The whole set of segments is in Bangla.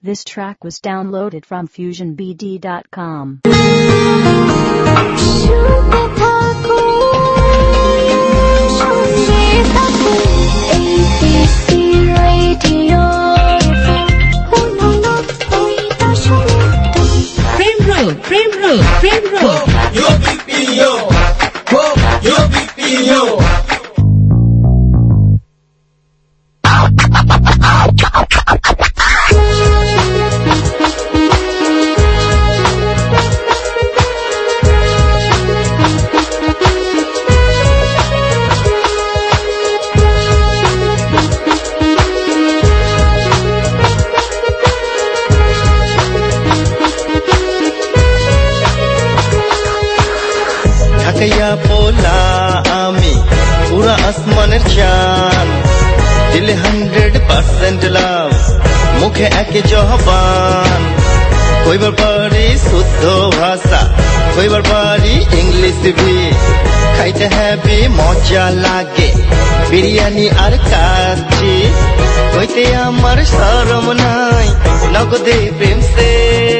This track was downloaded from FusionBD.com. Frame roll. Yo BPO. Yo BPO. ঢাকাইয়া পোলা আমি পুরা আসমানের চাঁদ দিলে 100% লাভ মুখে একে জবান কইবার পারি শুদ্ধ ভাষা কইবার পারি ইংলিশ ভি খাইতে হ্যাপি মজা লাগে বিরিয়ানি আর কাচ্চি কইতে আমার শরম নাই নগদে প্রেম সে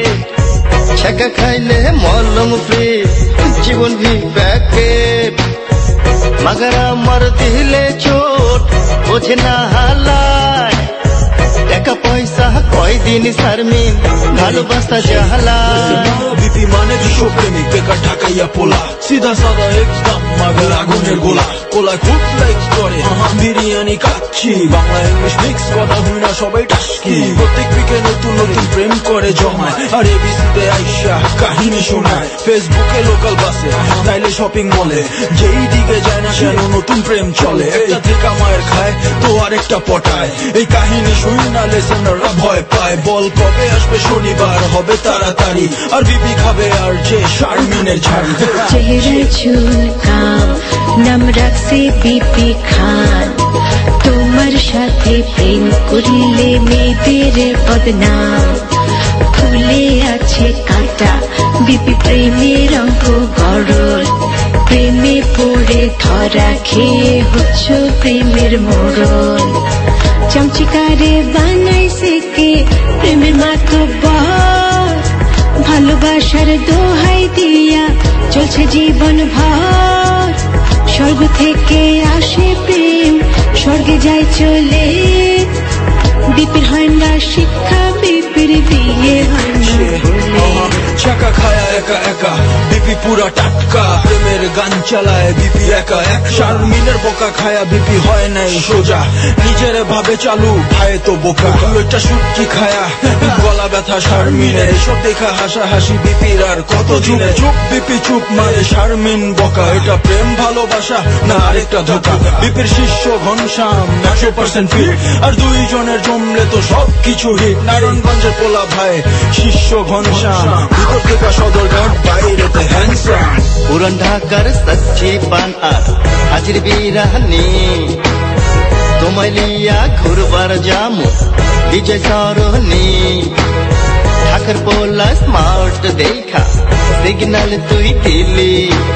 ছকা খাইলে মলম ফ্রি জীবন ভি প্যাকেট মগর আমার দিলে চোট বোঝে না হালায় টাকা পয়সা কয়দিন শারমিন ভালোবাসা জাহালায় বিপি মানে বিশ্বপ্রেমিক বেকার ঢাকাইয়া পোলা সিধা সাদা একদম মাগের আগুনের গোলা পোলা খুব লাইক করে বিরিয়ানি খাচ্ছি বাংলা ইংলিশ মিক্স কথা হই না সবাই টাস্কি প্রত্যেক উইকে নতুন নতুন প্রেম করে জমায় আর এবিসিতে আইসা কাহিনী শোনায় ফেসবুকে লোকাল বাসে নাইলে শপিং মলে যেই দিকে যায় না কেন নতুন প্রেম চলে একটা থেকে মায়ের খায় তো আরেকটা পটায় এই কাহিনী শুনি না লিসেনাররা ভয় পায় বল কবে আসবে শনিবার হবে তাড়াতাড়ি আর বিপি খাবে আর যে শারমিনের ঝাড়ি চেহারায় চুলকাম নাম রাখছে বিপি খান তোমার সাথে প্রেম করিলে মেয়েদের বদনাম ফুলে আছে কাঁটা বিপি প্রেমের অঙ্ক গড়ল প্রেমে পড়ে ধরা খেয়ে হচ্ছ প্রেমের মোড়ল চমচিকারে বানাইছে কে প্রেমের মাতব্বর ভালোবাসার দোহাই দিয়া চলছে জীবন ভর স্বর্গ থেকে আসে প্রেম স্বর্গে যায় চলে বিপির হয় না শিক্ষা বিপির বিয়ে হয় না চাকা খায়া একা একা বিপি পুরা টাটকা প্রেমের গান চালায় বিপি একা এক শারমিনের বোকা খায়া বিপি হয় নাই সোজা নিজের ভাবে চালু ভাই তো বোকা একটা সুটকি খায়া গলা ব্যথা শারমিনের এসব দেখা হাসা হাসি বিপির আর কত দিনে চুপ বিপি চুপ মানে শারমিন বোকা এটা প্রেম ভালোবাসা না আরেকটা ধোকা বিপির শিষ্য ঘনশ্যাম 100% ফিট আর দুইজনের জমলে তো সব কিছু হিট নারায়ণগঞ্জের পোলা ভাই শিষ্য ঘনশ্যাম ভিতর থেকে সদরঘাট বাইরেতে হ্যান্ডসাম পুরান ঢাকার সচ্চি পান আর হাজির বিরাহানি তোমায় লিয়া ঘুরবার জামু বিজয় সরণি ঢাকার পোলা স্মার্ট দেখা সিগন্যাল তুই দিলি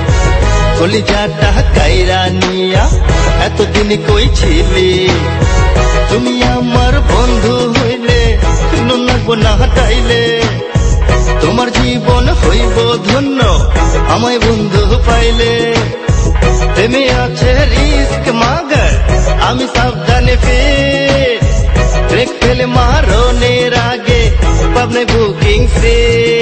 কলিজাটা কাইরা নিয়া এতদিন কই ছিলি তুমি আমার বন্ধু হইলে নুন লাগবো না হাঁটাইলে তোমার জীবন হইব ধন্য আমায় বন্ধু পাইলে প্রেমে আছে রিস্ক মাগার আমি সাবধানে ফের ব্রেক ফেলে মারনের আগে পাবনে বুকিং সে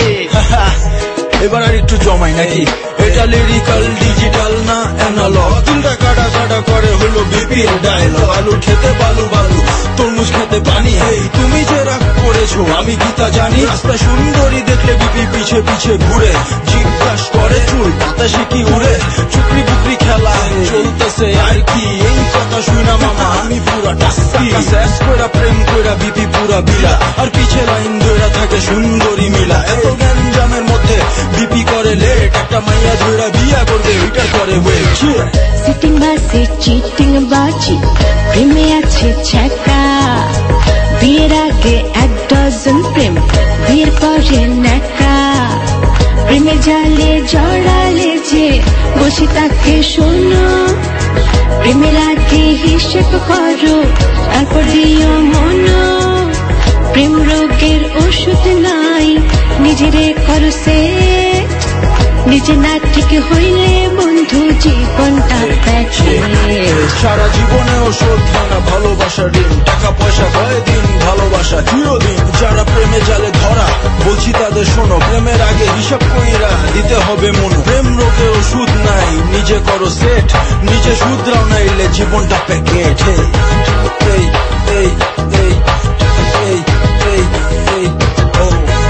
এবার আর একটু জমাই নাকি এটা লিরিক্যাল ডিজিটাল না অ্যানালগ তিনটা কাটা কাটা করে হলো বিপির ডায়লগ আলু খেতে বালু বালু তরমুজ খেতে পানি এই তুমি যে রাগ করেছো আমি কি তা জানি রাস্তা সুন্দরী দেখলে বিপি পিছে পিছে ঘুরে জিজ্ঞাসা করে চুল বাতাসে কি উড়ে চুকরি বুকরি খেলা চলতেছে আর কি এই কথা শুনা মামা আমি পুরা টাস্কি শেষ কইরা প্রেম কইরা বিপি পুরা বিলা আর পিছে লাইন ধইরা থাকে সুন্দরী মিলা এত গ্যাঞ্জামের মধ্যে বিপি করে লেট একটা মাইয়া ধইরা বিয়া করবে ওইটার করে ওয়েট সিটিং বাসে চিটিং বাজি প্রেমে আছে ছ্যাঁকা বিয়ের আগে 1 ডজন প্রেম বিয়ের পরে ন্যাকা প্রেমে জালে জড়ালে যে বসে তাকে শোনো প্রেমের আগে হিসেব করো তারপর দিও মনো প্রেম রোগে রোগের ওষুধ নাই নিজেরে করছে নিজে না ঠিক হইলে বন্ধু জীবনটা প্যাকে সারা জীবনে ওষুধ খানা ভালোবাসা ঋণ টাকা পয়সা হয় দিন ভালোবাসা চিরদিন যারা প্রেমে জালে ধরা বলছি তাদের শোনো প্রেমের আগে হিসাব কইরা দিতে হবে মন প্রেম রোগে ওষুধ নাই নিজে করো সেট নিজে শুধরাও নাইলে জীবনটা প্যাকেট এই এই এই এই এই এই ও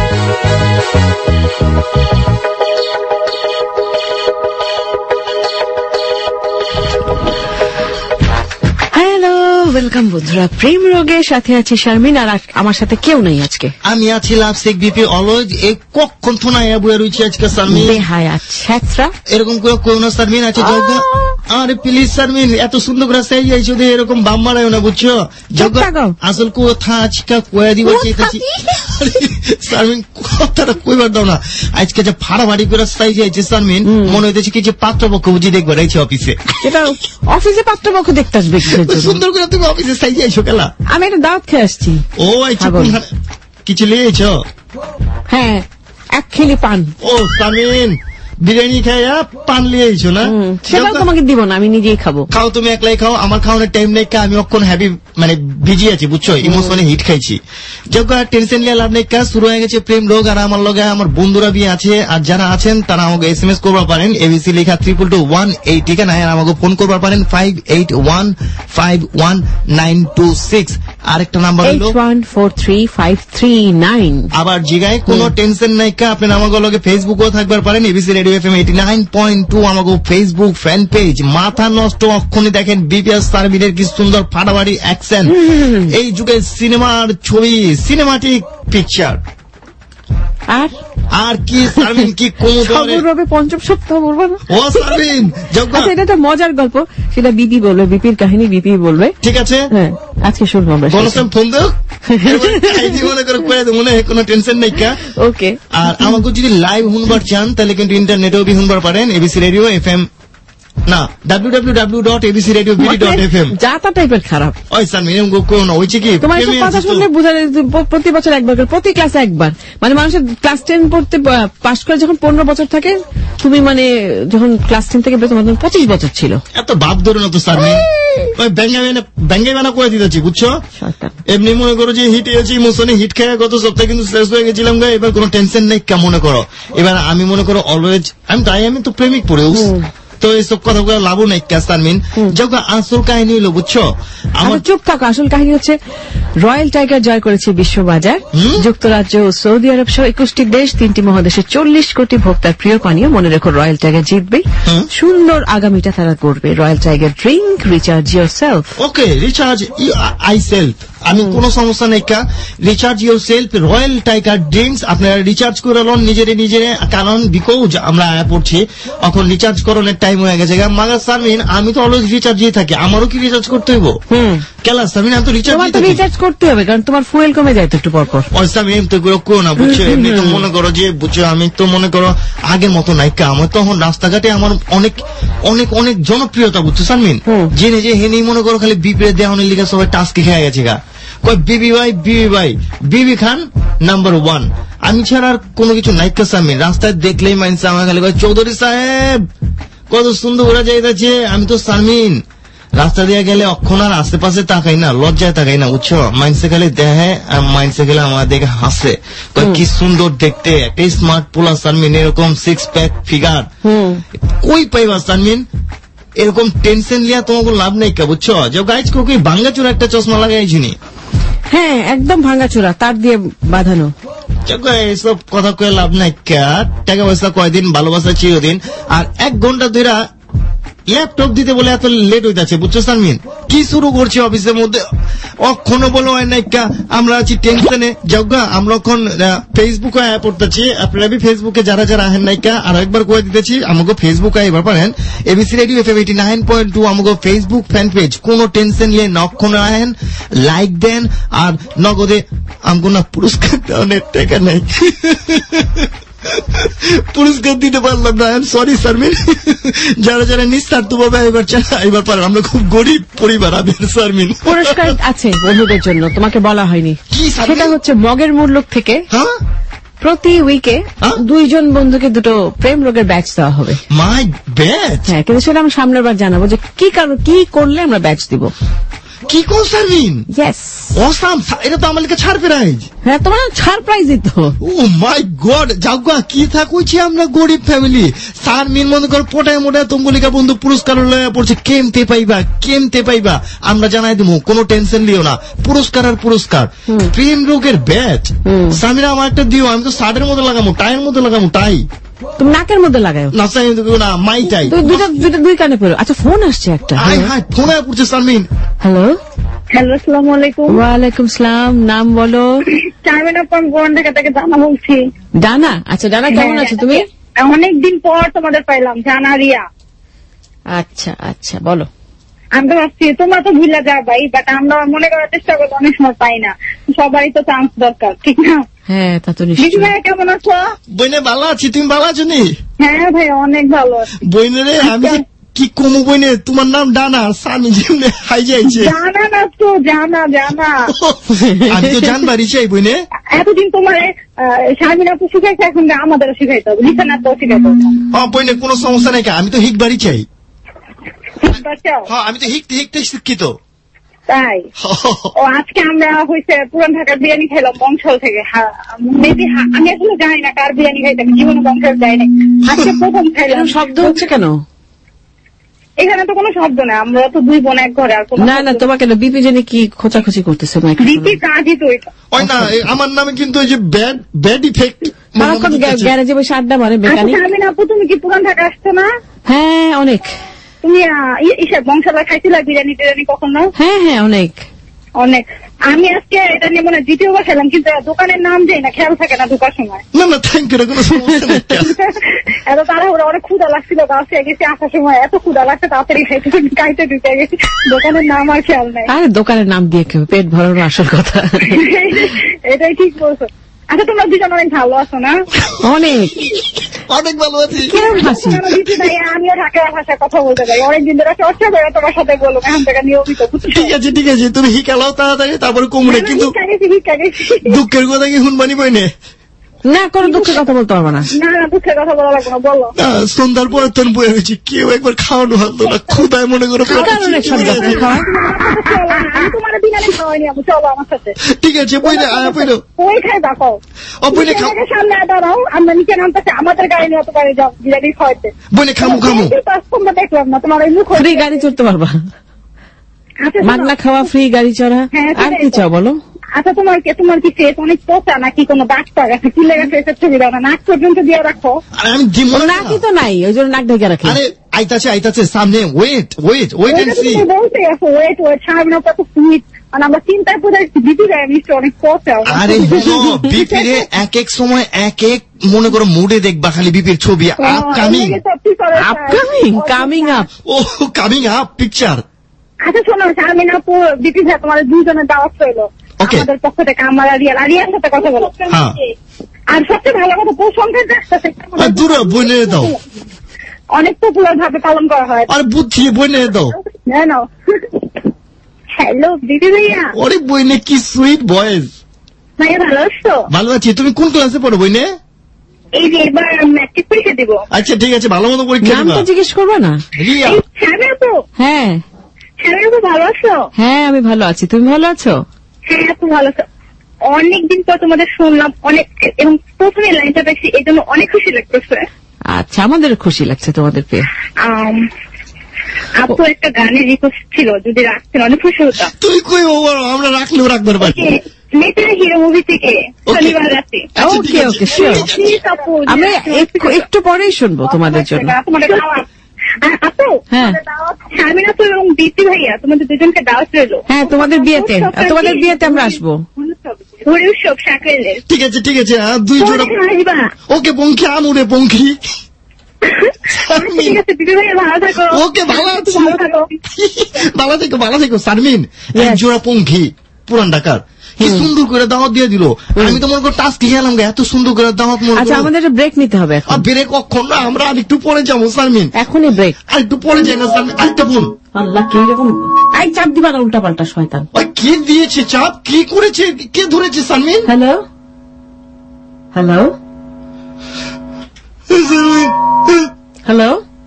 ওয়েলকাম বন্ধুরা প্রেম রোগের সাথে আছি শারমিন আর আমার সাথে কেউ নেই আজকে আমি আছি লাভসেক বিপি অলওয়েজ এই কখন তো নাই বইয়া রয়েছে আজকে শারমিন বেহায়া ছ্যাচরা এরকম করে কোন শারমিন আছে যোগ্য আরে প্লিজ শারমিন এত সুন্দর করে সাই যাইছো দে এরকম বাম মারায় না বুঝছো যোগ্য আসল কথা আজকে কয়া দিব চাইতাছি শারমিন কথাটা কইবার দাও না আজকে যে ফাড়াফাড়ি করে সাই যাইছে শারমিন মনে হইতেছে কি যে পাত্রপক্ষ বুঝি দেখবে রাইছে অফিসে এটা অফিসে পাত্রপক্ষ দেখতে আসবে সুন্দর করে তুমি অফিসে সাই যাইছো কেলা আমি একটা দাওয়াত খেয়ে আসছি ও আচ্ছা কিছু লিয়েছো হ্যাঁ এক খেলি পান ও শারমিন বিরিয়ানি খাইয়া পান লিয়েছো না সেটাও তোমাকে দিব না আমি নিজেই খাবো খাও তুমি একলাই খাও আমার খাওয়ানোর টাইম নেই আমি অক্ষণ হ্যাপি মানে বিজি আছি বুঝছো ইমোশনে হিট খাইছি যোগ্য টেনশন নিয়ে লাভ নেই শুরু হয়ে গেছে প্রেম রোগ আর আমার লগে আমার বন্ধুরা বিয়ে আছে আর যারা আছেন তারা আমাকে SMS করবার পারেন এবিসি লেখা 22218 ঠিকানায় আমাকে ফোন করবার পারেন 58151926 আরেকটা নাম্বার হলো 81435339 আবার জিগায় কোনো টেনশন নাই আপনি আমাকে লগে ফেসবুকও থাকবার পারেন এবিসি রেডিও FM 89.2 আমাকে ফেসবুক ফ্যান পেজ মাথা নষ্ট অক্ষণে দেখেন বিপিএস শারমিনের কি সুন্দর ফাটাফাটি অ্যাকশন এই যুগে সিনেমার ছবি সিনেমাটিক পিকচার আর কি শারমিন কি রবে পঞ্চম সপ্তাহ বলবো না ও শারমিন এটা একটা মজার গল্প সেটা বিপি বলবে বিপির কাহিনী বিপি বলবে ঠিক আছে হ্যাঁ আজকে শুনবো আমরা ফোন দাও মনে করে মনে হয় কোনো টেনশন নাই ওকে আর আমাকে যদি লাইভ শুনবার চান তাহলে কিন্তু ইন্টারনেটেও শুনবার পারেন এবিসি রেডিও FM না www.abcradiobd.fm যাতা টাইপের খারাপ ওই শারমিন কোন হইছে কি তোমার সব কথা শুনলে বুঝা যায় প্রতি বছর একবার করে প্রতি ক্লাসে একবার মানে মানুষের ক্লাস 10 পড়তে পাস করে যখন 15 বছর থাকে তুমি মানে যখন ক্লাস 10 থেকে তোমার 25 বছর ছিল এত ভাব ধরো না তো শারমিন ওই ব্যাঙ্গাইবানা করে দিতেছি বুঝছো এমনি মনে করো যে হিট হয়েছে ইমোশনে হিট খেয়ে গত সপ্তাহে কিন্তু শেষ হয়ে গেছিলাম এবার কোনো টেনশন নেই মনে করো এবার আমি মনে করো অলওয়েজ আমি তো প্রেমিক পড়েও তো এইসব কথা লাভ নাই শারমিন যখন আসল কাহিনী হলো বুঝছো আমার চুপ থাকো আসল কাহিনী হচ্ছে রয়্যাল টাইগার জয় করেছে বিশ্ববাজার যুক্তরাজ্য ও সৌদি আরব সহ 21টি দেশ 3টি মহাদেশের 40 কোটি ভোক্তার প্রিয় পানীয় মনে রেখো রয়্যাল টাইগার জিতবে সুন্দর আগামীটা তারা করবে royal tiger drink recharge yourself okay recharge I self আমি কোনো সমস্যা নেই recharge your self royal tiger drinks আপনারা রিচার্জ করে লন নিজেরে কারণ বিকজ আমরা পড়ছি এখন রিচার্জ করণের টাইম হয়ে গেছে মাগার শারমিন আমি তো অলওয়েজ রিচার্জ দিয়ে থাকি আমারও কি রিচার্জ করতে হইব কেলা শারমিন আমি তো রিচার্জ করতে হবে কারণ তোমার ফুয়েল কমে যায় তো একটু পর পর ওই শারমিন তো করো না বুঝছো এমনি তো মনে করো যে বুঝছো আমি তো মনে করো আগের মতো নাইকা আমার তখন রাস্তাঘাটে আমার অনেক অনেক অনেক জনপ্রিয়তা বুঝছো শারমিন জেনে যে হেনেই মনে করো খালি বিপিএ দেওয়ানের লিগে সবাই টাস্কি খেয়ে গেছে গা কই বিবি ভাই বিবি খান নাম্বার 1 আমি ছাড়া আর কোনো কিছু নাইকা শারমিন রাস্তায় দেখলেই মাইনছে আমার খালি কয় চৌধুরী সাহেব কত সুন্দর ওরা যাইতেছে আমি তো শারমিন রাস্তা দিয়ে গেলে অক্ষণ আর আশেপাশে তাকাই না লজ্জায় তাকাই না বুঝছো মাইন্সে খালি দেখে আর মাইন্সে গেলে আমার দেখে হাসে কি সুন্দর দেখতে একটা স্মার্ট পোলা শারমিন এরকম 6 প্যাক ফিগার কই পাইবা শারমিন এরকম টেনশন লিয়া তোমাকে লাভ নেই কা বুঝছো যে গাইজ কোকি ভাঙ্গাচোরা একটা চশমা লাগাইছিনি হ্যাঁ একদম ভাঙ্গাচোরা তার দিয়ে বাঁধানো এইসব কথা কয়ে লাভ নাই টাকা পয়সা কয়দিন ভালোবাসা চিরদিন আর 1 ঘন্টা ধরে ল্যাপটপ দিতে বলে এত লেট হইতাছে বুঝছো শারমিন কি শুরু করছে অফিসের মধ্যে অক্ষণও বলো হয় নাইকা আমরা আছি টেনশনে যজ্ঞা আমরা এখন ফেসবুকে পড়তেছি আপনারা ফেসবুকে যারা যারা আহেন নাইকা আর একবার কয়ে দিতেছি আমাকে ফেসবুকে এবার পারেন এবিসি রেডিও FM 89.2 আমাকে ফেসবুক ফ্যান পেজ কোনো টেনশন নিয়ে নক্ষণ আহেন লাইক দেন আর নগদে আমাকে না পুরস্কার দেওয়ার টাকা নাই পুরস্কার দিতে পারলাম না, আই এম সরি শারমিন। যারা যারা নিঃস্বার্থভাবে এবার পারেন, আমরা খুব গরিব পরিবার। আমি শারমিন, পুরস্কার আছে বন্ধুদের জন্য, তোমাকে বলা হয়নি। সেটা হচ্ছে মগের মূল্য থেকে প্রতি উইকে 2 জন বন্ধুকে 2 প্রেম রোগের ব্যাচ দেওয়া হবে। My batch? হ্যাঁ, কিন্তু সেটা আমরা সামনের বার জানাবো যে কি করলে আমরা ব্যাচ দিব। কি কোন শারমিন? Yes, awesome. এটা তো আমার ছাড় প্রাইজ। হ্যাঁ, তোমার ছাড় প্রাইজই তো। ও মাই গড, যাওগা কি থাকুছি আমরা গরিব ফ্যামিলি। শারমিন মনে কর পোটায় মোটায় তোমালিকা বন্ধু পুরস্কার লয়ে পড়ছে। কেমতে পাইবা আমরা জানাই দিব, কোনো টেনশন লিও না। পুরস্কার আর পুরস্কার, প্রেম রোগের ব্যাচ। শারমিন আমার একটা দিও, আমি তো শার্টের মধ্যে লাগামো, টাইয়ের মধ্যে লাগামো। টাই তুমি নাকের মধ্যে লাগাও না, মাই টাই। দুই কানে পড়ো। আচ্ছা, ফোন আসছে একটা। ফোন আয় পড়ছে শারমিন। হ্যালো, আসসালামু আলাইকুম। ওয়ালাইকুম সালাম। নাম বলো? শারমিন আপা, গোয়ান থেকে জানা বলছি। ডানা? আচ্ছা ডানা, কেমন আছো তুমি? অনেকদিন পর তোমাদের পাইলাম, জানা রিয়া। আচ্ছা বলো। আমি তো ভাবছি তোমরা তো ভুলে যাবাই, বাট আমরা মনে করার চেষ্টা করবো, অনেক সময় পাই না। সবারই তো চান্স দরকার, ঠিক না? হ্যাঁ, তা তো দিদি নিশ্চয়ই। ভাই কেমন আছো? বইনে ভালো আছি, তুমি ভালো আছো নি? হ্যাঁ ভাই, অনেক ভালো আছি। বইনে রে, আমি কি কমু বইনে, তোমার নাম ডানা, স্বামী যেমনি হাই যাইছে। জানা না তো, জানা আমি তো জানবারই চাই বইনে। এতদিন তোমার শারমিন আপু শিখাইছে, এখন আমাদেরও শিখাইতে হবে, লিখানা তো শিখাইতে হবে। বইনে কোনো সমস্যা নাই, আমি তো হিকবারই চাই। আমি তো হিকতে শিক্ষিত। তাই? ও আজকে আমরা হয়েছে পুরান ঢাকার বিরিয়ানি খাইলাম বংশাল থেকে। মেবি আমি আসলে জানি না কার বিরিয়ানি খাইতে, আমি জীবনে বংশাল যাই না, আজকে প্রথম খাইলাম। শব্দ হচ্ছে কেন? এখানে তো কোনো শব্দ নেই, আমরা তো 2 বোন এক ঘরে। আর না, তোমাকে না বিপি জানি কি খোঁচাখুচি করতেছে। বিপি কাজই তো এটা। ওই না, আমার নামে কিন্তু ওই যে ব্যাড ইফেক্ট। গ্যারেজে বসে আড্ডা মারে মেকানিক। শারমিন আপু, তুমি কি পুরান ঢাকা আসছো না? হ্যাঁ, অনেক। তুমি বংশালা খাইছিলা বিরিয়ানি টিরিয়ানি কখনো? হ্যাঁ, অনেক। আমি আজকে এটা নিয়ে মনে 2বার খেলাম, কিন্তু দোকানের নাম যাই না, খেয়াল থাকে না ঢোকার সময়। না থ্যাংক ইউ, কোনো সমস্যা নেই। এত তাড়াহুড়া, অনেক ক্ষুধা লাগছিল, গাছে গেছি, আসার সময় এত ক্ষুধা লাগছে, তাড়াতাড়ি খাইতে ঢুকে গেছি, দোকানের নাম আর খেয়াল নাই। আরে দোকানের নাম দিয়ে কেউ পেট ভরানো আসল কথা। এটাই ঠিক বলছো। আচ্ছা, তোমরা 2জন অনেক ভালো আছো না? অনেক ভালো আছি। আমিও ঢাকার ভাষায় কথা বলতে পারি, অনেকদিন ধরে চর্চা করে তোমার সাথে বলবো, এখন থেকে নিয়মিত। ঠিক আছে, তুমি হিকালাও তাড়াতাড়ি, তারপরে কমুনে। কিন্তু দুঃখের কথা কি শুনবানি বইনে? না, কোনো দুঃখের কথা বলতে পারবো না। না, দুঃখের কথা বলা লাগবে না, বলো। সন্ধ্যার পরে তোর বয়ে গেছি, কেউ একবার খাওয়ানো হতো না, ক্ষুদায় মনে করো। আমি তোমার বিরিয়ানি খাওয়াইনি, আমি চলো আমার সাথে। ঠিক আছে, বইনে ওই খাই বাকাও। সামনে দাঁড়াও, আমরা নিচে নামতেছি, আমাদের গাড়ি নিয়ে গাড়ি যাও বিরিয়ানি খাওয়াইতে। বইনে খামু তোমরা দেখলাম না, তোমার ওই মুখ ফ্রি গাড়ি চড়তে পারবা? মাগনা খাওয়া, ফ্রি গাড়ি চড়া, আর কি চাও বলো? আচ্ছা, তোমার কি ফেস অনেক পচা নাকি কোনো দাগ টাগ আছে? কি লেগে ফেসের ছবি দাও না, নাক পর্যন্ত দিয়ে রাখো। নাকই তো নাই, ওই জন্য নাক ঢেকে রাখি। আইতাছে সামনে। Wait and see. বলতে গেছো ওয়েট সামনে কত সুইট, আর আমরা চিন্তায় পড়ে দিদি যায় নিশ্চয় অনেক পচা। আরে বিপিরে এক সময় এক মনে করো মুডে দেখবা খালি বিপির ছবি। Coming up picture. আচ্ছা শোনো, শারমিন আপু, বিপি ভাই, তোমার 2জনের দাওয়াত রইলো আমাদের পক্ষ থেকে। আমার রিয়ার সাথে কথা বলো। আর সবচেয়ে ভালো কথা, পৌষ সংখ্যার বইনে দাও, অনেক পপুলার ভাবে পালন করা হয়। আর বুঝছি, বইনে দাও। হ্যালো দিদি ভাইয়া। ওরে বইনে, কি সুইট বয়েজ। ভাইয়া ভালো আছো? ভালো আছি। তুমি কোন ক্লাসে পড়ো বইনে? এই যে এবার ম্যাট্রিক পরীক্ষা দিব। আচ্ছা ঠিক আছে, ভালো মতো পরীক্ষা দিবা। নাম তো জিজ্ঞেস করবে না? রিয়া। শারমিন আপু। হ্যাঁ। শারমিন আপু ভালো আছো? হ্যাঁ, আমি ভালো আছি, তুমি ভালো আছো? হ্যাঁ আপু ভালো আছো। অনেকদিন পর তোমাদের শুনলাম, অনেক, এবং প্রথমে লাইনটা দেখছি, এই জন্য অনেক খুশি লাগতেছে। আচ্ছা, আমাদের খুশি লাগছে তোমাদের পেয়ে। আপু একটা গানের রিকোয়েস্ট ছিল, যদি রাখতেন অনেক খুশি হতাম। তুই কই, আমরা রাখলেও রাখবার পারি। মেয়েটা হিরো মুভি থেকে শনিবার রাতে। Okay, sure. আমি একটু পরেই শুনবো তোমাদের জন্য। আপু, শারমিন আপু এবং দীপ্তি ভাইয়া, তোমাদের 2জনকে দাওয়াত রইলো। হ্যাঁ, তোমাদের বিয়েতে আমরা আসবো। ঘুরে উৎসব সাকরেলের। ঠিক আছে 2 জোড়া। ওকে পঙ্খি, আমুরে পঙ্খি। ঠিক আছে দিদি ভাইয়া, ভালো থাকো। ওকে, ভালো থেকো শারমিন। 1 জোড়া পঙ্খি পুরান ঢাকার, কি সুন্দর করে দাওয়াত দিয়ে দিল। আমি তো মনে করি টাস্কি খেলাম, এত সুন্দর করে দাওয়াত। আচ্ছা, আমাদের একটা ব্রেক নিতে হবে এখন। ব্রেক কখন না, আমরা আরেকটু পরে যাবো শারমিন। এখনই ব্রেক, আরেকটু পরে যাই না শারমিন? আরেকটা ফোন। আল্লাহ, কি রকম আই চাপ দিবা না, উল্টা পাল্টা শয়তান। কে দিয়েছে চাপ? কি করেছে? কে ধরেছে Sharmin? Hello hello hello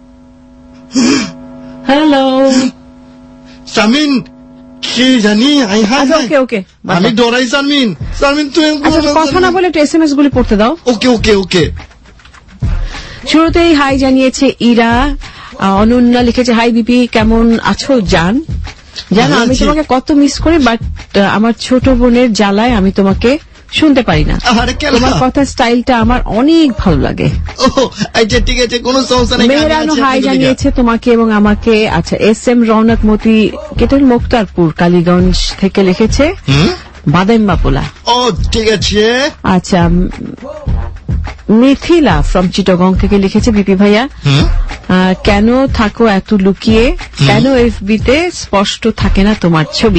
hello Sharmin, কে জানি। ওকে ওকে, আমি ডরাই শারমিন। শারমিন তুই কথা না বলে এসএমএস গুলি পড়তে দাও। ওকে ওকে ওকে। শুরুতেই হাই জানিয়েছে ইরা। অনন্যা লিখেছে, হাই বিপি, কেমন আছো জান? জানো আমি তোমাকে কত মিস করি, বাট আমার ছোট বোনের জ্বালায় আমি তোমাকে শুনতে পারি না। তোমার কথা স্টাইলটা আমার অনেক ভালো লাগে। আচ্ছা ঠিক আছে, কোনো সমস্যা নেই। মেহরানো হাই জানিয়েছে তোমাকে এবং আমাকে। আচ্ছা, এস.এম. রৌনক মতি কেটল মুক্তারপুর কালীগঞ্জ থেকে লিখেছে বাদাইম্মা পোলা। ও ঠিক আছে। আচ্ছা, মিথিলা ফ্রম চিটাগং থেকে লিখেছে, বিপি ভাইয়া কেন থাকো এত লুকিয়ে, কেন এফবিতে স্পষ্ট থাকে না তোমার ছবি?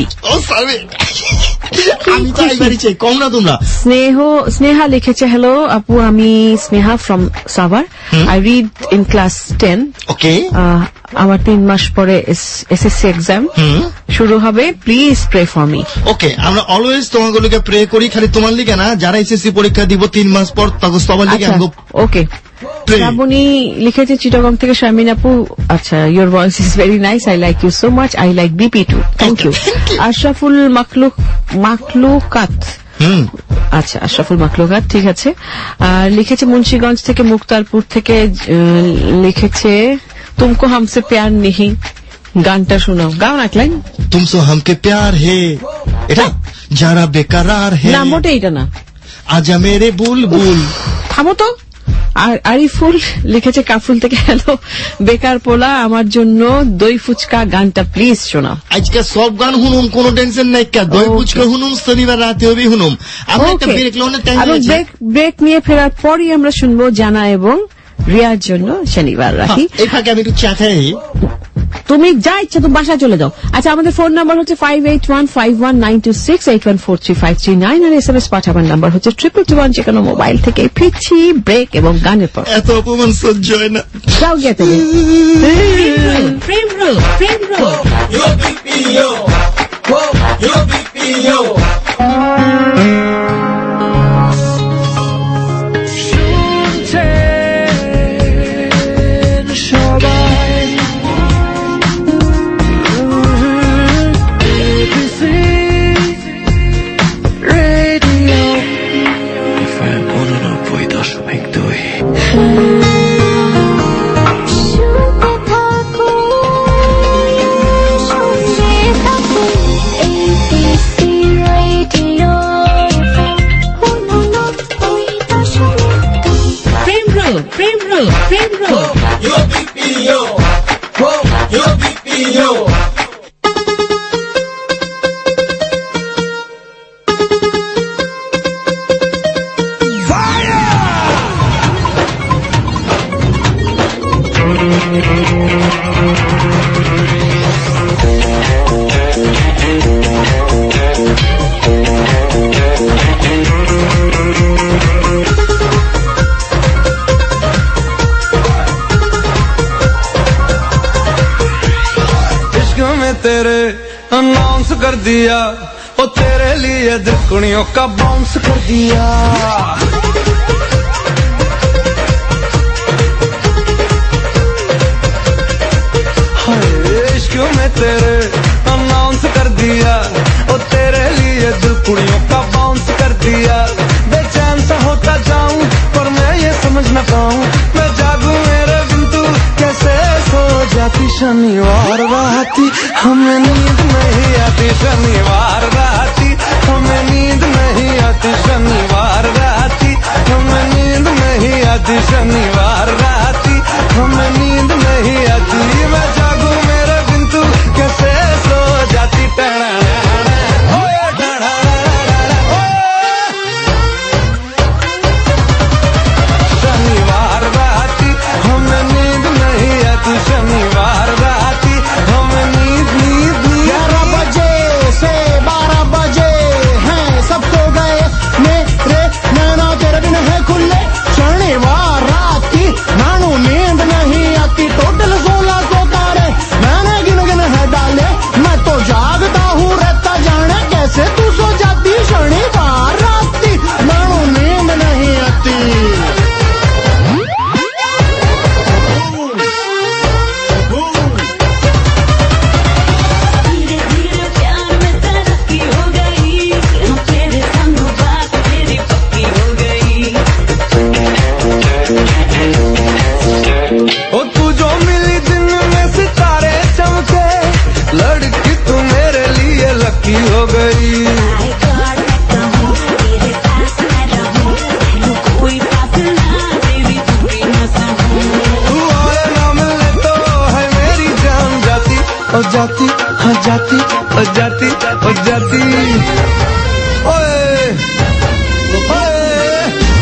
স্নেহা লিখেছে, হ্যালো আপু, আমি Sneha from Savar. I read in class 10। Okay, আমার 3 মাস পরে এসএসসি এক্সাম শুরু হবে, please pray for me. Okay, আমরা অলওয়েজ তোমাগুলোকে প্রে করি, খালি তোমার লিগে না, যারা এসএসসি পরীক্ষা দিব 3 মাস পর তখন সবার লিগে। ওকে, শ্রাবণী লিখেছে চিটাগং থেকে, শারমিন আপু, আচ্ছা, your voice is very nice, I like you so much, I like BP too, thank you. Ashraful মাকলুকাত, আচ্ছা আশরাফুল মাকলুকাত, ঠিক আছে। লিখেছে মুন্সিগঞ্জ থেকে, মুক্তারপুর থেকে লিখেছে, তুমকো হামসে প্যার নেহি, গানটা শোনাও। গাও না এক লাইন। তুমসো হামকে প্যার হে, এটা যারা বেকারার হে। না, মোটে এটা না। আজা মেরে বুলবুল। থামো তো। আর আরিফুল লিখেছে কাফুল থেকে, হ্যালো বেকার পোলা, আমার জন্য দই ফুচকা গানটা প্লিজ শোনাও। আজকে সব গান শুনুম, কোনো টেনশন নাই। দই ফুচকা শুনুম, শনিবার রাতে হবে শুনুম। ব্রেক নিয়ে ফেরার পরই আমরা শুনবো জানা এবং রিয়ার জন্য শনিবার রাখি। এই ফাঁকে আমি একটু চা খাই। তুমি যা ইচ্ছা তুমি বাসা চলে যাও। আচ্ছা, আমাদের ফোন নাম্বার হচ্ছে 58151926, 81435339, আর এসএমএস পাঠাবার নাম্বার হচ্ছে 2221। যে কোনো মোবাইল থেকে। ফিরছি ব্রেক এবং গানের পর। এত অপমান সহ্য হয় না। যাও গিয়ে তুমি প্রেম রো প্রেম রো। तेरे अनाउंस कर दिया, ओ तेरे लिए दुनिया का बाउंस कर दिया। इश्क में तेरे अनाउंस कर दिया, ओ तेरे लिए दुनिया का बाउंस कर दिया। बेचैन सा होता जाऊं पर मैं ये समझ न पाऊं, मैं जागूं मेरे बिन तू कैसे सो जाती। शनिवार राती हमें नींद नहीं आती, शनिवार राती हमें नींद नहीं आती, शनिवार राती हमें नींद नहीं आती, शनिवार राती हमें नींद नहीं आती। मैं जागूं मेरे बिन तू कैसे सो जाती। शनिवार राती हमें नींद नहीं आती, शनिवार राती हमें नींद 11 बजे से 12 बजे हैं तेरे बिन है खुले शनिवार रात की नानू नींद नहीं आती टोटल 1600 तारे मैंने गिन गिन है डाले मैं तो जागता हूँ रहता जाने कैसे तू सो जाती शनिवार रात की नानू नींद नहीं आती लड़की तू मेरे लिए लकी हो गई तू आए ना मिले तो है मेरी जान जाती और जाती हाँ जाती और जाती और जाती ओए ओए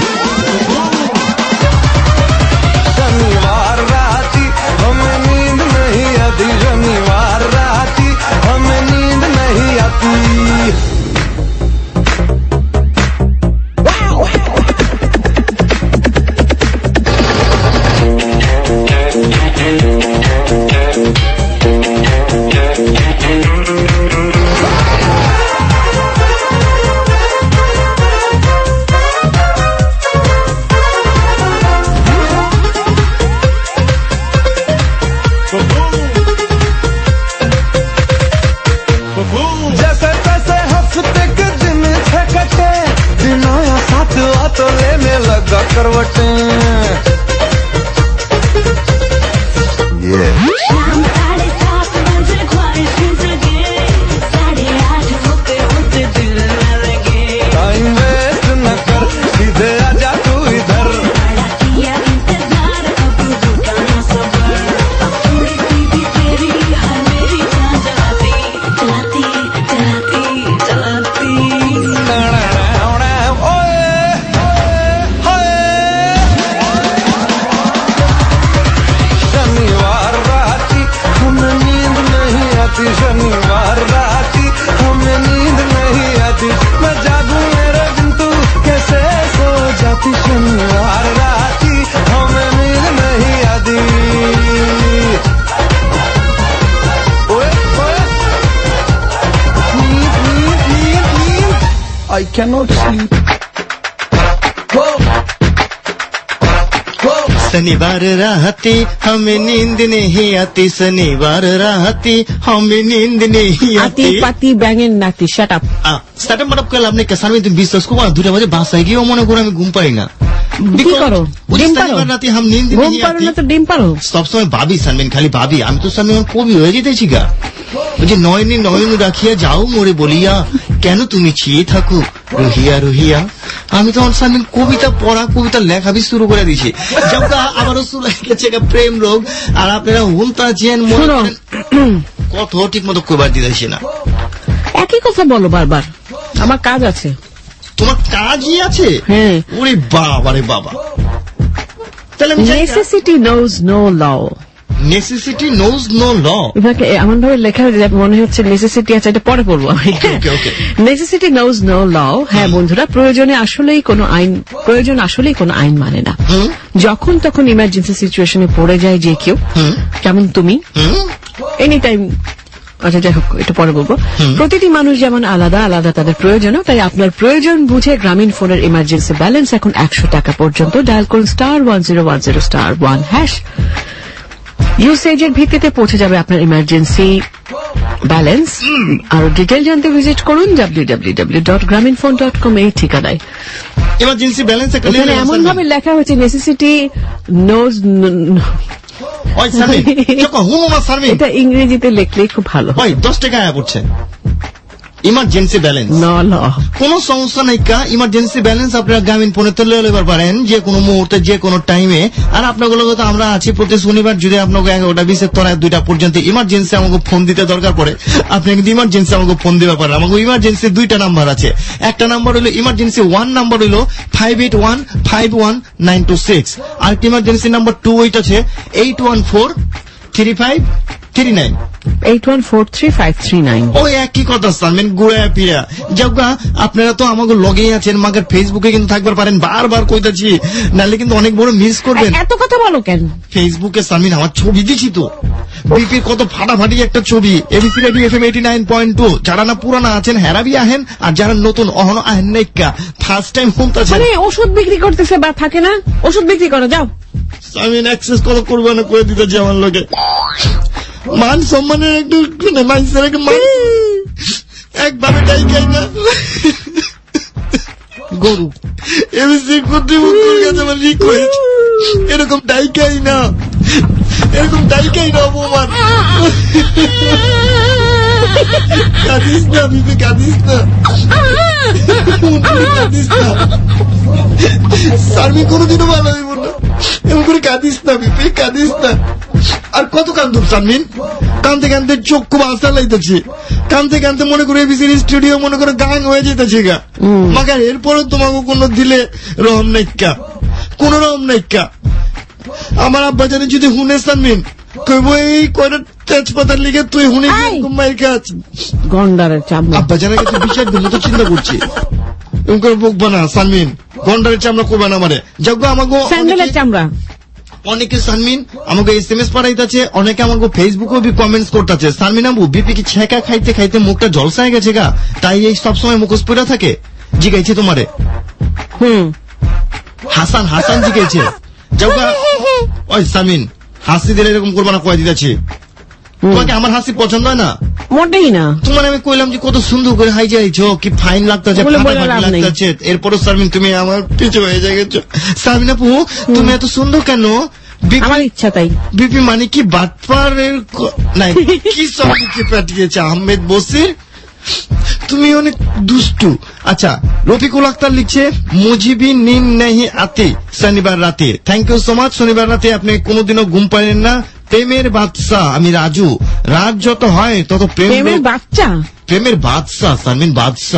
शनिवार राती हमें नींद नहीं आती शनिवार राती हमें नींद नहीं आती जैसे तैसे हफ्ते के दिन थे कटे दिन आया साथ आ तो लेने लगा करवटें शाम 7:30 बजे ख्वाहिश जगे 8:30 होते होते दिल न लगे टाइम वेस्ट न कर सीधे आजा तू इधर बड़ा किया इंतजार अब रुका ना सबर अब थोड़ी सी भी तेरी हर मेरी जान जलाती जलाती जलाती जलाती शनिवार राती हमें नींद नहीं आती शनिवार राती हमें नींद नहीं आती मैं जागूं मेरे बिन तू कैसे सो जाती शनिवार राती हमें नींद नहीं आती ओए ओए नींद नींद नींद नींद I cannot sleep शनिवार राती हमें नींद नहीं आती शनिवार राती हमें नींद नहीं আতি आती পাতি ব্যাঙের নাতি শাট আপ স্টার্টআপ মারাপ করলে আপনি কেসার মধ্যে বিশ্বাস করবো 2টা বাজে বাসায় গিয়েও মনে করো আমি ঘুম পাই না কি করো ডিম পারো শনিবার রাতে हम नींद ঘুম नहीं পারো आती না তো ডিম পারো সবসময় ভাবি সানমিন খালি ভাবি আমি তো সানমিন কবি হয়ে যেতেছি গা ওই যে নয়নে নয়ন রাখিয়া যাও মোরে বলিয়া কেন তুমি চেয়ে থাকো রহিয়া রহিয়া আমি তখন সানমিন কবিতা পড়া কবিতা লেখা বি শুরু করে দিয়েছি যখন আবারও শুরু হয়ে গেছে প্রেম রোগ আর আপনারা হুনতা চেন শোনো কত ঠিক মতো কবার দিতেছি না একই কথা বলো বারবার আমার কাজ আছে তোমার কাজই আছে হ্যাঁ ওরে বাবা রে বাবা তাহলে আমি necessity knows no law necessity knows no law এভাবে এমন ভাবে লেখা হয়েছে যে মনে হচ্ছে নেসেসিটি আছে এটা পরে বলবো আমি okay necessity knows no law হ্যাঁ বন্ধুরা প্রয়োজন আসলেই কোনো আইন মানে না যখন তখন ইমার্জেন্সি সিচুয়েশনে পড়ে যায় যে কেউ যেমন তুমি এনি টাইম আচ্ছা যাই হোক এটা পরে বলবো প্রতিটি মানুষ যেমন আলাদা আলাদা তাদের প্রয়োজনও তাই আপনার প্রয়োজন বুঝে গ্রামীণ ফোনের ইমার্জেন্সি ব্যালেন্স এখন 100 টাকা পর্যন্ত ডায়াল করুন *1010*1#। ইউসেজের ভিত্তিতে পৌঁছে যাবে আপনার ইমার্জেন্সি ব্যালেন্স। আরো ডিটেল জানতে ভিজিট করুন www.graminphone.com এই ঠিকানায়। ইমার্জেন্সি ব্যালেন্স এখানে এমন ভাবে লেখা হয়েছে নেসেসিটি নোজ এটা ইংরেজিতে লিখলে খুব ভালো। 10 টাকা আয়া পড়ছে ইমার্জেন্সি ব্যালেন্স কোন সমস্যা নাই কা ইমার্জেন্সি ব্যালেন্স আপনারা গ্রামীণ ফোনে তো লইবার পারেন যে কোনো মুহূর্তে যে কোনো টাইমে। আর আপনাগুলো তো আমরা আছি প্রতি শনিবার যদি আপনাকে 11:20 তোরা 2টা পর্যন্ত ইমার্জেন্সি আমাকে ফোন দিতে দরকার পড়ে আপনি কিন্তু ইমার্জেন্সি আমাকে ফোন দিতে পারেন। আমাকে ইমার্জেন্সি 2টা নাম্বার আছে। একটা নাম্বার হলো ইমার্জেন্সি 1 নাম্বার হলো 58151926 আর ইমার্জেন্সি নাম্বার 2 ওইটা আছে 8141 81435339 81435339 ওই একই কথা সালমিন গুড়া পিয়া যাওগা আপনারা তো আমাকে লগেই আছেন মাগার ফেসবুকে কিন্তু থাকবার পারেন বারবার কইতাছি নালে কিন্তু অনেক বড় মিস করবেন এত কথা বলো কেন ফেসবুকে সালমিন আমার ছবি দিছি তো বিপির কত ফাটাফাটি একটা ছবি এবিসি রেডিও এফএম 89.2 যারা না পুরানা আছেন হেরাবি আহেন আর যারা নতুন অহনো আহেন নাইকা ফার্স্ট টাইম শুনতাছেন মানে ওষুধ বিক্রি করতেছে বা থাকে না ওষুধ বিক্রি করো যাও সালমিন অ্যাক্সেস কল করবে না করে দিতেছি আমার লোকে মান সম্মানের একটু মানুষের একটা মান একভাবে ডাইকাই না গরু এবিসি কর্তৃপক্ষের কাছে আমার রিকোয়েস্ট এরকম ডাইকাই না অপমান কাঁদিস না বিপি কাঁদিস না সার্মি কোনোদিনও ভালো হইব না এমন করে কাঁদিস না বিপি কাঁদিস না আর কত কান্দুম সার্মিন কানতে কানতে চোখ খুব আশা লাইতেছে কানতে মনে করে এবিসির স্টুডিও মনে করে গান হয়ে যেতেছে গা মাগার এরপরে তোমাকে কোনো দিলে রহম নাইকা কোন রহম নাইকা আমার আব্বা জানি যদি হুনে সানমিন কইব এই কয়টা তেজপাতার লিগে তুই হুনে মায়ের কাজ গন্ডারের চামড়া আব্বা জানার কাছে বিষয় দিল তো চিন্তা করছি এরকম করে বকবা না সানমিন গন্ডারের চামড়া করবে না আমারে যাগো আমাকে স্যান্ডেলের চামড়া অনেকে সানমিন আমাকে SMS পাঠাইতেছে অনেকে আমাকে ফেসবুকেও কমেন্টস করতেছে সানমিন আবু বিপি কি ছেঁকা খাইতে খাইতে মুখটা জলসায় গেছে গা তাই এই সবসময় মুখোশ পড়ে থাকে জিগাইছে তোমারে হাসান জিগাইছে যাওগা ওই সামিন হাসি দিলে এরকম করবা না কয়ে দিতেছি তোমাকে আমার হাসি পছন্দ হয় না মোটেই না তোমার আমি কইলাম যে কত সুন্দর করে হাই যাইছো কি ফাইন লাগতেছে লাগতেছে এরপরও সামিন তুমি আমার পিছু হয়ে গেছো সামিন আপু তুমি এত সুন্দর কেন আমার ইচ্ছা তাই বিপি মানে কি বাটপারের নাই কি সব লিখে পাঠিয়েছে আহমেদ বসির তুমি অনেক দুষ্টু আচ্ছা রফিকুল আক্তার লিখছে মুজিবি নিন নেই আতে শনিবার রাতে থ্যাংক ইউ সো মাচ শনিবার রাতে আপনি কোনোদিনও ঘুম পারেন না প্রেমের বাদশা আমি রাজু রাত যত হয় তত প্রেমের বাদশা সালমিন বাদশা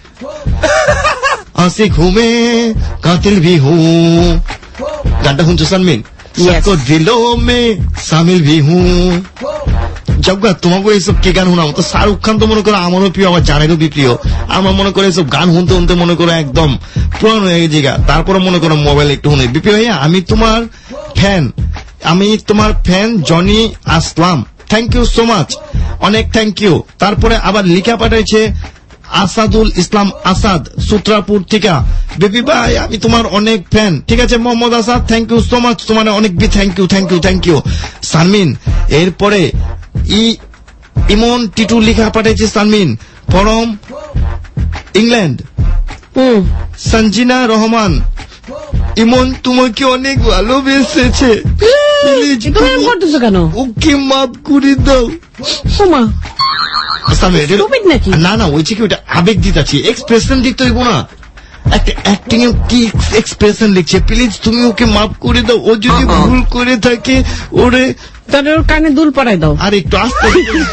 আসি ঘুমে কাতিল ভি হু গানটা শুনছো সালমিন দিলো মে সামিল ভি হু যাক তোমাকে এইসব কে গান শোনাবো তো শাহরুখ খান তো মনে করো আমারও প্রিয় আমার জানেরও প্রিয় আমার মনে করে এইসব গান শুনতে মনে করো একদম পুরানো হয়ে গেছে তারপরে মনে করো মোবাইল একটু শুনে বিপি ভাইয়া আমি তোমার fan Jony Aslam thank you so much অনেক থ্যাংক ইউ তারপরে আবার লিখা পাঠাইছে আসাদুল ইসলাম আসাদ সূত্রাপুর থেকে বেবি ভাই আমি তোমার অনেক ফ্যান ঠিক আছে Mohammad Asad thank you so much তোমার অনেক থ্যাংক ইউ সানমিন এরপরে ইমন টিটু লিখা পাঠাইছে সানমিন ফরম ইংল্যান্ড সঞ্জিনা রহমান ইমন তোমাকে অনেক ভালোবেসেছে প্লিজ কেন ওকে মাফ করে দাও না ওই কি ওইটা আবেগ দিতেছি এক্সপ্রেশন দিতে হইব না একটা অ্যাক্টিং এ কি এক্সপ্রেশন লিখছে প্লিজ তুমি ওকে মাফ করে দাও ও যদি ভুল করে থাকে ওরে তাহলে ওর কানে দুল পরাই দাও আর একটু আস্তে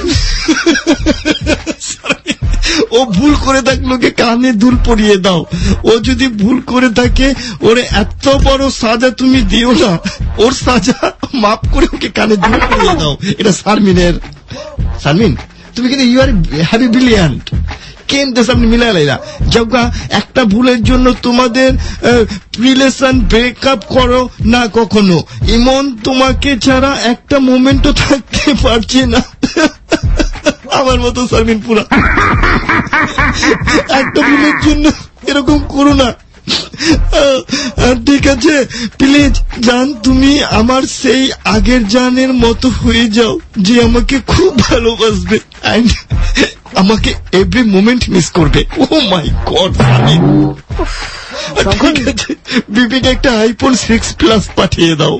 ও ভুল করে থাকলে ওকে কানে দুল পরিয়ে দাও ও যদি ভুল করে থাকে ওরে এত বড় সাজা তুমি দিও না ওর সাজা মাফ করে ওকে কানে দুল পরিয়ে দাও এটা সারমিন তুমি কিন্তু ইউ আর হ্যাভি ব্রিলিয়ান্ট কিন্তু সামনে মিলাই লাইলা যা একটা ভুলের জন্য তোমাদের রিলেশন ব্রেকআপ করো না কখনো ইমন তোমাকে ছাড়া একটা মোমেন্টও থাকতে পারছি না আমার মতো সারমিন পুরা একটা ভুলের জন্য এরকম করো না ঠিক আছে প্লিজ জান তুমি আমার সেই আগের জানের মতো হয়ে যাও যে আমাকে খুব ভালোবাসবে এন্ড আমাকে এভরি মোমেন্ট মিস করবে ও মাই গড সামিন ঠিক আছে বিপিকে একটা আইফোন 6+ পাঠিয়ে দাও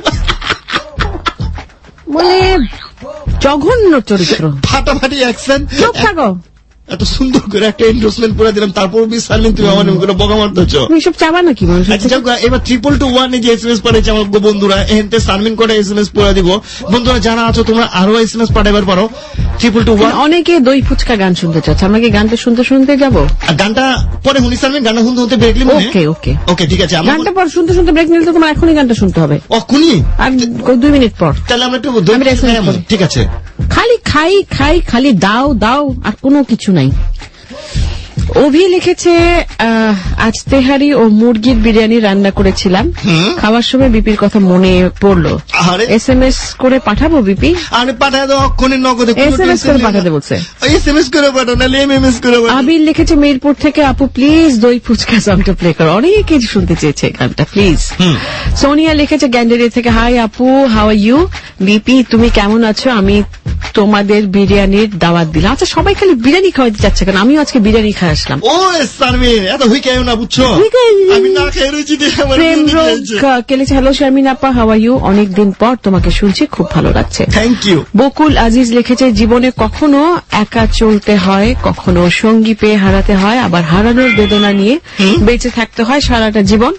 বলে জঘন্য চরিত্র ফাটাফাটি অ্যাকশন চুপ থাকো এত সুন্দর করে একটা এন্ডোর্সমেন্ট করে দিলাম, তারপর সার্মিন তুমি আমার করে বকা মারতেছ। তুমি সব চাবা নাকি মানুষ? আচ্ছা যাও, এবার 222 যে SMS পাঠিয়েছে আমার বন্ধুরা, এনতে সার্মিন করে SMS পড়ে দিব। বন্ধুরা যারা আছো তোমরা আরো SMS পাঠাবার পারো 222। অনেকে দই ফুচকা গান শুনতে চাচ্ছে, আমরা কি গানটা শুনতে শুনতে যাবো? গানটা পরে শুনি সার্মিন, গানটা শুনতে শুনতে ব্রেক নিব। ওকে ওকে ওকে ঠিক আছে। গানটা পর শুনতে শুনতে ব্রেক নিলে তো তোমার এখনই গানটা শুনতে হবে। এখনই আর 2 মিনিট পর। তাহলে আমরা একটু ঠিক আছে। খালি খাই খাই, খালি দাও দাও, আর কোনো কিছু নাই। অভি লিখেছে আজ তেহারি ও মুরগির বিরিয়ানি রান্না করেছিলাম, খাওয়ার সময় বিপির কথা মনে পড়লো। SMS করে পাঠাবো বিপি? আরে পাঠায় দাও অক্ষণে, নগদে SMS করে পাঠাতে বলছে। SMS করে পাঠাও, নাহলে MMS করে পাঠাও। আবির লিখেছে মিরপুর থেকে, আপু প্লিজ দই ফুচকা সংটা প্লে করো, অনেকে শুনতে চেয়েছে গানটা প্লিজ। সোনিয়া লিখেছে গ্যান্ডারিয়া থেকে, হাই আপু হাউ আর ইউ, বিপি তুমি কেমন আছো, আমি তোমাদের বিরিয়ানির দাওয়াত দিলাম। আচ্ছা সবাই খালি বিরিয়ানি খাওয়াতে যাচ্ছে কেন? আমিও আজকে বিরিয়ানি খাই আসলাম। ও সার্মিন এত হুইকায়ও না, বুঝছো আমি না খেয়ে রয়েছি দেখে আমার কেলেছে। হ্যালো শারমিন আপা, হাউ আর ইউ, অনেকদিন পর তোমাকে শুনছি, খুব ভালো লাগছে। Thank you. বকুল আজিজ লিখেছে জীবনে কখনো একা চলতে হয়, কখনো সঙ্গী পেয়ে হারাতে হয়, আবার হারানোর বেদনা নিয়ে বেঁচে থাকতে হয় সারাটা জীবন,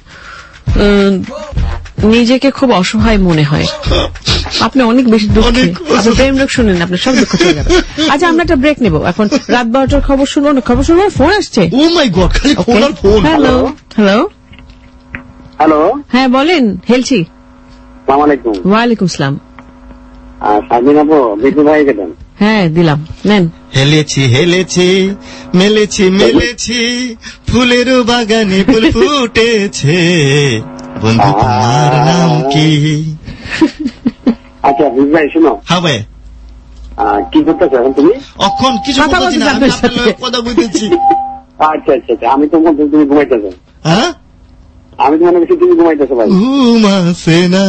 নিজেকে খুব অসহায় মনে হয়। আপনি অনেক বেশি দুঃখী, আপনি প্রেম রোগ শুনেন, আপনার সব দুঃখ চলে যাবে। আচ্ছা আমরা একটা ব্রেক নেব, এখন রাত 12টার খবর শুনবো না? খবর শুনবো, ফোন আসছে। ও মাই গড, খালি ফোন আর ফোন। হ্যালো হ্যালো হ্যালো, হ্যাঁ বলেন, হেলছি। আসসালামু আলাইকুম। ওয়ালাইকুম আসসালাম। সাবিন আপু বিটু ভাই দেন। হ্যাঁ দিলাম, নেন। হেলেছি হেলেছি মেলেছি মেলেছি, ফুলের বাগানে ফুল ফুটেছে, বন্ধু তোমার নাম কি? আচ্ছা বিটু ভাই শুনো। হ্যাঁ ভাই। কি করতেছো এখন তুমি? অখন কিছু বলছি না, আমি আপনার কথা বলতেছি। আচ্ছা আচ্ছা আচ্ছা, আমি তো তুমি ঘুমাইতেছো। হ্যাঁ আমি তো মনে করছি তুমি ঘুমাইতেছো ভাই। ঘুমাসে না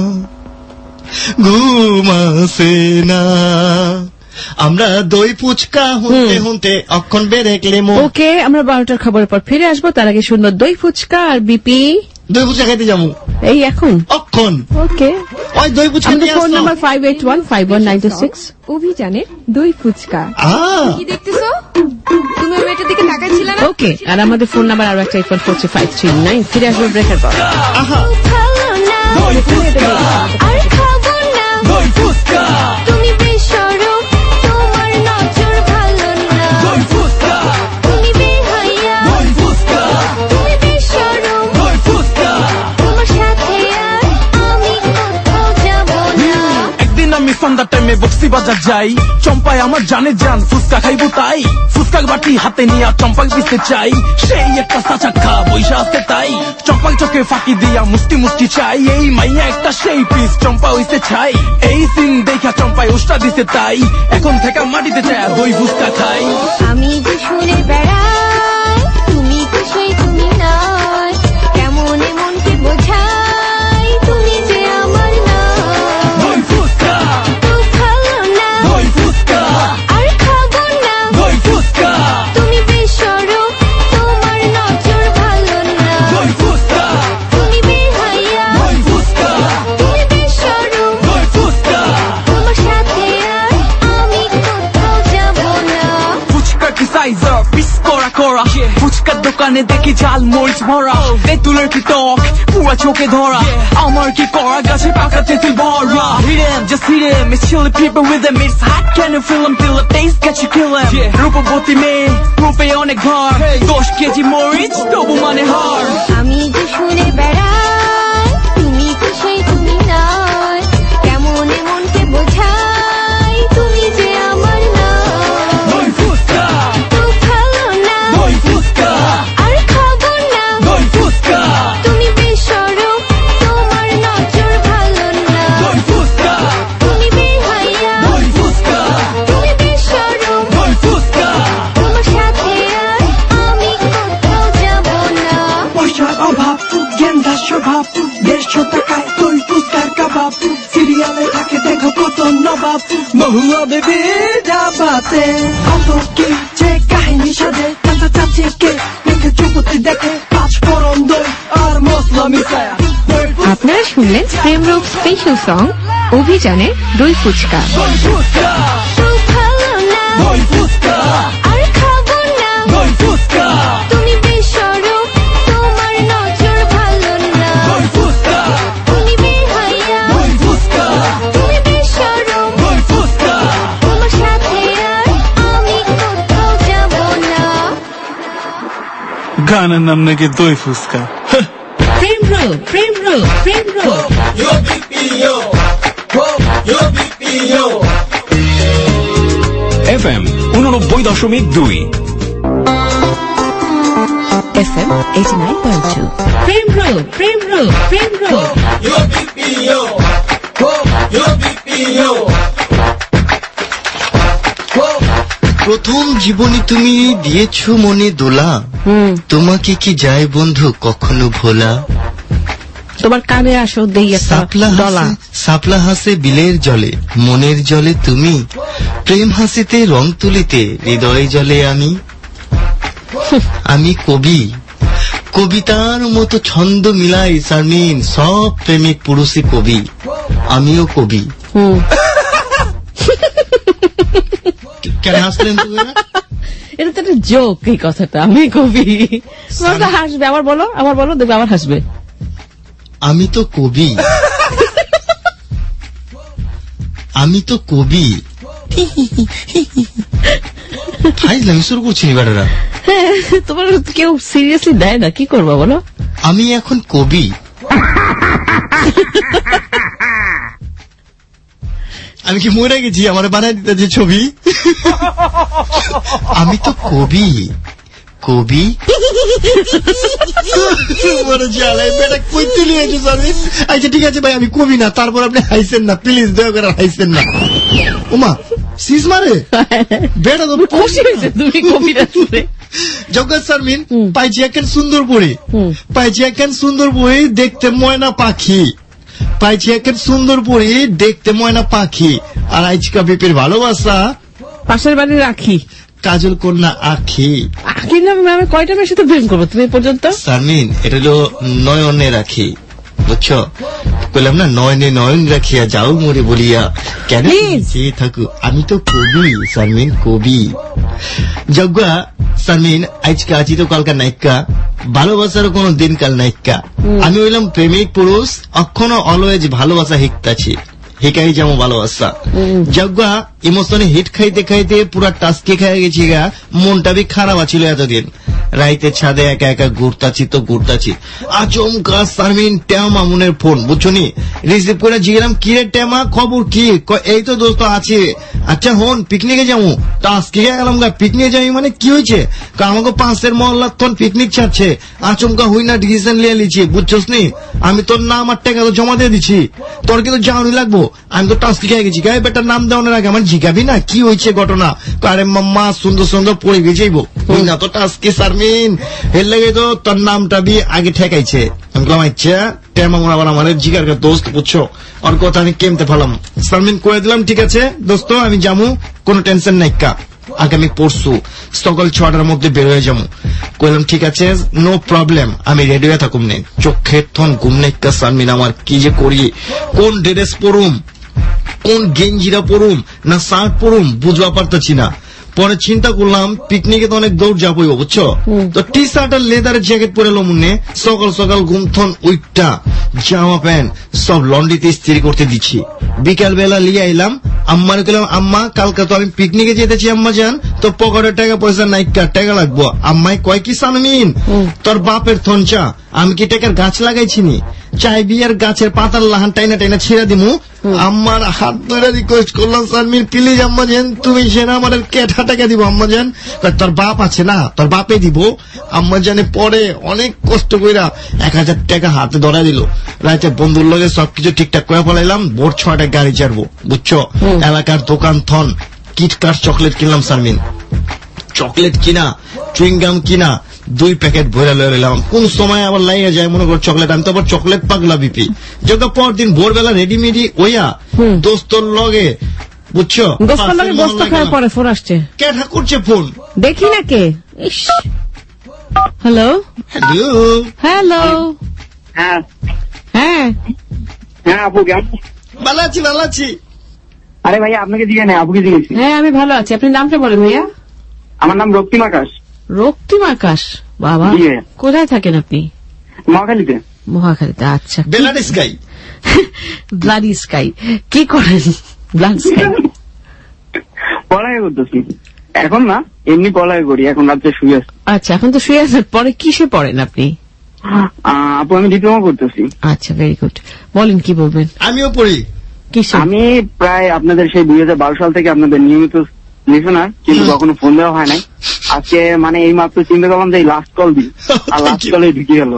ঘুমাসে না, আমরা দই ফুচকা হুনতে হুনতে অক্ষণ বেরেকলে। ওকে আমরা 12টার খবরের পর ফিরে আসবো, তার আগে শুনবো দই ফুচকা আর বিপি। দই ফুচকা খাইতে যাবো এই এখন অক্ষণ। ওকে ওই দই ফুচকা আমাদের ফোন নাম্বার 5815196। অভিযানের দই ফুচকা। কি দেখতেছো তুমি? ওই মেয়েটার দিকে তাকাচ্ছিলে না? ওকে, আর আমাদের ফোন নাম্বার আরো একটা 814339। ফিরে আসবো ব্রেকের পর। তুমি বেশরম, তোমার নজর ভালো না, তুমি বেহায়া, তুমি বেশরম, তোমার সাথে আর আমি কোথাও যাব না। একদিন আমি সন্ধ্যার টাইমে বক্সি বাজার যাই, চম্পায় আমার জানে জান ফুচকা খাইবো, তাই ফুচকা বাটি হাতে নিয়ে চম্পাক দিতে চাই, সেই একটা সাচাক্ষা বৈশা আছে, তাই চম্পাক চোখে ফাঁকি দিয়া মুষ্টি মুষ্টি চাই, এই মাইয়া একটা সেই পিস চম্পা হইতে চাই, এই সিন দেখা চম্পায় উষ্টা দিতে, তাই এখন থেকে মাটিতে চায় দই ফুচকা খাই। আমি যে শুনে বেড়াই, তুমি তো সেই তুমি নয়, কেমন মনকে বোঝাই, তুমি যে আমার না। দই ফুচকা, তো ভালো না, দই ফুচকা, আর খাবো না, দই ফুচকা, তুমি বেশরম, তোমার নজর ভালো না, দই ফুচকা, তুমি বেহায়া, দই ফুচকা, তুমি বেশরম, দই ফুচকা। তোমার সাথে আর আমি কোথাও যাব না। ফুচকা কি সাইজ পিস করা করা, ফুচকার দোকানে দেখি ঝাল মরিচ ভরা, তেঁতুলের কি টক পুরা চোখে ধরা, আমার কি করা গাছে পাকা তেঁতুল ভরা, hidden just hidden, it's chilly people with them, it's hot, can you feel them, till the taste get you kill them, রূপবতী মেয়ে রূপে অনেক ঘর, 10 কেজি মরিচ তবু মানে হার। আমি যে শুনে বেড়াই, তুমি তো সেই তুমি নয়, কেমন মনকে বোঝাই, তুমি যে আমার না। দই ফুচকা, তো ভালো না, দই ফুচকা, আর খাবো না, দই ফুচকা, তুমি বেশরম, তোমার নজর ভালো না, দই ফুচকা, তুমি বেহায়া, দই ফুচকা, তুমি বেশরম, দই ফুচকা। তোমার সাথে আর আমি কোথাও যাব না। পয়সার অভাব, গেন্দা স্বভাব, 150 টাকায় দই ফুচকার কাবাব, সিরিয়ালে থাকে দেখো কত নবাব, মহুয়া বেবি ডাবাতে কত কি যে কাহিনী সাজে, কাঁচা চাচিকে দেখে যুবতী দেখে 5 ফোড়ন দই আর মশলা মিশায়া। আপনারা শুনলেন প্রেমরোগ স্পেশাল সং অভিযানের দই ফুচকা। দই ফুচকা, তো ভালো না, দই ফুচকা, আর খাবো দই ফুচকা তুমি বেশরম, তোমার নজর ভালো না। দই ফুচকা তুমি বেহায়া, দই ফুচকা তুমি বেশরম, দই ফুচকা তোমার সাথে আর আমি কোথাও যাব না। গানের নাম নাকি দই ফুচকা। প্রেম রোগ, প্রেম রোগ, প্রেম রোগ। FM 89.2 FM 89.2 প্রেম রোগ, প্রেম রোগ, প্রেম রোগ। প্রথম জীবনে তুমি দিয়েছো মনে দোলা, তোমাকে কি যায় বন্ধু কখনো ভোলা। তোমার কানে আসো দেই একটা ডলা। সাপলা হাসে বিলের জলে, মনের জলে তুমি, প্রেম হাসিতে রং তুলিতে হৃদয় জলে আমি। আমি কবি, কবিতার মতো ছন্দ মিলাই শারমিন, সব প্রেমিক পুরুষই কবি, আমিও কবি। কেন হাসলেন তুমি? এটা তো একটা জোক, এই কথাটা। আমি কবি, হাসবে। আবার বলো, আবার বলো, দেখবে আবার হাসবে। আমি তো কবি, আমি তো কবি। ফাইজলামি শুরু করছি বেটারা। তোমার কেউ সিরিয়াসলি দেয় না, কি করবো বলো? আমি এখন কবি। আমি কি মরে গেছি? আমার বানাই দিতে যে ছবি। আমি তো কবি, কবি। আচ্ছা ঠিক আছে ভাই, আমি কবি না, তারপর আপনি হাইছেন না, প্লিজ দয়া করে হাইছেন না। ওমা সিজ মারে বেটা তো খুশি হয়েছে তুমি কবি না শুনে। জগৎ শারমিন পাইছি একখান সুন্দর বই, পাইছি একখান সুন্দর বই, দেখতে ময়না পাখি, পাইছি একখান সুন্দর বই, দেখতে ময়না পাখি। আর আজকা বিপির ভালোবাসা পাশের বাড়ি রাখি, কাজল কন্যা আখি। আখি নামে আমি কয়টা মেয়ের সাথে প্রেম করবো তুমি পর্যন্ত? শারমিন এটা হলো নয়নে রাখি, বুঝছো? বললাম না, নয়নে নয়ন রাখিয়া যাও মরে বলিয়া, কেন চেয়ে থাকু। আমি তো কবি শারমিন, কবি। যজ্ঞা শারমিন আজকে আছি তো কালকা নায়িকা, ভালোবাসার কোনো দিনকাল নায়িকা। আমি হইলাম প্রেমিক পুরুষ, অক্ষণও অলওয়েজ ভালোবাসা হিকতাছি, হিকাই যাবো ভালোবাসা। যজ্ঞা ইমোশনে হিট খাইতে খাইতে পুরা টাস্কে খাই গেছি গা, মনটা বি খারাপ আছিল এতদিন। রাইতে ছাদে একা একা ঘুরতাছি তো ঘুরতাছি, আচমকা শারমিন ট্যামা মনের ফোন, বুঝছো নি? রিসিভ করে জিগেলাম, কি রে ট্যামা খবর কি? এই তো দোস্ত আছে। আচ্ছা হন পিকনিকে যাবো। তা আজকে গেলাম গা, পিকনিকে যাই মানে কি হয়েছে? আমাকে পাশের মহল্লার তখন পিকনিক ছাড়ছে, আচমকা হই না ডিসিশন লিয়ে লিছি, বুঝছোস নি? আমি তোর নাম আর টাকা তো জমা দিয়ে দিচ্ছি, তোর কিন্তু যাওয়ানি লাগবো। আমি তো টাস্কি খেয়ে গেছি, গায়ে বেটার নাম দেওয়ানোর আগে আমার জিগাবি না কি হয়েছে ঘটনা? আরে মাম্মা সুন্দর সুন্দর পড়ে গেছেইব না তো টাস্কি শারমিন, এর লাগে তো তোর নামটা বি আগে ঠেকাইছে। আমি বললাম আচ্ছা টেমা মোড় আবার আমার জিগার দোস্ত, বুঝছো? ওর কথা আমি কেমতে ফেলাম। শারমিন কয়ে দিলাম ঠিক আছে দোস্ত আমি যাবো, কোনো টেনশন নাই কা, আগামী পরশু সকাল 6টার মধ্যে বের হয়ে যাবো। কইলাম ঠিক আছে নো প্রবলেম, আমি রেডি হয়ে থাকুম নেই। চোখের থন ঘুম নাই কা শারমিন, আমার কি যে করি, কোন ড্রেস পরুম, কোন গেঞ্জিরা পরুম না শার্ট পরুম বুঝবা পারতেছি না। পরে চিন্তা করলাম পিকনিকে তো অনেক দৌড় যাবই, বুঝছো? তো টি শার্ট আর লেদারের জ্যাকেট পরে এলো মনে, সকাল সকাল ঘুমথন উইটা জামা প্যান্ট সব লন্ড্রিতে ইস্ত্রি করতে দিচ্ছি। বিকাল বেলা লিয়ে এলাম, আম্মার গেলাম আম্মা কালকে তো আমি পিকনিকে যেতেছি, আম্মা যান তো পকেটে টাকা পয়সা নাই, টাকা লাগবো। আম্মাই কয় কি শারমিন তোর বাপের থন চা, আমি কি টাকার গাছ লাগাইছি নি, চাইবি আর গাছের পাতার লাহান টাইনা টাইনা ছেড়ে দিমু। আম্মার হাত ধরে রিকোয়েস্ট করলাম শারমিন প্লিজ আম্মা যান তুমি সেনা আমার কেঠা টাকা দিব। আম্মা যান তোর বাপ আছে না, তোর বাপে দিব। আম্মা জানে পরে অনেক কষ্ট কইরা 1000 টাকা হাতে ধরা দিল। রাতে বন্ধুর লগে সবকিছু ঠিকঠাক করে ফেলাইলাম, ভোর 6টায় গাড়ি ছাড়বো, বুঝছো? এলাকার দোকান থন কিটকাট চকলেট কিনলাম শারমিন, চকলেট কিনা চুইংগাম কিনা 2 প্যাকেট ভরে লয়ে এলাম। কোন সময় আবার লাইয়া যায় মনে কর চকলেট, আমি তো আবার চকলেট পাগলা বিপি। যখন পর দিন ভোরবেলা রেডিমেডি ওইয়া দোস্তর লগে, বুঝছো? দোস্তের লগে গোস্ত খাওয়ার পরে ফোন আসছে, কে করছে ফোন দেখি না কে। হ্যালো হ্যালো হ্যালো, হ্যাঁ হ্যাঁ হ্যাঁ আপু কেমন? ভালো আছি ভালো আছি। আরে ভাইয়া আপনাকে জিজ্ঞাসা নেই, আপুকে জিজ্ঞেস। হ্যাঁ আমি ভালো আছি, আপনি নামটা বলেন ভাইয়া। আমার নাম রক্তিম আকাশ। রক্তিম আকাশ, বাবা জি ভাইয়া। কোথায় থাকেন আপনি? মহাখালীতে। মহাখালীতে, আচ্ছা। Blood sky. ব্লাডি স্কাই কি করেন? ব্লাড স্কাই পড়াই করতেছি এখন, না এমনি পড়াই করি, এখন রাত্রে শুয়ে আছি। আচ্ছা, এখন তো শুয়ে আছেন, পরে কিসে পড়েন আপনি? আপু আমি ডিপ্লোমা করতেছি। আচ্ছা, ভেরি গুড। বলেন কি বলবেন? আমিও পড়ি। কিসে? আমি প্রায় আপনাদের সেই 2012 সাল থেকে আপনাদের নিয়মিত লিসেনার, কিন্তু কখনো ফোন দেওয়া হয় নাই। আজকে মানে এই মাত্র চিন্তা করলাম যে লাস্ট কল দিই, আর লাস্ট কলে ঢুকে গেল।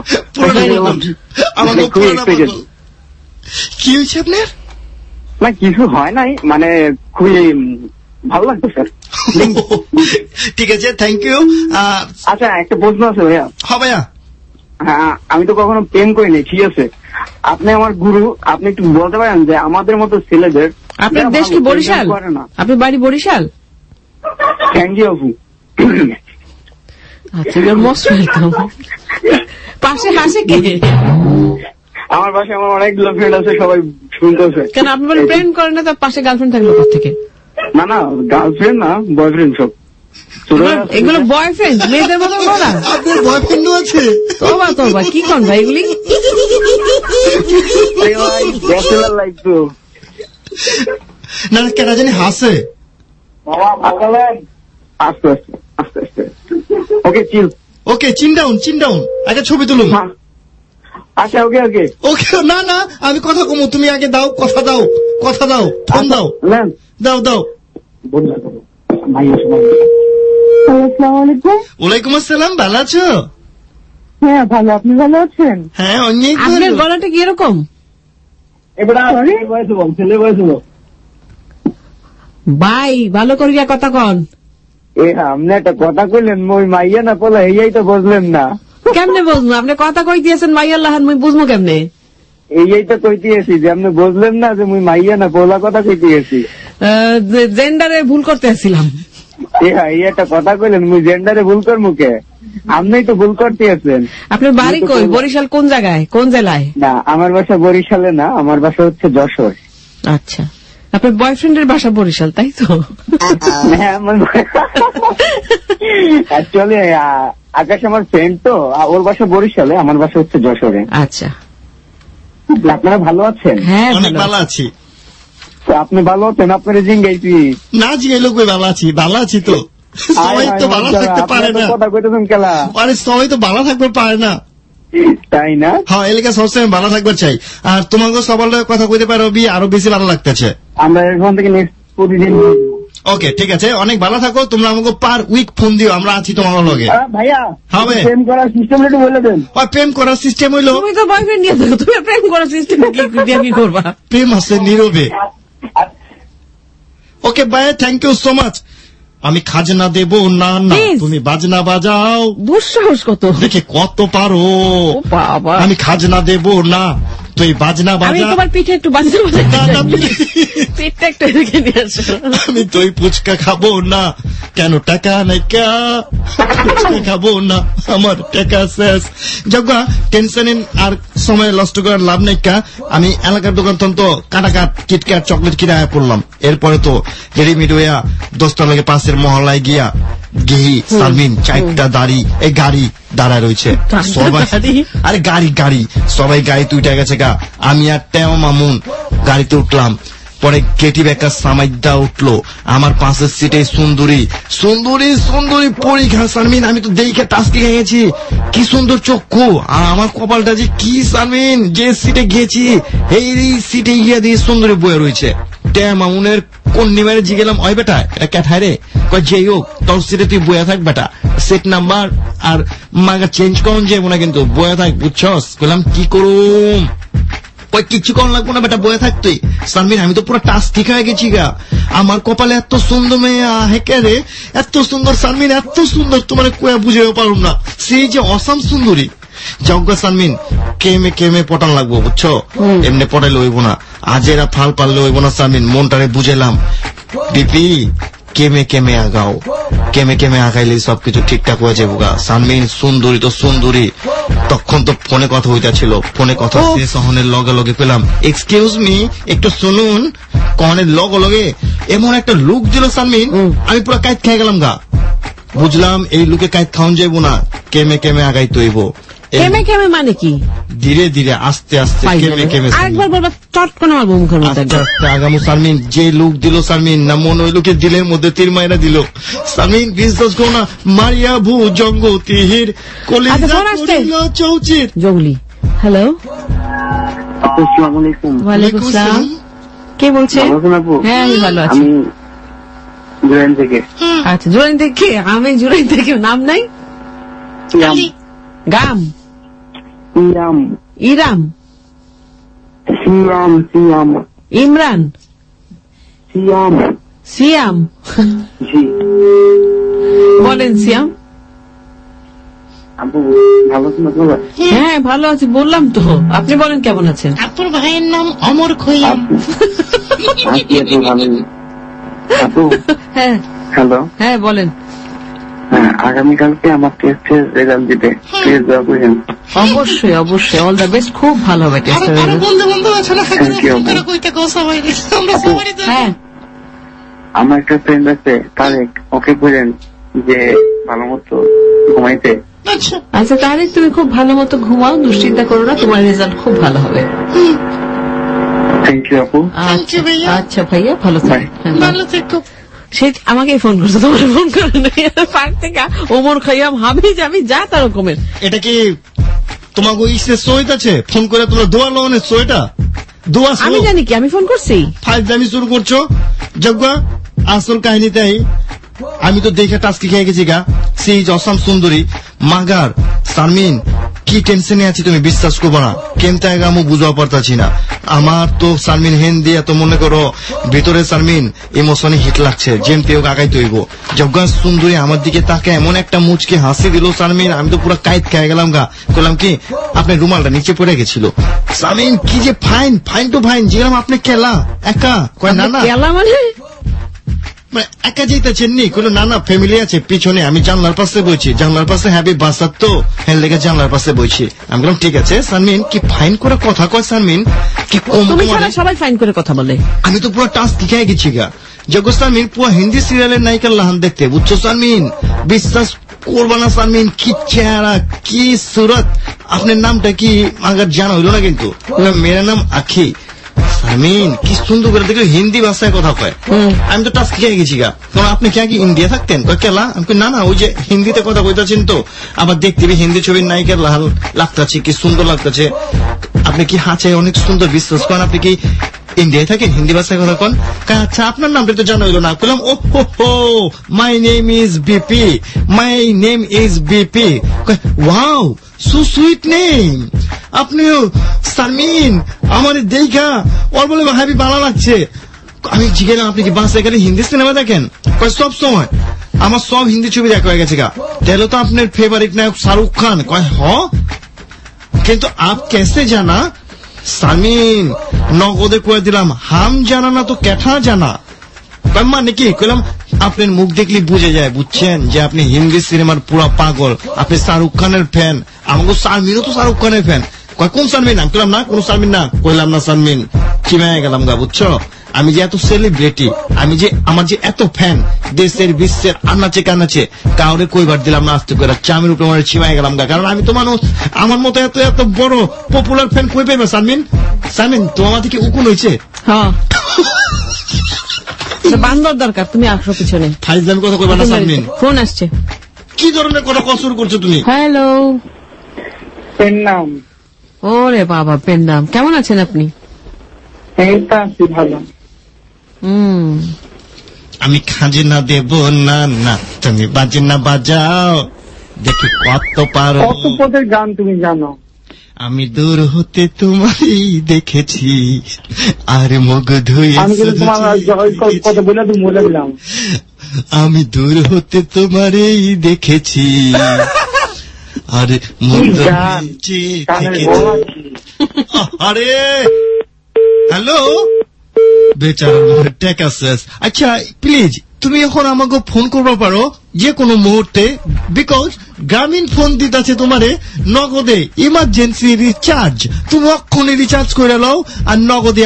খুবই এক্সাইটেড। কি হয়েছে আপনার? না কিছু হয় নাই, মানে খুবই ভালো লাগতো স্যার। ঠিক আছে, থ্যাংক ইউ। আচ্ছা একটা প্রশ্ন আছে ভাইয়া। হ্যাঁ ভাইয়া। হ্যাঁ, আমি তো কখনো প্রেম করিনি, ঠিক আছে, আপনি আমার গুরু, আপনি একটু বলতে পারেন যে আমাদের মতো ছেলেদের। আপনার দেশ কি বরিশাল? আপনার বাড়ি বরিশাল? থ্যাংক ইউ আপু। আচ্ছা, মোস্ট ওয়েলকাম। পাশে হাসে কে? আমার পাশে আমার অনেক গার্লফ্রেন্ড আছে, সবাই শুনতেছে। কেন আপনি বলেন প্রেম করেন না, তার পাশে গার্লফ্রেন্ড থাকলো কোথা থেকে? না না, গার্লফ্রেন্ড না, বয়ফ্রেন্ড সব। এগুলো বয়ফ্রেন্ড মেয়েদের মতো বলা? আপনার বয়ফ্রেন্ডও আছে? তোবা তোবা, কি কন ভাই এগুলি? ব্যাচেলার লাইফ তো। না কেন জানি হাসে। আস্তে আস্তে আস্তে আস্তে। ওকে চিল। ওকে, চিন ডাউন। আগে ছবি তুলুন। আচ্ছা ওকে ওকে ওকে। না না, আমি কথা কমু, তুমি আগে দাও, কথা দাও, ফোন দাও। দাও। ওয়ালাইকুম আসসালাম, ভালো আছো? হ্যাঁ ভালো, আপনি ভালো আছেন? হ্যাঁ অনেক ভালো। আপনার গলাটা কি এরকম? ভাই ভালো করিয়া কথা কন। আপনি একটা কথা কইলেন, মই মাইয়া না পোলা, এই তো বুঝলেন না। কেমনে বুঝবো? আপনি কথা কই দিয়েছেন মাইয়াল্লাহ, মুই বুঝবো কেমনে? এই তো কইতেছি যে আপনি বুঝলেন না যে মুই মাইয়া না পোলা, কথা কইতেছি। জেন্ডারে ভুল করতে আসছিলাম। এই একটা কথা কইলেন, মুই জেন্ডারে ভুল কর মুখে, আপনি তো ভুল করতে আছেন। আপনার বাড়ি কই? বরিশাল কোন জায়গায়, কোন জেলায়? না আমার বাসা বরিশালে না, আমার বাসা হচ্ছে যশোর। আচ্ছা, আপনার বয়ফ্রেন্ডের বাসা বরিশাল, তাই তো? অ্যাকচুয়ালি আকাশ আমার ফ্রেন্ড তো, ওর বাসা বরিশালে, আমার বাসা হচ্ছে যশোরে। আচ্ছা, আপনারা ভালো আছেন? হ্যাঁ অনেক ভালো আছি। আপনি ভালো আছেন? আপনার জিঙ্গাইছি না, জিঙ্গাইলো কই, ভালো আছি তো। সবাই তো ভালো থাকতে পারে না। কথা কইতেছেন কেলা? আরে সবাই তো ভালো থাকতে পারে না, তাই না? হ্যাঁ, এলাকা সবসময় ভালো থাকবার চাই। আর তোমাকে সবার কথা কইতে পারো, আরো বেশি ভালো লাগতেছে। আমরা এখান থেকে নেক্সট প্রতিদিন। ওকে, ঠিক আছে, অনেক ভালো থাকো। তোমরা আমাকে পার উইক ফোন দিও, আমরা আছি তোমার লগে। ভাইয়া হবে প্রেম করার সিস্টেম একটু বলে দেন। প্রেম করার সিস্টেম হইলো, তুমি তো বয়ফ্রেন্ড নিয়ে থাকো, তুমি প্রেম করার সিস্টেম কি করবা? প্রেম আছে নীরবে। Okay bye, thank you so much. আমি খাজনা দেব না, তুমি বাজনা বাজাও। দুঃসাহস কত! দেখে কত পারো। বাবা, আমি খাজনা দেব না, তুই বাজনা বাজা। আমি তোমার পিঠে একটু বাজনা বাজা, পিঠটা একটু এদিকে নিয়ে আসো। আমি দই ফুচকা খাবো না, কেন টাকা নাই? ফুচকা খাবো না, আমার টাকা শেষ। যজ্ঞা টেনশন আর সময় নষ্ট করার লাভ নাই। আমি এলাকার দোকান তো কাটাকাট কিটক্যাট চকলেট কিনে পড়লাম। এরপরে তো রেডিমেড হইয়া 10টা লাগে 5-এর মহল্লায় গিয়া গেহি সালমিন 4টা গাড়ি দাঁড়ায় রয়েছে। সবাই আরে গাড়ি সবাই গাড়িতে উঠে গেছে গা। আমি আর টেও মামুন গাড়িতে উঠলাম। পরে কেটি বেকার সামাইদা উঠলো। আমার পাশের সিটে সুন্দরী পরীক্ষা সালমিন। আমি তো দেখে টাস্কি খেয়ে গেছি, কি সুন্দর চক্ষু। আর আমার কপালটা যে কি সালমিন, যে সিটে গেছি এই সিটে গিয়ে দিয়ে সুন্দরী বয়ে রয়েছে। মামুনের কোন নিমারে জিগেলাম, ওই বেটা এটা ক্যাঠায় রে? যেই হোক, তোর সিটে তুই বয়ে থাক বেটা, সিট নাম্বার আর মাগা চেঞ্জ করুন যাবো না, কিন্তু বয়ে থাক, বুঝছস? বললাম কি করুম, ওই কিছু কম লাগবো না বেটা, বয়ে থাক তুই। সালমিন আমি তো পুরো টাচ ঠিক হয়ে গেছি গা। আমার কপালে এত সুন্দর মেয়ে হেকে রে, এত সুন্দর সালমিন, এত সুন্দর তোমার কোয়া বুঝেও পারুম না। সেই যে অসাম সুন্দরী যজ্ঞ সালমিন, কেমে পটান লাগবো, বুঝছো? এমনি পটাইলে হইব না, আজ এরা ফাল পারলে হইব না সালমিন। মনটারে বুঝেলাম, বিপি কেমে আগাও, কেমে আগাইলে সবকিছু ঠিকঠাক হয়ে যাবো গা। সালমিন সুন্দরী তো সুন্দরী। তখন তো ফোনে কথা হইতাছিল, ফোনে কথা শেষ হনের লগে পেলাম, এক্সকিউজ মি একটু শুনুন। কনের লগে এমন একটা লুক দিল সালমিন, আমি পুরো কাইট খেয়ে গেলাম গা। বুঝলাম এই লোকে কাইত খাওন যাইবো না, কেমে কেমে আগাই তৈব। কেমে কেমে মানে কি? ধীরে ধীরে আস্তে আস্তে কেমে কেমে। আরেকবার বলবা, চট করে আমার মুখের মধ্যে আগামো সারমিন। যে লোক দিল সারমিন না মন ওই লোকের দিলের মধ্যে তীর মাইরা দিল সারমিন। বিশ্বাস করো না, মারিয়া ভু জঙ্গ তিহির কলিজা চৌচির জঙ্গলি। হ্যালো, আসসালামু আলাইকুম। ওয়ালাইকুম আসসালাম। কে বলছে? হ্যাঁ আমি ভালো আছি। আমি জুরাইন থেকে। আচ্ছা, জুরাইন থেকে? আমি জুরাইন থেকে, নাম নাই? গাম, ইরাম, ইরাম, সিয়াম, সিয়াম, ইমরান, সিয়াম, সিয়াম। জি বলেন সিয়াম। আপু ভালো আছেন? হ্যাঁ ভালো আছি, বললাম তো। আপনি বলেন কেমন আছেন? আপনার ভাইয়ের নাম অমর খৈয়াম। আপু হ্যাঁ হ্যালো, হ্যাঁ বলেন। হ্যাঁ, আগামীকালকে আমার টেস্টের রেজাল্ট দিতে, প্লিজ দোয়া করবেন। অবশ্যই অবশ্যই, অল দ্য বেস্ট। খুব ভালো হবে টেস্টের রেজাল্ট। হ্যাঁ, আমার একটা ফ্রেন্ড আছে তারেক, ওকে বলেন যে ভালো মতো ঘুমাইতে। আচ্ছা তারেক, তুমি খুব ভালো মতো ঘুমাও, দুশ্চিন্তা করো না, তোমার রেজাল্ট খুব ভালো হবে। থ্যাংক ইউ আপু। আচ্ছা ভাইয়া, ভালো থেকো। সে আমাকে ফোন করছে, তোমার ফোন করে পার্ক থেকে। ওমর খৈয়াম হাবিজ, আমি যা তার রকমের। এটা কি তোমাকে ইসের সহিত আছে? ফোন করে তোমরা দোয়া লোনের সোয়েটা দোয়া। আমি জানি কি, আমি ফোন করছি? ফাইজলামি শুরু করছো যজ্ঞা। আসল কাহিনীটাই আমি তো দেখে টাস্কি খেয়ে গেছি গা। সেই অসাম সুন্দরী মাগার সারমিন, কি টেনশনে আছি তুমি বিশ্বাস করবো না। কেমতে আমি বুঝা পারতাছি না। আমার তো সারমিন হেন দিয়ে তো মনে করো ভিতরে সারমিন ইমোশনে হিট লাগছে, যেমতে হোক আগাই তৈব। যজ্ঞা সুন্দরী আমার দিকে তাকে এমন একটা মুচকে হাসি দিল সারমিন, আমি তো পুরো কাইত খেয়ে গেলাম গা। বললাম কি আপনার রুমালটা নিচে পড়ে গেছিল। সারমিন কি যে ফাইন, ফাইন টু ফাইন। জিলাম আপনি কেলা একা? কয় না না, কেলা মানে একা যেতেছেন নি? কোনো না না, ফ্যামিলি আছে পিছনে। আমি জানলার পাশে বইছি, জানলার পাশে হ্যাপি বাসার তো হ্যাঁ লেগে জানলার পাশে বইছি। আমি বললাম ঠিক আছে। সারমিন কি ফাইন করে কথা কয় সারমিন, কি কম। সবাই ফাইন করে কথা বলে। আমি তো পুরো টাস্ক শিখাই গেছি গা। যখন সারমিন পুরো হিন্দি সিরিয়ালের নায়িকার লাহান দেখতে, বুঝছো সারমিন? বিশ্বাস করবা না সারমিন, কি চেহারা, কি সুরত। আপনার নামটা কি আগার জানা হইল না কিন্তু। মেরা নাম আখি। সারমিন কি সুন্দর করে দেখলো হিন্দি ভাষায় কথা কয়। আমি তো টাস্ক খেয়ে গেছি গা। কারণ আপনি কি আগে ইন্ডিয়া থাকতেন? কেলা? আমি না না, ওই যে হিন্দিতে কথা কইতাছেন তো, আবার দেখতে হিন্দি ছবির নায়িকার লাল লাগতেছে, কি সুন্দর লাগতেছে। আপনি কি হাঁচে অনেক সুন্দর, বিশ্বাস করেন। আপনি কি ইন্ডিয়ায় থাকেন, হিন্দি ভাষায় কথা কন? আচ্ছা আপনার নামটা তো জানা হইলো না। বললাম ও হো, my name is BP, my name is BP. Wow, so sweet name. আপনিও সারমিন আমার দেখা ওর বলে হাবি ভালো লাগছে। আমি জিজ্ঞেস আপনি কি বাস এখানে হিন্দি সিনেমা দেখেন? সব সময় আমার সব হিন্দি ছবি দেখা হয়ে গেছে গা। তাহলে তো আপনার ফেভারিট নায়ক শাহরুখ খান? কয় হ। কিন্তু আপ কেসে জানা? সারমিন নগদে কয়ে দিলাম, হাম জানা না তো ক্যাঠা জানা। মানে কি কইলাম, আপনার মুখ দেখলে বুঝে যায়, বুঝছেন যে আপনি হিন্দি সিনেমার পুরা পাগল, আপনি শাহরুখ খানের ফ্যান। আমাকে সারমিনও তো শাহরুখ খানের ফ্যান। কয় কোন সারমিন? আমি কইলাম না কোন সারমিন না। কইলাম না সারমিন, চিমায় গেলাম গা। বুঝছো আমি যে এত সেলিব্রিটি, আমি যে আমার যে এত ফ্যান দেশের বিশ্বের আনাচে কানাচে, কাউরে কইবার দিলাম না আস্তে করে। চামের উপরে আমার চিমায় গেলাম গা। কারণ আমি তো মানুষ, আমার মতো এত এত বড় পপুলার ফ্যান কই পাইবে সারমিন? সারমিন তোমার মাঝে কি উকুন হয়েছে? হ্যাঁ বান্দর দরকার, তুমি আসো পিছনে। ফাইজলামি কথা কইবা না সারমিন। ফোন আসছে। কি ধরনের কথা কসুর করছো তুমি? হ্যালো, পেন্নাম। ওরে বাবা, পেন্নাম, কেমন আছেন আপনি? ভালো। আমি খাজনা দেব না না, তুমি বাজনা বাজাও, দেখি কত পারো। কত পদের গান তুমি জানো? আমি দূর হতে তোমারই দেখেছি, আর মুখ ধুয়ে আমি দূর হতে তোমারই দেখেছি, আর মুখ আরে হ্যালো বেচারা টেকা শেষ। আচ্ছা প্লিজ তুমি এখন আমাকে ফোন করবা পারো যে কোনো মুহূর্তে, বিকজ গ্রামীণ ফোন দিতেছে তোমারে নগদে ইমার্জেন্সি রিচার্জ। তুমি অক্ষণে রিচার্জ করে নাও আর নগদে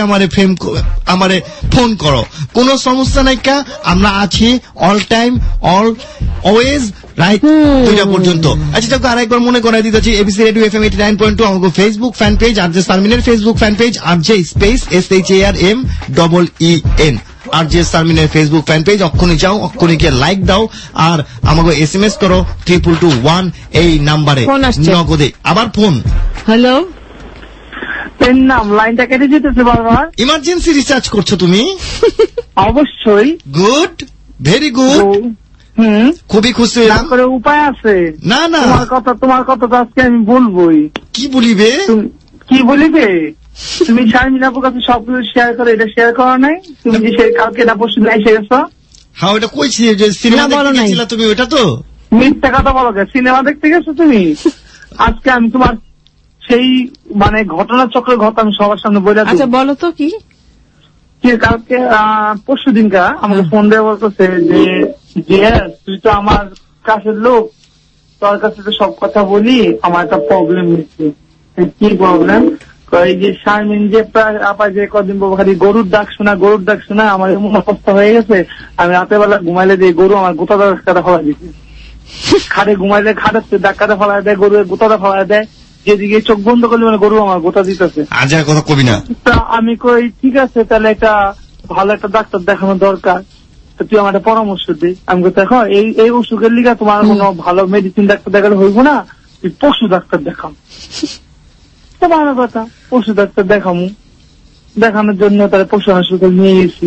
আমারে ফোন করো, কোনো সমস্যা নাই কা। আমরা আছি all time, all always right 2টা পর্যন্ত। আচ্ছা যাক, আরেকবার মনে করাই দিতেছি, এবিসি রেডিও এফএম 89.2 আমাকে ফেসবুক ফ্যান পেজ, আরজে সারমিনের Facebook fan page, RJ space SHARMEEN RJ সারমিনের ফেসবুক ফ্যান পেজ। অক্ষণে যাও, অক্ষণে গিয়ে লাইক দাও, আর আমাকে SMS করো 2221 এই নাম্বারে নগদে। আবার ফোন। হ্যালো, পেন নাম লাইনটা কেটে যেতেছে বারবার। ইমার্জেন্সি রিচার্জ করছো তুমি? অবশ্যই। গুড, ভেরি গুড, খুবই খুশি হলাম। করে উপায় আছে? না না, তোমার কথা তো আজকে আমি বলবোই। কি বলিবে? কি বলিবে? তুমি শারমিন আপুর কাছে সবকিছু শেয়ার করো, এটা শেয়ার করো নাই? তুমি যে সে কালকে না পরশু এসে গেছো? হ্যাঁ ওটা কইছি যে সিনেমা দেখতে গেছিলা তুমি, ওটা তো মিথ্যা কথা বলো। সিনেমা দেখতে গেছো তুমি? আজকে আমি তোমার সেই মানে ঘটনা চক্রের ঘটনা আমি সবার সামনে বলে। আচ্ছা বলো তো কি? কালকে পরশু দিনকা আমাকে ফোন দিয়ে বলতেছে যে তুই তো আমার কাছের লোক, তোর কাছে তো সব কথা বলি, আমার একটা প্রবলেম হয়েছে। কি প্রবলেম? এই যে শারমিন যে আপা যে কদিন খালি গরুর ডাক শোনা আমার এমন অবস্থা হয়ে গেছে, আমি রাতের বেলা ঘুমাইলে যে গরু আমার গোতাটা কাটা ফলা দিচ্ছে, খাটে ঘুমাইলে খাটাচ্ছে ডাক্তারটা ফলাই দেয়, গরু গোতাটা ফলাই দেয়, যেদিকে চোখ বন্ধ করলে মানে গরু আমার গোতা দিতেছে। আজার কথা কবি না। তা আমি কই ঠিক আছে, তাহলে একটা ভালো একটা ডাক্তার দেখানো দরকার, তুই আমার একটা পরামর্শ দে। আমি দেখো এই অসুখের লিগা তোমার কোনো ভালো মেডিসিন ডাক্তার দেখালে হইব না, তুই পশু ডাক্তার দেখাম। তো ভালো কথা, পশু ডাক্তার দেখামু। দেখানোর জন্য তাহলে পশু হাসপাতাল নিয়ে গেছি।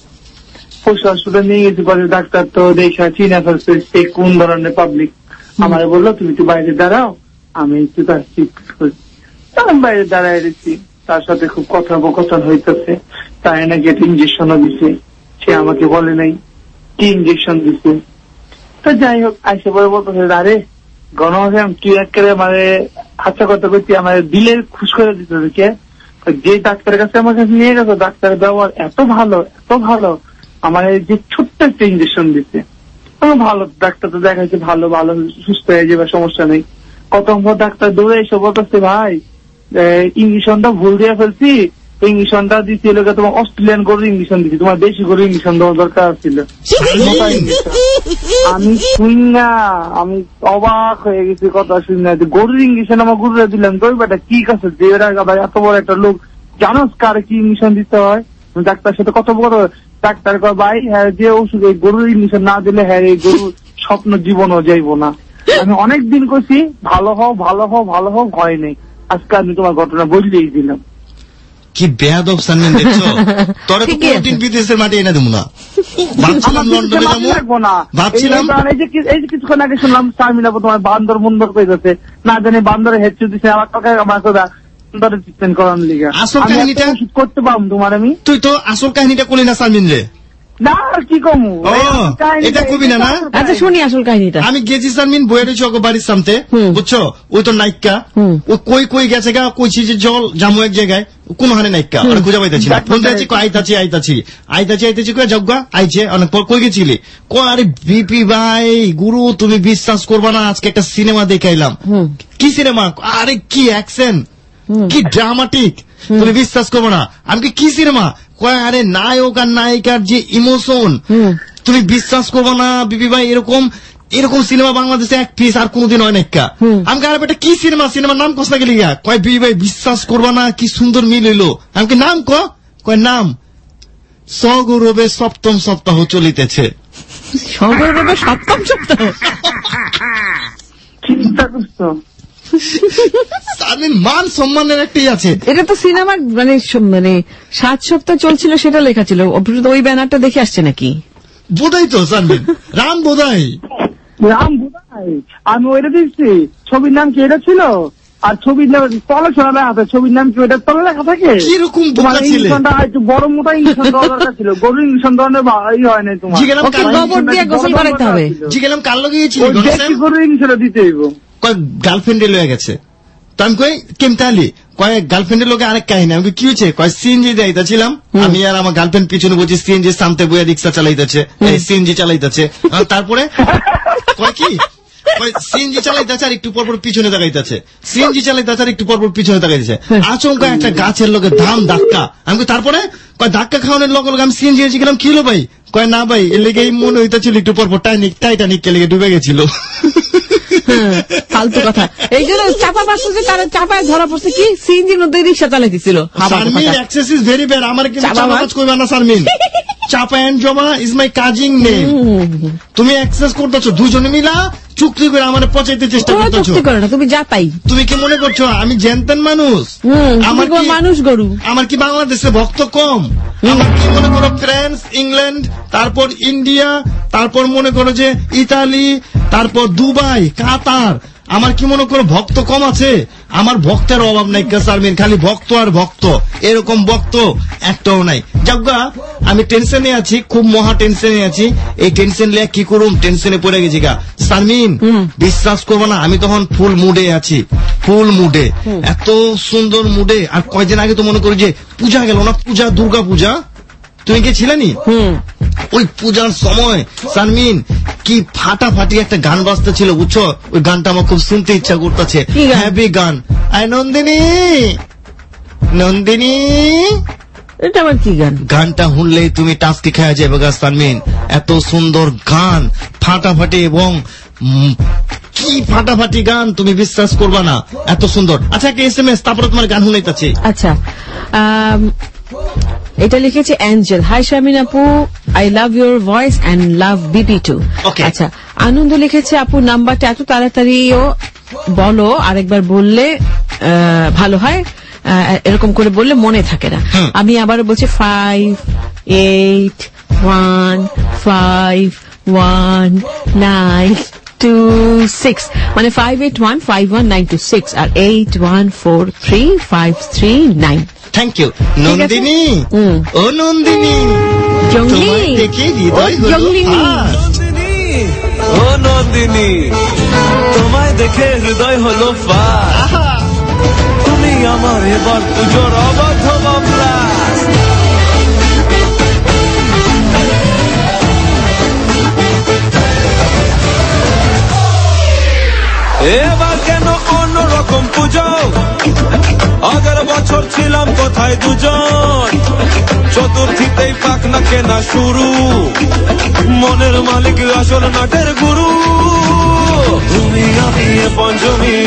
পরে ডাক্তার তো দেখা চিনা ফেলছে সে কোন ধরনের পাবলিক। আমার বললো তুমি একটু বাইরে দাঁড়াও, আমি একটু তার চিকিৎসা করি। আমি বাইরে দাঁড়ায় রেখেছি, তার সাথে খুব কথোপকথন হইতেছে। তাই নাকি একটা ইঞ্জেকশনও দিছে, সে আমাকে বলে নাই কি ইঞ্জেকশন দিছে। তো যাই হোক, আইসে পরে বলতেছে আরে গণমাধ্যম তুই একেবারে মানে হাসা কথা করছি, আমার দিলের খুশ করে দিতেছে। কে? যে ডাক্তারের কাছে আমার কাছে নিয়ে গেছে, ডাক্তারের ব্যবহার এত ভালো, আমার যে ছোট্ট একটা ইঞ্জেকশন দিচ্ছে। ভালো ডাক্তার তো দেখাচ্ছে, ভালো সুস্থ হয়ে যাবে, সমস্যা নেই। কত ডাক্তার দৌড়ে এসে বলতেছে ভাই ইঞ্জেকশনটা ভুল দিয়ে ফেলছি, ইঞ্জেকশনটা দিচ্ছি লোকে তোমার অস্ট্রেলিয়ান গরুর ইঞ্জেকশন দিচ্ছি, তোমার দেশি গরুর ইঞ্জেকশন দেওয়ার দরকার ছিল। আমি শুন না, আমি অবাক হয়ে গেছি কথা শুন না, গরুর ইঞ্জেকশন আমার গরুরা দিলাম। গরুটা কি কাছে যে এত বড় একটা লোক, জানোস কার কি ইঞ্জেকশন দিতে হয়? ডাক্তার সাথে কত বড় ডাক্তার কয় ভাই হ্যাঁ যে ওষুধ এই গরুর ইঞ্জেকশন না দিলে হ্যাঁ এই গরুর স্বপ্ন জীবনও যাইব না। আমি অনেকদিন করছি ভালো হও ভয় নেই। আজকে আমি তোমার ঘটনা বললেই দিলাম। কি বেয়াদব সানমেন দেখছো, তোরা তো কোনদিন বিদেশের মাটি এনে দেবো না। ভাবছিলাম লন্ডনে যাবো না, ভাবছিলাম এই যে কিছুক্ষণ আগে শুনলাম শারমিন আপু তোমার বান্দর মন্দর কই যাচ্ছে, না জানি বান্দরে হেডচু দিছে আমার টাকা আমার কথা আসল কাহিনীটা করতে পারবো তোমার। আমি তুই তো আসল কাহিনীটা করলি না শারমিন রে। না কি কমু এটা কবি না। আচ্ছা শুনি আসল কাহিনীটা। আমি গেছি শারমিন বইয়ের চক বাড়ির সামনে, বুঝছো ওই তো নাইকা ও কই গেছে গা, কইছি যে জল জামু এক জায়গায় কোন হানে নাইকা খুঁজে পাইতেছি না। ফোন দিয়েছি আইতাছি কয়ে যজ্ঞা আইছে অনেক পর কই গেছিলি? আরে বিপি ভাই গুরু তুমি বিশ্বাস করবা না, আজকে একটা সিনেমা দেখাইলাম। কি সিনেমা? আরে কি অ্যাকশন, কি ড্রামাটিক, তুমি বিশ্বাস করবো না। আমি কি সিনেমা? কয় আরে নায়ক আর নায়িকার যে ইমোশন, তুমি বিশ্বাস করবো না বিপি ভাই, এরকম সিনেমা বাংলাদেশে এক পিস আর কোনদিন হয় নাইকা। আমি আরে বেটা কি সিনেমার নাম কষ্ট গেলি গা? কয় বিপি ভাই বিশ্বাস করবা না কি সুন্দর মিল হইলো। আমি নাম কয় নাম সগৌরবে সপ্তম সপ্তাহ চলিতেছে। সগৌরবে সপ্তম সপ্তাহ চিন্তা করছো? মান সম্মানের একটাই আছে। এটা তো সিনেমার মানে 7 সপ্তাহ চলছিল সেটা লেখা ছিল, ওই ব্যানারটা দেখে আসছে নাকি বোধাই তো শারমিন, রাম বোধাই। আমি ওইটা দেখছি, ছবির নাম কি এটা ছিল? আর ছবির নাম তলে শোনা আছে, ছবির নাম কি ওইটা তলে লেখা থাকে? কিরকম তোমার ইঞ্জেকশনটা একটু বড় মোটা ইঞ্জেকশন দেওয়া দরকার ছিল, গরুর ইঞ্জেকশন দেওয়ার হয় নাই তোমার। গোবর দিয়ে গোসল করাতে হবে। জিগেলাম কাল লগিয়েছিল গরুর ইঞ্জেকশন দিতে হইব। কয় গার্লফ্রেন্ডে লয়ে গেছে। তো আমি কই কেমতালি? কয় গার্লফ্রেন্ডের লোকে আরেক কাহিনী। আমি কি হয়েছে? কয় সিএনজি যাইতেছিলাম আমি আর আমার গার্লফ্রেন্ড পিছনে বলছি, সিএনজি সামতে বইয়া রিক্সা চালাইতেছে, সিএনজি চালাইতেছে। তারপরে কয় কি সিএনজি চালাইতেছে আর একটু পরপর পিছনে তাকাইতেছে, সিএনজি চালাইতেছে আর একটু পরপর পিছনে তাকাইতেছে। আচমকা একটা গাছের লোকে ধাক্কা। আমি তারপরে কয় ধাক্কা খাওয়ানোর লগে লগে আমি সিএনজি এসে গেলাম, কি হলো ভাই? কয় না ভাই এর লেগে মনে হইতেছিল একটু পর টাইটানিক কে লেগে ডুবে গেছিল। ফালতু কথা। এই জন্য চাপা বাসছে যে তারা চাপায় ধরা পড়ছে কি সিএনজির মধ্যে রিক্সা চালাইতেছিল। Sharmin access is very bad. আমার কিন্তু চাপাবাজ কইবা না শারমিন। চাপা এন্ড জমা ইজ মাই কাজিং নেম। তুমি অ্যাক্সেস করতেছো দুজনে মিলা চুক্তি করে আমারে পচাইতে চেষ্টা করতেছো। চুক্তি করো না, তুমি যা তাই। তুমি কি মনে করছো আমি জেনতেন মানুষ? আমার কি মানুষ গরু? আমার কি বাংলাদেশে ভক্ত কম? আমার কি মনে করো ফ্রান্স, ইংল্যান্ড, তারপর ইন্ডিয়া, তারপর মনে করো যে ইতালি, তারপর দুবাই, কাতার, আমার কি মনে করো ভক্ত কম আছে? আমার ভক্তের অভাব নাই শারমিন, খালি ভক্ত আর ভক্ত, এরকম ভক্ত একটাও নাই। যাজ্ঞা আমি টেনশনে আছি, খুব মহা টেনশনে আছি। এই টেনশন লিয়ে কি করুম, টেনশনে পড়ে গেছি গা শারমিন। বিশ্বাস করবো না, আমি তখন ফুল মুডে আছি, ফুল মুডে, এত সুন্দর মুডে। আর কয়দিন আগে তো মনে করি যে পূজা গেল না, পূজা, দুর্গা পূজা, তুমি গেছিলে? ওই পূজার সময় শারমিন কি ফাটাফাটি একটা গান বাজতে ছিল বুঝছো, ওই গানটা আমার খুব শুনতে ইচ্ছা করতেছে। হ্যাপি গান, আই নন্দিনী, নন্দিনী, এটা আবার কি গান? গানটা শুনলেই তুমি টাস্কি খাওয়া যাবে গা শারমিন, এত সুন্দর গান, ফাটাফাটি, এবং কি ফাটাফাটি গান, তুমি বিশ্বাস করবা না, এত সুন্দর। আচ্ছা একটা SMS, তারপরে তোমার গান শুনাইতেছি। আচ্ছা, এটা লিখেছে অ্যাঞ্জেল। হাই শারমিন আপু, I love your voice and love BP too. আচ্ছা, আনন্দ লিখেছে আপু নাম্বারটা এত তাড়াতাড়িও বলো, আরেকবার বললে ভালো হয়, এরকম করে বললে মনে থাকে না। আমি আবার বলছি 58151926, মানে 58151926 আর 81435339। Thank you Nandini. ও নন্দিনী, তোমায় দেখে হৃদয় হলো ও নন্দিনী, তোমায় দেখে হৃদয় হলো তুমি আমার এবার পুজোর অবাধ্য মামলা। এবার কেন অন্যরকম পুজো, আগের বছর ছিলাম কোথায় দুজন, চতুর্থীতেই পাখনা কেনা শুরু, মনের মালিক আসল নাটের গুরু। তুমি আমি পঞ্চমী,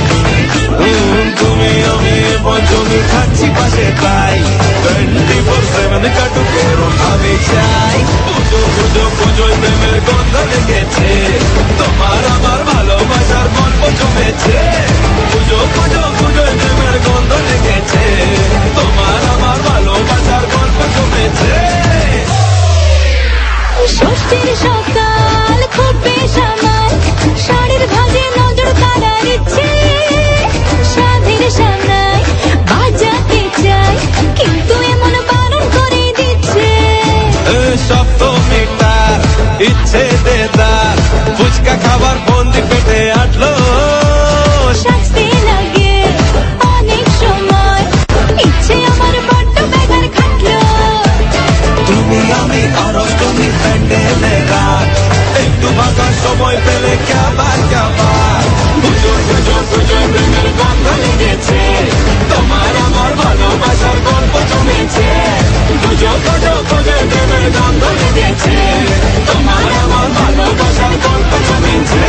তুমি আমি পঞ্চমী, খাচ্ছি পাশে তাই 24/7 কাটুক এরম ভাবে চাই। পুজো পুজো পুজোয় প্রেমের গন্ধ লেগেছে, তোমার আমার ভালোবাসার গল্প জমেছে। পুজো পুজো পুজোয় প্রেমের গন্ধ লেগেছে, তোমার আমার ভালোবাসার গল্প জমেছে। ষষ্ঠীর সকাল খুব বেশ আমার, শাড়ির ভাজে নজর কাড়ার ইচ্ছে, সাধের সামনায় বাজাতে চাই কিন্তু এমন বারণ করে দিচ্ছে। সপ্তমীটার ইচ্ছে দেদার, ফুচকা খাবার বন্দি পেটে আটলো, সাজতে লাগে অনেক সময়, ইচ্ছে আমার বড্ড বেগার খাটলো। তুমি আমি আর অষ্টমী প্যান্ডেলে রাত, একটু ফাঁকা সময় পেলে কাবার কাবার। পুজো পুজো পুজো প্রেমের গন্ধ লেগেছে, তোমার আমার ভালোবাসার গল্প জমেছে। পুজো পুজো পুজো প্রেমের গন্ধ লেগেছে, তোমার আমার ভালোবাসার গল্প জমেছে।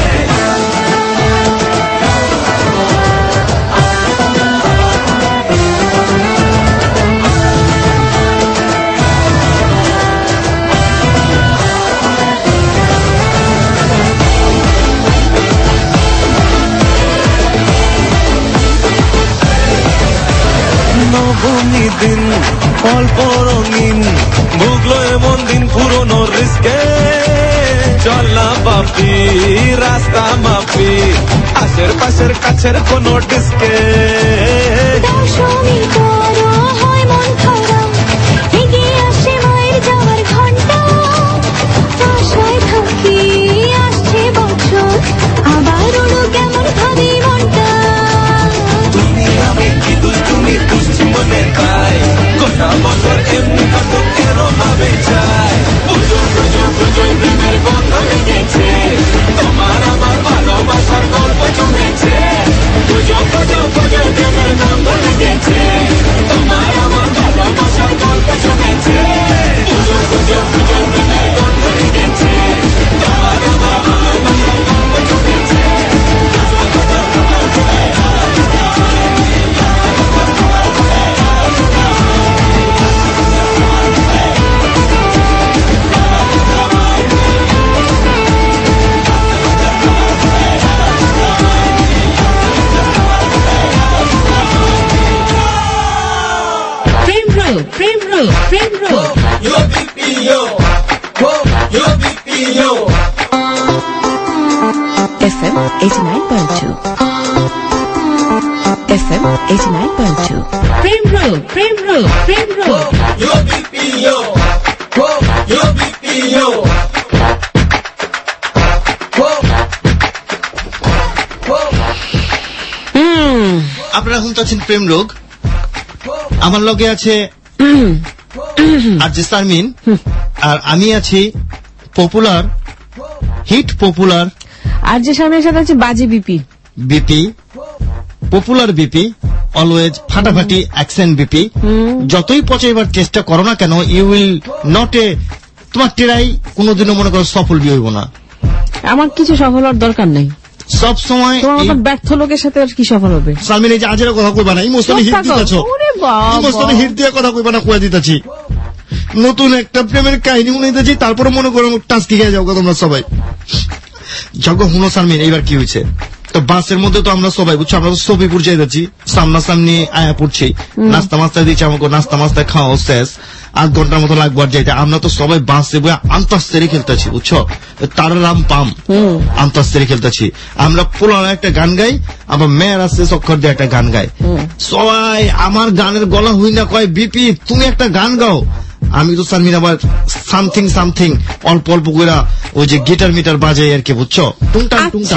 নবমী দিন অল্প রঙিন, ভুগলো এমন দিন পুরনো রিস্কে, চল না বাপি রাস্তা মাপি, আশের পাশের কাছের কোন ডিস্কে। দশমী করো হয় মন খারাপ, এগিয়ে আসে মায়ের যাওয়ার ঘন্টা, আশায় থাকি আসছে বছর, আবার ওড়ো কেমন ভাবি মনটা। তুমি আমি কি দুষ্টুমি দুষ্টু মনে তাই, গোটা বছর এমনি কত কেন ভাবে চাই। পুজো পুজো পুজো প্রেমের গন্ধ লেগেছে, তোমার আমার ভালোবাসার গল্প জমেছে। পুজো পুজো পুজো প্রেমের গন্ধ লেগেছে, তোমার আমার ভালোবাসার গল্প জমেছে। পুজো পুজো পুজো প্রেম রোগ Yo BPO, yo BPO. FM 89.2 FM 89.2 প্রেম রোগ Yo BPO, yo BPO. আপনারা শুনতেছেন প্রেম রোগ। আমার লগে আছে আর যে সারমিন, আর আমি আছি পপুলার হিট পপুলার আর যে সামনের সাথে আছে বাজে বিপি পপুলার বিপি, অলওয়েজ ফাটাফাটি অ্যাকসেন্ট বিপি। যতই পচাইবার চেষ্টা করো না কেন, ইউ উইল নট এ, তোমার টেরাই কোনোদিনও মনে করো সফল হইব না। আমার কিছু সফল হওয়ার দরকার নেই, সব সময় তোমার মতো ব্যর্থ লোকের সাথে আর কি সফল হবে। সালমিন, এই যে আজের কথা কইবা না, ইমোশনালি হিট দিতেছো, ইমোশনালি হিট দিয়ে কথা কইবা না, কয়ে দিতেছি। নতুন একটা প্রেমের কাহিনী শুনাইতেছি, তারপরে মনে করো টাস্কি খেয়ে যাও তোমরা সবাই। যখন হুনো সালমিন, এইবার কি হয়েছে, তো বাসের মধ্যে তো আমরা সবাই বুঝছো, আমরা তো সফিপুর যাইতেছি, সামনাসামনি আয়া পড়ছি, নাস্তা মাস্তা দিচ্ছি, আমাকে নাস্তা মাস্তা খাওয়া শেষ, 8 ঘন্টার মতো লাগবো আর যাইতে। আমরা তো সবাই বাসে বয়ে আন্তাস্তেরি খেলতেছি বুঝছো, তারারাম পাম আন্তাস্তেরি খেলতেছি। আমরা পুরানো একটা গান গাই, আবার মেয়ের আছে চক্কর দিয়ে একটা গান গাই। সবাই আমার গানের গলা হই না, কয় বিপি তুমি একটা গান গাও। আমি তো সালমিন আবার সামথিং সামথিং অল্প অল্প করে ওই যে গিটার মিটার বাজাই আর কি বুঝছো, টুংটাং টুংটাং।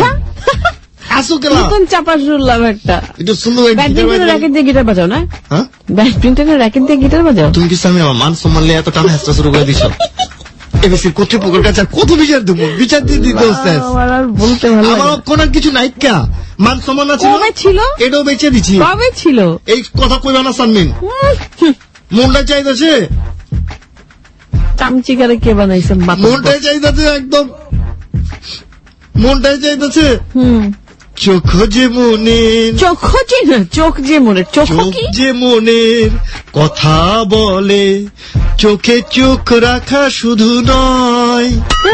নতুন চাপা শুনলাম একটা, একটু সুন্দর ব্যাডমিন্টনের র্যাকেট দিয়ে গিটার বাজাও না? ব্যাডমিন্টনের র্যাকেট দিয়ে গিটার বাজাও তুমি কি সামনে আমার মান সম্মান নিয়ে এত টানা হেসটা শুরু করে দিছ? এবিসির কর্তৃপক্ষের কাছে কত বিচার দেবো, বিচার দিয়ে দিতে বলতে ভালো আমার কোন কিছু নাই, কা মান সম্মান আছে ছিল, এটাও বেঁচে দিচ্ছি। কবে ছিল এই কথা কইবা না সালমিন, মনটা চাইতেছে, চামচিকারে কে বানাইছে, মনটাই চাইতেছে, একদম মনটাই চাইতেছে। চোখ যে মনের, চোখ যে মনের, চোখ যে মনের কথা বলে, চোখে চোখ রাখা শুধু নয়,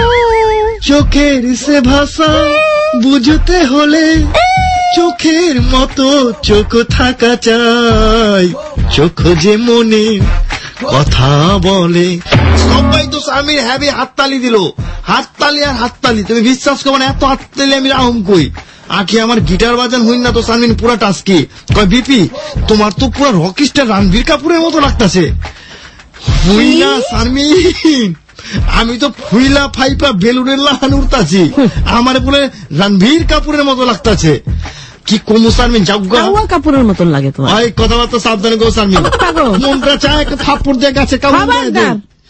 চোখের সে ভাষা বুঝতে হলে চোখের মতো চোখ থাকা চাই। চোখ যে মনের কথা বলে। সবাই তো স্বামীর হ্যাবি হাততালি দিল, হাততালি আর হাততালি। তুমি বিশ্বাস করবে না, এত হাততালি আমি রাহম কই। আখি আমার গিটার বাজান হইন না তো সালমিন পুরা টাস্কি। কয় বিপি তোমার তো পুরা রকিস্টার রণবীর কাপুরের মতো লাগতেছে। হই না সালমিন, আমি তো ফুইলা ফাইপা বেলুনের লাহান উড়তাছি, আমার বলে রণবীর কাপুরের মতো লাগতেছে। কি কমু সালমিন, জাউগা কাপুরের মতন লাগে তোমার। এই কথাবার্তা সাবধানে গো সালমিন, মনটা চায় একটা থাপ্পড় দিয়ে গাছে কামড় দিয়ে।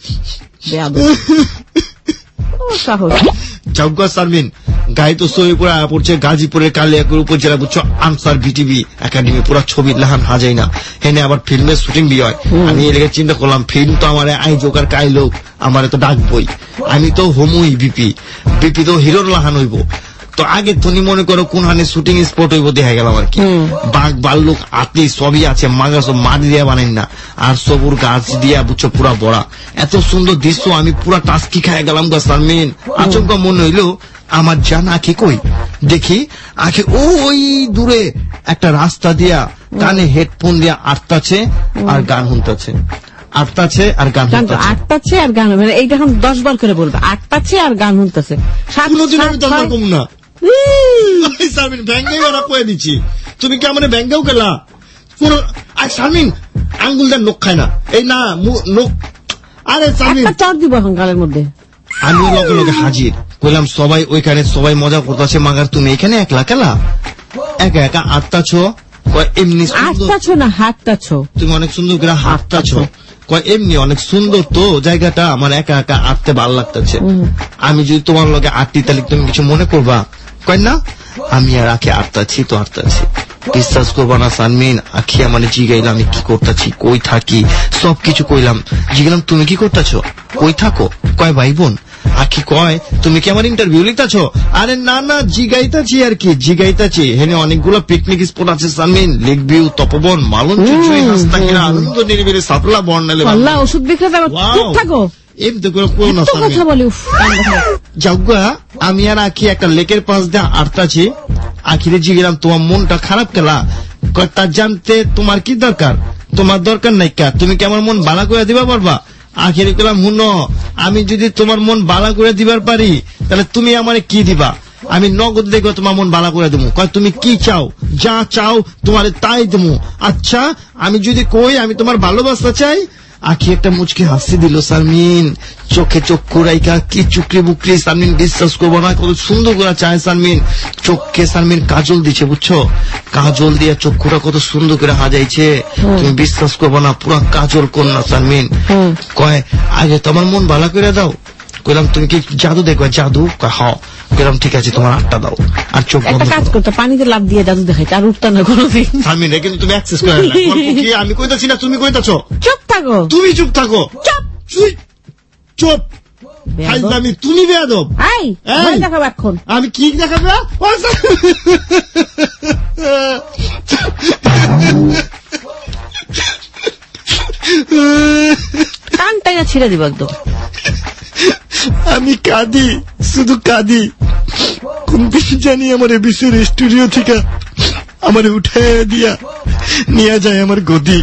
জাউগা সালমিন, গায়ে তো সই পুরা পড়ছে গাজীপুরের কালিয়াকুর উপজেলা বুঝছো, আনসার বিটিভি একাডেমি পুরা ছবি লাহান হাজাই না হেনে, আবার ফিল্মের শুটিং বি হয়। আমি এলাকা চিন্তা করলাম, ফিল্ম তো আমার আই জোকার কাই লোক, আমার তো ডাকবই, আমি তো হোমই বিপি তো হিরোর লাহান হইব। তো আগে তুমি মনে করো কোন হানে শুটিং স্পট হইব দেখা গেলাম আর কি, বাঘ বাল্লুক আতি সবই আছে, মাগা সব মাটি দিয়া বানাই না, আর সবুর গাছ দিয়া বুঝছো পুরা বড়া, এত সুন্দর দৃশ্য। আমি পুরা টাস্কি খাই গেলাম গা সালমিন। আচমকা মনে হইলো আমার জান আঁখি কই, দেখি আঁখি ওই দূরে একটা রাস্তা দিয়া কানে হেডফোন দিয়া আটতাছে আর গান শুনতেছে, আটতাছে আর গান আটতাছে আর গান, মানে এইটা এখন 10 বার করে বলবে, আটতাছে আর গান শুনতেছে। কোনদিন আমি 10 বার কম না সালমিন, ব্যাঙ্গাই ওরা কয়ে দিচ্ছি। তুমি কি আমার ব্যাঙ্গাও গেলা কোন? আর সালমিন আঙ্গুলটা নখ খায় না, এই না নখ। আরে সালমিন চড় দিব এখন গালের মধ্যে। আমি লগে লগে হাজির কইলাম, সবাই ওইখানে সবাই মজা করতেছে, মাগার তুমি এখানে একলা কেলা একা একা আটতাছো? এমনি আটতাছো না হাঁটতাছো? তুমি অনেক সুন্দর করে হাঁটতাছো। কয় এমনি অনেক সুন্দর তো জায়গাটা, আমার একা একা আটতে ভালো লাগতেছে। আমি যদি তোমার লগে আটটি তাহলে তুমি কিছু মনে করবা? কয় না, আমি আর আখি আটতাছি তো আটতাছি। বিশ্বাস করবা না সালমিন, আখি আমার জিগাইলাম আমি কি করতেছি, কই থাকি, সবকিছু কইলাম। জিগাইলাম তুমি কি করতেছো, কই থাকো? কয় ভাই বোন। আখি কয় তুমি কি আমার ইন্টারভিউ লিখতেছ? আরে না না, জিগাইতাছি আর কি, জিগাইতাছি। হেনে অনেকগুলো পিকনিক স্পট আছে সালমিন, লেক ভিউ, তপবন, মালন, চুচুই, হাসতাকিরা, আনন্দ নিরিবিলি, সাতলা, বর্ণালী, আল্লাহ ওষুধ বিক্রেতা থাকো এমনি করে কই না সালমিন। যাওগা আমি আর আখি একটা লেকের পাশ দিয়ে আটতাছি। আখিরে জিগেলাম তোমার মনটা খারাপ কেলা? কয় তা জানতে তোমার কি দরকার? তোমার দরকার নাই কা, তুমি কি আমার মন বালা করে দিবা পারবা? আখেরে কইলাম হুনো, আমি যদি তোমার মন বালা করে দিবার পারি তাহলে তুমি আমারে কি দিবা? আমি নগদ দেখবো তোমার মন বালা করে দেবো। কয় তুমি কি চাও? যা চাও তোমার তাই দেবো। আচ্ছা আমি যদি কই আমি তোমার ভালোবাসা চাই, আখি একটা মুচকি হাসি দিল শারমিন, চোখে চক্ষু রাইকা কি চুকরি বুকরি। শারমিন বিশ্বাস করবো না কত সুন্দর করে চায় শারমিন। চোখে শারমিন কাজল দিচ্ছে বুঝছো, কাজল দিয়ে চক্ষুটা কত সুন্দর করে হাজাইছে, তুমি বিশ্বাস করবো না পুরা কাজল কন্যা শারমিন। কয় আগে তোমার মন ভালো করে দাও। কইলাম তুমি কি জাদু দেখবা? জাদু? হ্যাঁ। কইলাম ঠিক আছে তোমার 8টা দাও। আর চোখ বন্ধ কাজ করতে পানিতে লাভ দিয়ে জাদু দেখাইতে আর উঠতা না কোনোদিন। শারমিন কিন্তু তুমি অ্যাক্সেস করে না। কি আমি কইতাছি না তুমি কইতাছো? চুপ থাকো, তুমি চুপ থাকো। চুপ চুপ। আমি তুমি বেয়াদব। দেখাবো এখন। আমি কি দেখাবো? কানটাই না ছিঁড়ে দিব একদম। আমি কাঁদি, শুধু কাঁদি। কোন দিন জানি আমার এবিসির স্টুডিও থেকে আমার উঠে দিয়া নিয়ে যায় আমার গদি।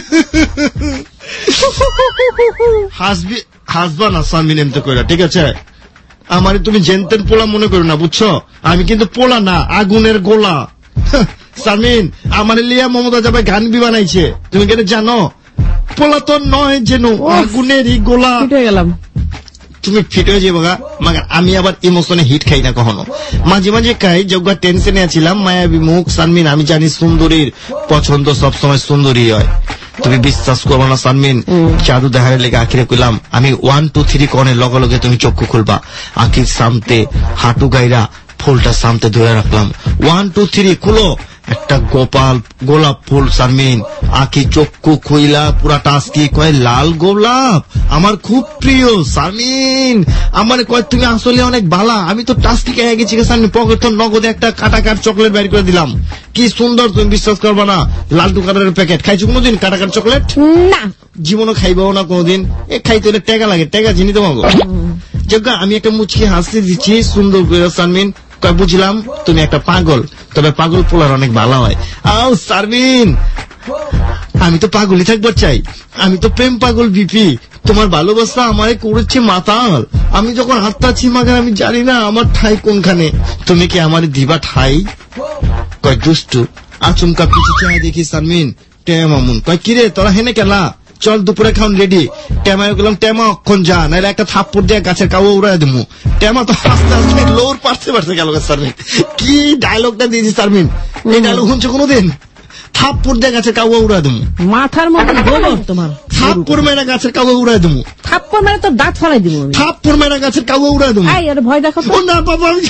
হাসবা না শারমিন এমনি করে, ঠিক আছে? আমার তুমি জেনতেন পোলা মনে করো না বুঝছো, আমি কিন্তু পোলা না, আগুনের গোলা। শারমিন আমার লিয়া মমতা যাবে গান বি বানাইছে, তুমি কেন জানো? পোলা তো নয় যেন, আগুনেরই গোলা। গেলাম তুমি ফিট হয়ে যাবো গা। মাগার আমি আবার ইমোশনে হিট খাই না কখনো, মাঝে মাঝে খাই। যখন টেনশনে আছিলাম মায়াবী মুখ শারমিন, আমি জানি সুন্দরীর পছন্দ সবসময় সুন্দরী হয়। তুমি বিশ্বাস করবো না শারমিন, জাদু দেখার লেগে আখিরে কইলাম আমি 1 2 3 কনে লগে লগে তুমি চক্ষু খুলবা। আখির সামতে হাঁটু গাইরা ফুলটা সামতে ধরে রাখলাম। 1 2 3 খুলো, একটা গোলাপ ফুল শারমিন। আখি চক্ষু খুইলা পুরা টাস্কি, কয় লাল গোলাপ আমার খুব প্রিয় শারমিন। আমার কয় তুমি আসলে অনেক ভালা। আমি তো টাস্কি খেয়ে গেছি শারমিন, পকেট নগদে একটা কাটাকাট চকলেট বের করে দিলাম। কি সুন্দর, তুমি বিশ্বাস করবা না। লালটু কাটারের প্যাকেট খাইছো কোনোদিন? কাটাকাট চকলেট না, জীবনও খাইবাও না কোনোদিন। এ খাইতে হলে টেকা লাগে, টেকা চিনি তোমাকে। যোগ্যা আমি একটা মুচকি হাসি দিচ্ছি সুন্দর করে শারমিন। বুঝলাম তুমি একটা পাগল, তবে পাগল পোলার অনেক ভালো হয়। আও শারমিন, আমি তো পাগলই থাকবার চাই। আমি তো প্রেম পাগল বিপি। তোমার ভালোবাসা আমারে করেছে মাতাল। আমি যখন হাঁটতাছি মাগার আমি জানি না আমার ঠাই কোনখানে। তুমি কি আমার দিবা ঠাই? কয় দুষ্টু। আচমকা পিছু চাই দেখি শারমিন টেমামুন। কয় কিরে তোরা হেনে কেলা? চল দুপুরে খাওন রেডি। টেমায় গেলাম, টেমা অক্ষণ যা, নাহলে একটা থাপ্পড় দিয়ে গাছের কাউয়া উড়াই দেবো। টেমা তো আস্তে আস্তে লোর পারতে গেল শারমিন। কি ডায়লগটা দিয়েছি শারমিন, এই ডায়লগ শুনছো কোনোদিন? থাপ্পড় দিয়ে গাছের কাউয়া উড়াই দেবো। মাথার মধ্যে গোবর তোমার। থাপ্পড় মেরা গাছের কাউয়া উড়াই দেবো। থাপ্পড় মেরে তো দাঁত ফলাই দিব। থাপ্পড় মেরা গাছের কাউয়া উড়াই দেবো। ভয় দেখো না বাবা, আমি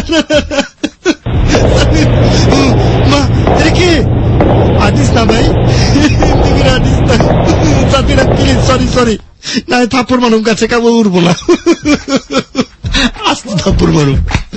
মা কি আদিস না ভাই, তুমি আদিস না সাথীরা, প্লিজ সরি না। থাপ্পড় মানুষ গাছে কাবো উড়বো না, আস্তে থাপ্পড় মানুষ।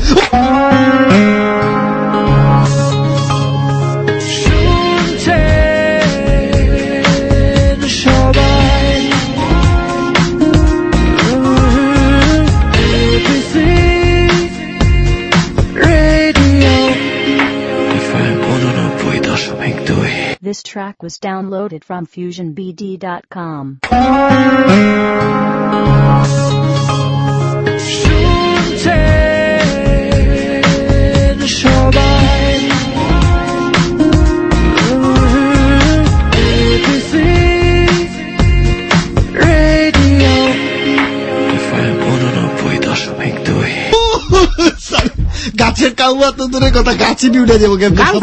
This track was downloaded from FusionBD.com. গাছের কাউয়া তো দূরের কথা, গাছে উঠে যাবো।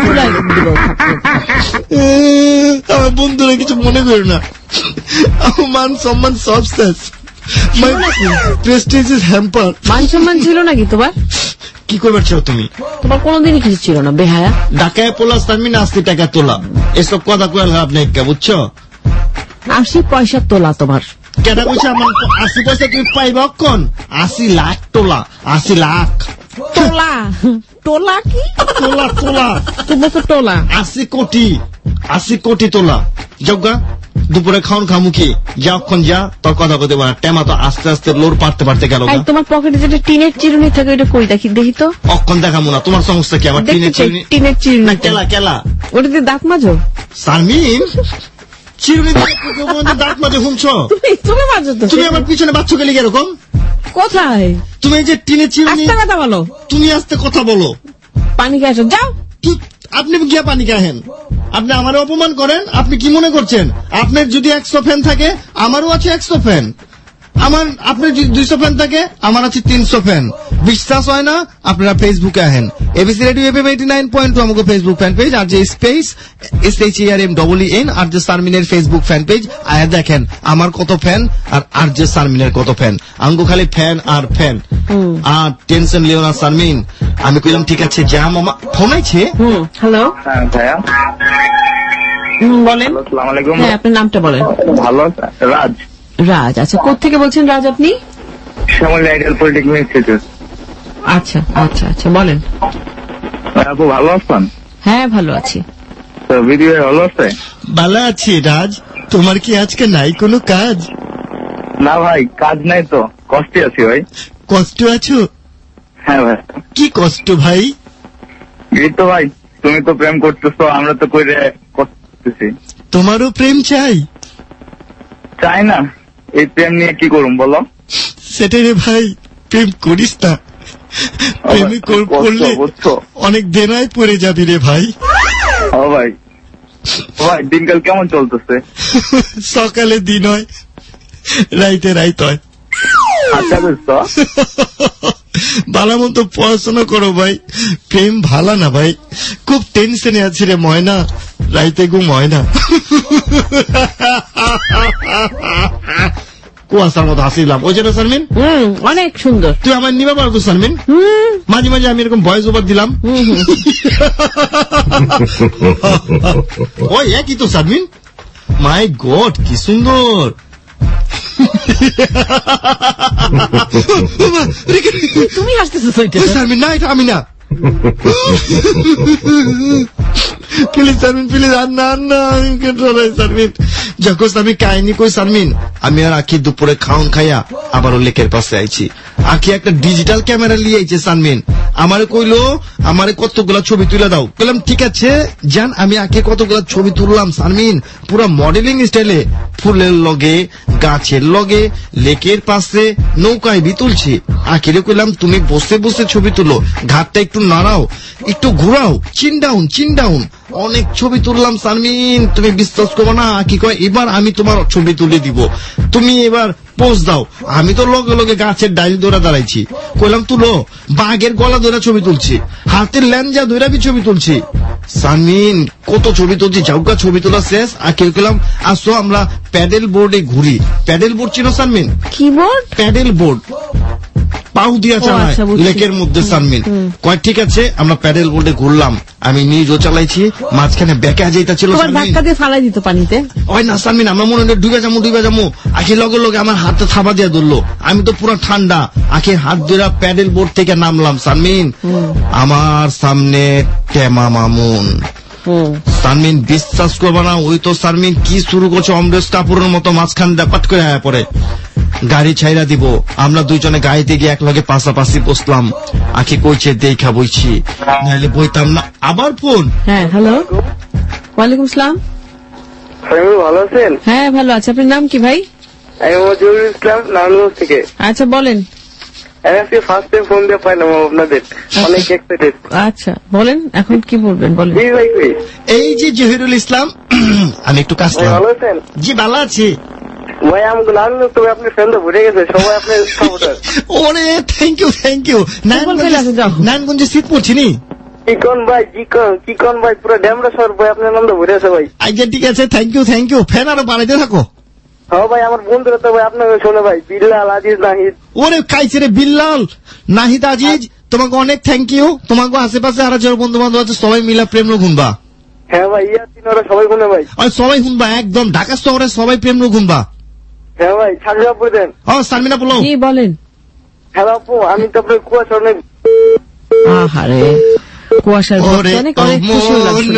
আমার বন্ধুরা কিছু মনে করি না, আমার মান সম্মান সব শেষ। Prestige is hamper. মান সম্মান ছিল নাকি তোমার? কি করবার চাও তুমি? তোমার কোনোদিনই কিছু ছিল না বেহায়া। ঢাকায় পোলা শারমিন 80 টাকা তোলা, এসব কথা কয়ে লাভ নেই, বুঝছো? 80 পয়সা তোলা তোমার। কেটা কইছে আমার 80 পয়সা তুমি পাইবা কখন? 80 লাখ তোলা, 80 লাখ। টোলা টোলা কি তোলা তোলা তুমি বলছো টোলা 80 কোটি তোলা যোগা দুপুরে খাওন খামুখি যখন যা তোর কথা বলতে পারা টেমা তো আস্তে আস্তে লোর পারতে গেল তোমার পকেটে যেটা টিনের চিরুনি থাকে ওটা কই দেখি তো অক্ষণ দেখাবো না তোমার সমস্যা কি আমার টিনের চিরুনি না কেলা ওটা দিয়ে দাঁত মাজো শারমিন চিরুনি দাঁত মাজো শুনছো তুমি মাজো তো তুমি আমার পিছনে বাচ্চা গেলে এরকম কোথায় তুমি যে টিনের চিরুনি আস্তে কথা বলো তুমি আস্তে কথা বলো পানি খেয়ে আসো যাও আপনি গিয়া পানি খাহেন আপনি আমার অপমান করেন আপনি কি মনে করছেন আপনার যদি 100 ফ্যান থাকে আমারও আছে 100 ফ্যান আমার আপনার যদি 200 ফ্যান থাকে আমার আছে 300 ফ্যান বিশ্বাস হয় না আপনারা ফেসবুকে আহেন এবিসি রেডিও এফএম 89.2 আমাকে ফেসবুক ফ্যান পেজ আর যে স্পেস SHARMEN আর যে সারমিনের ফেসবুক ফ্যান পেজ আয়া দেখেন আমার কত ফ্যান আর যে সারমিনের কত ফ্যান আঙ্গু খালি ফ্যান আর ফ্যান আর টেনশন লিও না সারমিন আমি কইলাম ঠিক আছে যা মামা ফোন আইছে হ্যালো হ্যাঁ ভাইয়া বলেন আসসালামু আলাইকুম হ্যাঁ আপনার নামটা বলেন ভালো রাজ রাজ আচ্ছা কোত্থেকে বলছেন রাজ আপনি শ্যামলী আইডিয়াল পলিটেকনিক ইনস্টিটিউট আচ্ছা আচ্ছা আচ্ছা বলেন আপু ভালো আছেন হ্যাঁ ভালো আছি তো ভিডিও ভালো আছে ভালো আছি রাজ তোমার কি আজকে নাই কোনো কাজ না ভাই কাজ নাই তো কষ্টে আছি ভাই কষ্ট আছো হ্যাঁ ভাই কি কষ্ট ভাই এই তো ভাই তুমি তো প্রেম করতেছো আমরা তো করে করতেছি তোমারও প্রেম চাই চাই না এই প্রেম নিয়ে কি করুম বলো সেটাই রে ভাই প্রেম করিস না প্রেমে করলে অনেক দেনায় পড়ে যাবি রে ভাই ও ভাই ভাই দিনকাল কেমন চলতেছে সকালে দিন হয় রাইতে রাইত হয় আচ্ছা বুঝছো ভালো মতো পড়াশোনা করো ভাই প্রেম ভালো না ভাই খুব টেনশনে আছি রে ময়না রাইতে ঘুম হয় না কুয়াশার মতো হাসিলাম ওই জন্য শারমিন অনেক সুন্দর তুই আমার নিবা পারবো শারমিন মাঝে মাঝে আমি এরকম ভয়েস ওভার দিলাম ওই একই তো শারমিন মাই গড কি সুন্দর তুমি হাসতেছো শারমিন না এটা আমি না প্লিজ শারমিন প্লিজ আর না শারমিন যখন আমি কাহিনী কই শারমিন আমি আর আখি দুপুরে খাউন খাইয়া আবারও লেকের পাশে আইছি আখি একটা ডিজিটাল ক্যামেরা নিয়ে আইছে শারমিন আমারে কইলো আমারে কতগুলা ছবি তুলে দাও বললাম ঠিক আছে জান আমি আখি কতগুলা ছবি তুললাম শারমিন পুরো মডেলিং স্টাইলে ফুলের লগে গাছের লগে লেকের পাশে নৌকায় বি তুলছি আখিরে কইলাম তুমি বসে বসে ছবি তুলো ঘাটটা একটু নাড়াও একটু ঘুরাও চিন ডাউন অনেক ছবি তুললাম শারমিন তুমি বিশ্বাস করো না কি কয় এবার আমি তোমার ছবি তুলে দিব তুমি এবার পোজ দাও আমি তো লগে লগে গাছের ডাইল ধরে দাঁড়াইছি কইলাম তুলো বাঘের গলা ধরে ছবি তুলছি হাতের ল্যাঞ্জা ধরে আমি ছবি তুলছি শারমিন কত ছবি তুলছি যাওগা ছবি তোলা শেষ আর কে কইলাম আসো আমরা প্যাডেল বোর্ডে ঘুরি প্যাডেল বোর্ড চিনো শারমিন কি বোর্ড প্যাডেল বোর্ড পাউ দিয়া চালায় লেকের মধ্যে শারমিন কয় ঠিক আছে আমরা প্যাডেল বোর্ডে ঘুরলাম আমি নিজও চালাইছি মাঝখানে বেঁকা যাইতাছিল ধাক্কা দিয়ে ফালাই দিত পানিতে ওই না শারমিন আমরা মনে হয় ডুবে যাবো আখি লগে লগে আমার হাতে থাবা দিয়ে ধরলো আমি তো পুরো ঠান্ডা আখি হাত ধরে প্যাডেল বোর্ড থেকে নামলাম শারমিন আমার সামনে টেমা মামুন শারমিন বিশ্বাস করবা না ওই তো শারমিন কি শুরু করছে অমরেশ কাপুরের মতো মাঝখান পাট করে আয়া পড়ে গাড়ি ছাইরা দিব আমরা দুইজনে গাড়িতে গিয়ে একলগে পাশাপাশি বসলাম আখি কইছে দেখা বইছি নাহলে বইতাম না আবার ফোন হ্যাঁ হ্যালো ওয়ালাইকুম আসসালাম ভালো আছেন হ্যাঁ ভালো আছে আপনার নাম কি ভাই আমি মজিবুল ইসলাম নারায়ণগঞ্জ থেকে আচ্ছা বলেন আমি আজকে ফার্স্ট টাইম ফোন দিয়ে পাইলাম আপনাদের অনেক এক্সাইটেড আচ্ছা বলেন এখন কি বলবেন বলেন এই যে জহিরুল ইসলাম আমি একটু কাজ ভালো আছেন জি ভালো আছি ভাই আমাকে নারায়ণগঞ্জ তবে আপনি ফ্রেন্ড ভরে গেছে সবাই আপনার সাপোর্টার ওরে থ্যাংক ইউ নারায়ণগঞ্জে শীত পড়ছি নি চিকন ভাই চিকন ভাই পুরো ড্যামরা সর ভাই আপনার নাম ভরে আছে ভাই আচ্ছা ঠিক আছে থ্যাংক ইউ ফ্যান আরো বাড়াইতে থাকো হ্যাঁ ভাই আমার বন্ধুরা তো ভাই আপনাকে শোনে ভাই বিল্লাল আজিজ নাহিদ ওরে কাইছে রে বিল্লাল নাহিদ আজিজ তোমাকে অনেক থ্যাংক ইউ তোমাকে আশেপাশে আরো যারা বন্ধু বান্ধব আছে সবাই মিলা প্রেম গুনবা হ্যাঁ ভাই ইয়াসিন ওরা সবাই শুনে ভাই সবাই শুনবা একদম ঢাকা শহরে সবাই প্রেম গুনবা হ্যাঁ ভাই সাজা করে দেন সালমিনা বলো কি বলেন হ্যালো আপু আমি তো আপনার কুয়াশা আহারে কুয়াশার ওরে অনেক অনেক খুশি লাগছিল।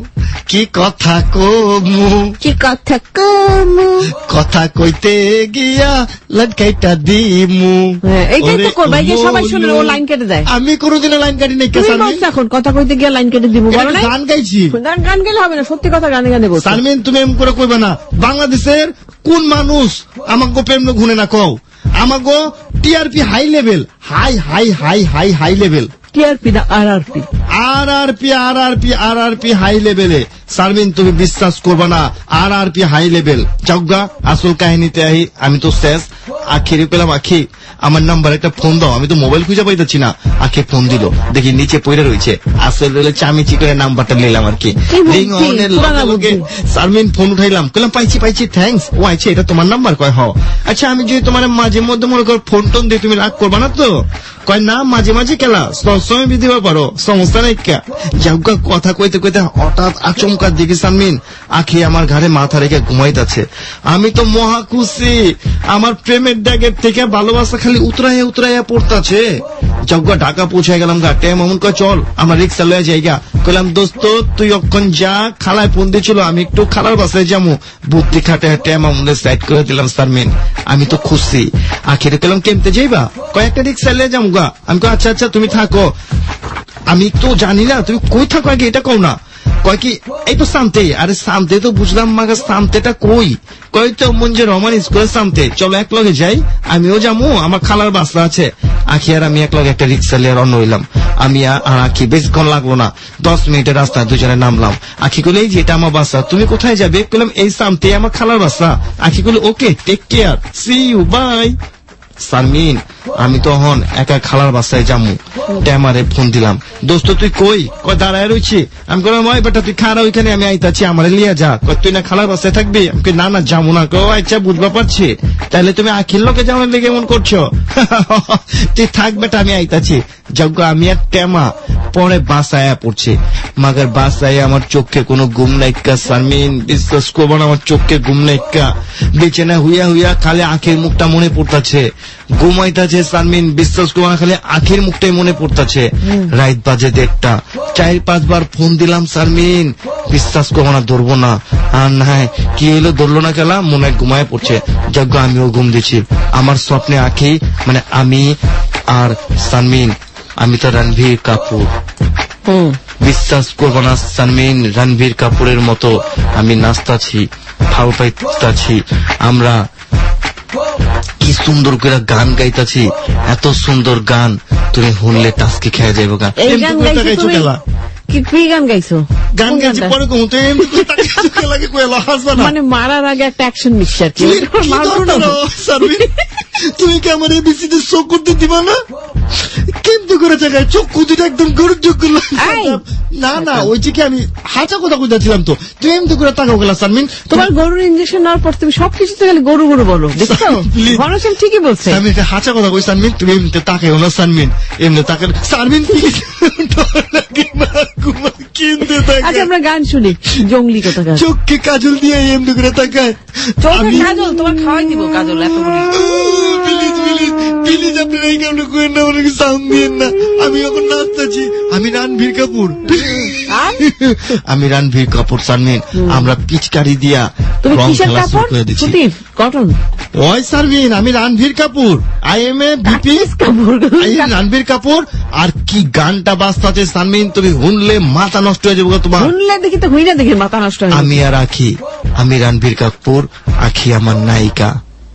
কি কথা কমু, কি কথা কমু, কথা কইতে গিয়া লটকাইটা দিমু। এইটাই তো করবা, এই যে সবাই শুনে ও লাইন কেটে দেয়। আমি কোনোদিনও লাইন কাটি নাই। তুমি বলছো এখন কথা কইতে গিয়া লাইন কেটে দিব, বলো না? গান গাইছি। গান গেলে হবে না, সত্যি কথা গানে গানে বলছো। সালমিন তুমি এমন করে কইবা না। বাংলাদেশের কোন মানুষ আমাকে প্রেম গুনে না কও? আমাকে TRP high level, high high high high high level. TRP না RRP? RRP RRP RRP high লেভেলে। সালমিন তুমি বিশ্বাস করবা না, আরআরপি হাই লেভেল। যাওগা আসল কাহিনীতে আহি, আমি তো শেষ। আখিরে পেলাম, আখি আমার নাম্বার একটা ফোন দাও। আমি তো মোবাইল খুঁজে পাইতেছি না। আখি ফোন দিল, দেখি নিচে পড়ে রয়েছে। আসলে চামিচি করে নাম্বারটা নিলাম আর কি। রিং অনের লগে সালমিন ফোন উঠাইলাম, কইলাম পাইছি পাইছি, থ্যাঙ্কস। ও আইছে, এটা তোমার নাম্বার? কয় হ। আচ্ছা আমি যদি তোমার মাঝে মধ্যে মনে করো ফোন টোন দিয়ে তুমি রাগ করবা না তো? কয় না, মাঝে মাঝে কেলা সবসময় দিতে পারো, সমস্যা নাই। যাওগা কথা কইতে কইতে হঠাৎ আচমকা দেখি সালমিন আখি আমার ঘাড়ে মাথা রেখে ঘুমাইতেছে। আমি তো মহা খুশি, আমার প্রেমের ড্যাগের থেকে ভালোবাসা খালি উতরাইয়া উতরাইয়া পড়তাছে। যাওগা ঢাকা পৌঁছায় গেলাম গা। টেম এমন কয় চল আমরা রিক্সা লয়ে যাই গা। কইলাম দোস্ত তুই অক্ষণ যা, খালায় ফোন দিয়েছিল, আমি একটু খালার বাসায় যাবো। বুদ্ধি খাটে টেম আমাদের সাইড করে দিলাম সালমিন। আমি তো খুশি। আখিরে কইলাম কেমতে যাইবা? কয়েকটা রিক্সা লয়ে যাবো গা। আমি কই আচ্ছা আচ্ছা তুমি থাকো। আমি তো জানি না তুমি কই থাকো, আগে এটা কও না। কয় কি এই তো সামতে। আরে সামতে তো বুঝলাম, মাগা সামতেটা কই? কই তো মঞ্জে রহমান স্কুলের সামতে। চলো এক লগে যাই, আমিও যাবো, আমার খালার বাসা আছে। আখি আর আমি এক লগে একটা রিক্সা লিয়ে রওনা হইলাম। আমি আর আখি বেশিক্ষণ লাগলো না, 10 মিনিটের রাস্তায় দুজনে নামলাম। আখি কইলে এই যে এটা আমার বাসা, তুমি কোথায় যাবে? কইলাম এই সামতে, আমার খালার বাসা। আখি কইলে okay, take care, see you, bye. Salmin আমি তখন একা খালার বাসায় যামু। ট্যামারে ফোন দিলাম, দোস্ত তুই কই? কয় দাঁড়ায় রয়েছি। আমি বললাম ওই বেটা তুই খারা ওইখানে, আমি আইতাছি, আমার লিয়া যা। কয় তুই না খালার বাসায় থাকবি? আমি না না যাবো না। কয় আচ্ছা বুঝবা পারছি, তাহলে তুমি আখির লোকে যাওয়ার লেগে এমন করছো? তুই থাক বেটা, আমি আইতাছি। যাক আমি আর ট্যামা পরে বাসায় পড়ছে। মাগার বাসায় আমার চোখে কোনো ঘুম নাইকা। সালমিন বিশ্বাস করবো না, আমার চোখে ঘুম নাইকা। বিছানা হুইয়া হুইয়া খালি আখির মুখটা মনে পড়তাছে। ঘুমাইতাছে সালমিন বিশ্বাস করবো না, খালি আখির মুখটাই মনে পড়তাছে। রাত বাজে 1টা, 4-5 বার ফোন দিলাম সালমিন, বিশ্বাস করবো না, ধরবো না। আর নাই কি হইলো, ধরলো না খেলা, মনে ঘুমায় পড়ছে। যাক আমিও ঘুম দিচ্ছি। আমার স্বপ্নে আখি মানে আমি আর সালমিন, আমি তো রণবীর কাপুর। বিশ্বাস করবো না সালমিন, রণবীর কাপুরের মতো আমি নাচতাছি, ফাউ পাইতাছি। আমরা কি সুন্দর করে গান গাইতাছি, এত সুন্দর গান তুমি শুনলে টাস্কি খেয়ে যাইবো। গান কি গান গাইছো? গান গাইছি পরে কমু তো এমনি করে টাকা লাগে কইলা হাসবা না। মানে মারার আগে একটা অ্যাকশন মিক্সচার কি মারবো না সালমিন? তুমি কি আমার এবিসিতে শো করতে দিবা না? কিন্তু করে জায়গায় চক্ষু দুটো একদম গরুর চক্ষু। না না ওই যে কি আমি হাঁচা কথা কইতাছিলাম তো, তুমি এমনি করে তাকাও গেলা সালমিন। তোমার গরুর ইঞ্জেকশন নেওয়ার পর তুমি সবকিছুতে খালি গরু গরু বলো, দেখছো? গণেশন ঠিকই বলছে। আমি একটা হাঁচা কথা কই সালমিন, তুমি এমনিতে তাকাও না সালমিন, এমনি তাকাও সালমিন প্লিজ। আচ্ছা আমরা গান শুনি, জঙ্গলি কথা। চোখকে কাজল দিয়ে এমনি করে তাকায়। কাজল তোমার খাওয়াই দিব, কাজল এত বড়। প্লিজ প্লিজ প্লিজ আপনারা এই কারণে করেন না, আমাকে সাউন্ড দিয়েন না। আমি এখন নাচতেছি, আমি রণবীর কাপুর। আমি রণবীর কাপুর সালমিন। আমরা পিচকারি দিয়া রং খেলা শুরু করে দিচ্ছি। কটন ওই সালমিন, আমি Ranbir Kapoor, I am a BP Ranbir Kapoor. আর কি গানটা বাজতাছে সালমিন, তুমি শুনলে মাথা নষ্ট হয়ে যাবে তোমার। শুনলে দেখি তো, হইনা দেখি মাথা নষ্ট হয়ে। আমি আর আখি, আমি রণবীর কাপুর, আখি আমার নায়িকা।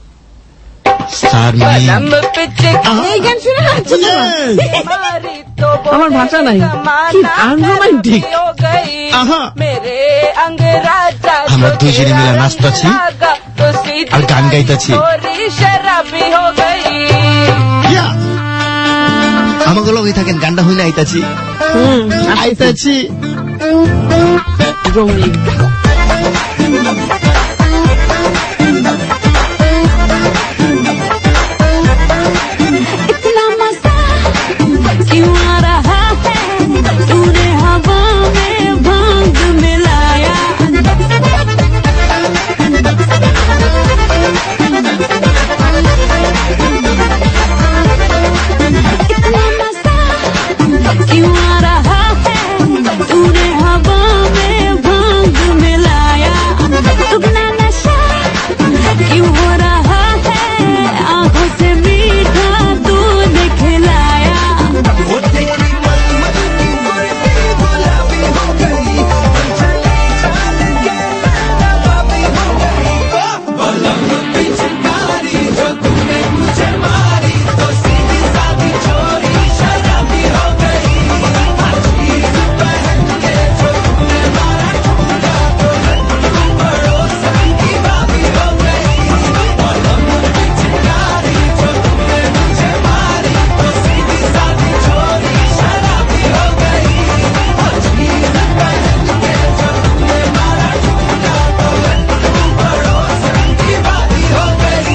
আমার ভাষা নাই, কি আনরোমান্টিক। আমরা দুজনে মিলে নাচতাছি আর গান গাইতাছি। আমাকে লগে থাকেন, গানটা হই না আইতাছি আইতাছি। क्यों हो रहा है आंखों से मीठा तूने खिलाया वो तेरी मलमल की कुर्ती गुलाबी हो गई चली चाल के नवाबी हो गई पलंग पे चिंगारी जो तूने मुझे मारी तो सीधी सादी चोरी शराबी हो गई आज चीज पहन के जो तूने मारा ठुमका तो लड्डू पड़ोसन की भाभी हो गई पलंग पे चिंगारी जो तूने मुझे मारी तो सीधी सादी चोरी शराबी हो गई आज चीज पहन के जो तूने मारा ठुमका तो लड्डू पड़ोसन की भाभी हो गई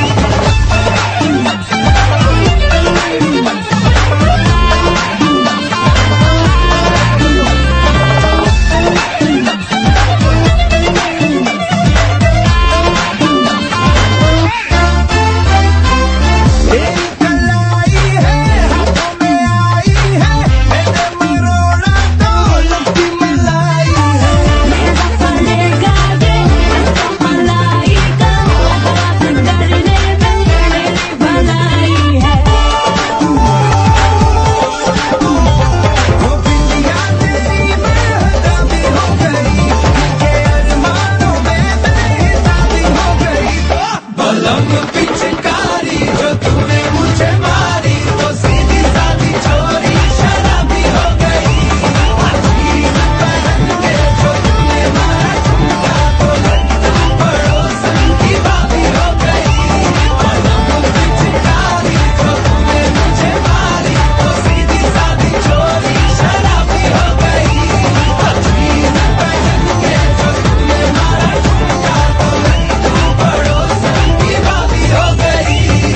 तेरी कलाई है हाथों में आई है मैंने मरोड़ा तो लपटी मलाई है मेरा पड़ेगा ये मलाई का बात करने में मेरी भलाई है वो बिंदिया तेरी महताबी हो गई के अरमानों में बेहिसाबी हो गई पलंग पे चिंगारी जो तूने मुझे मारी तो सीधी सादी चोरी शराबी हो गई आज चीज पहन के जो तूने मारा ठुमका तो लड्डू पड़ोसन की भाभी हो गई पलंग पे चिंगारी जो तूने मुझे मारी तो सीधी सादी चोरी शराबी हो गई आज चीज पहन के जो तूने मारा ठुमका तो लड्डू पड़ोसन की भाभी हो गई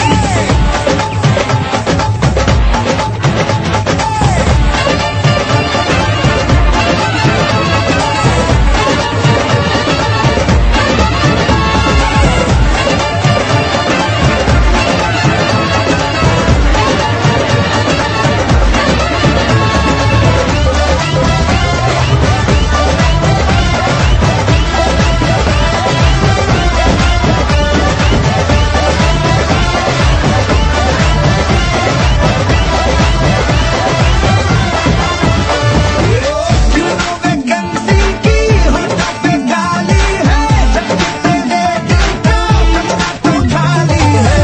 क्यों वैकेंसी की होता पे गाली है जबकि तेरे दिल का कमरा तो खाली है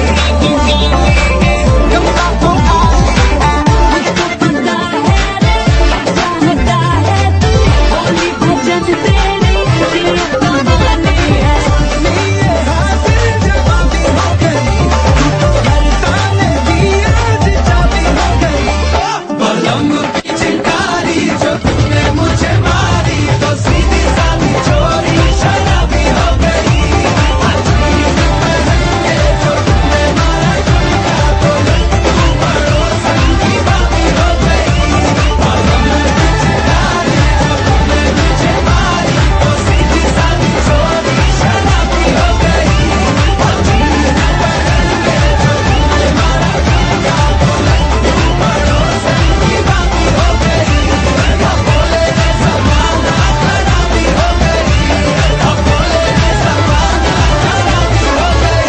कमरा तो खाली है मुझको पता है रे चाहता है तू बोली भजन तेरी दिल कमाली है ये हासिल जवाबी हो गई तू तो हर ताने की आज चाबी हो गई पलंग पे चिंगारी जो तूने मुझे मारी तो सीधी सादी चोरी शराबी हो गई आज चीज पहन के जो तूने मारा ठुमका तो लड्डू पड़ोसन की भाभी हो गई पलंग पे चिंगारी जो तूने मुझे मारी तो सीधी सादी चोरी शराबी हो गई आज चीज पहन के जो तूने मारा ठुमका तो लड्डू पड़ोसन की भाभी हो गई अब बोले रे जमाना खराबी हो गई अब बोले रे जमाना खराबी हो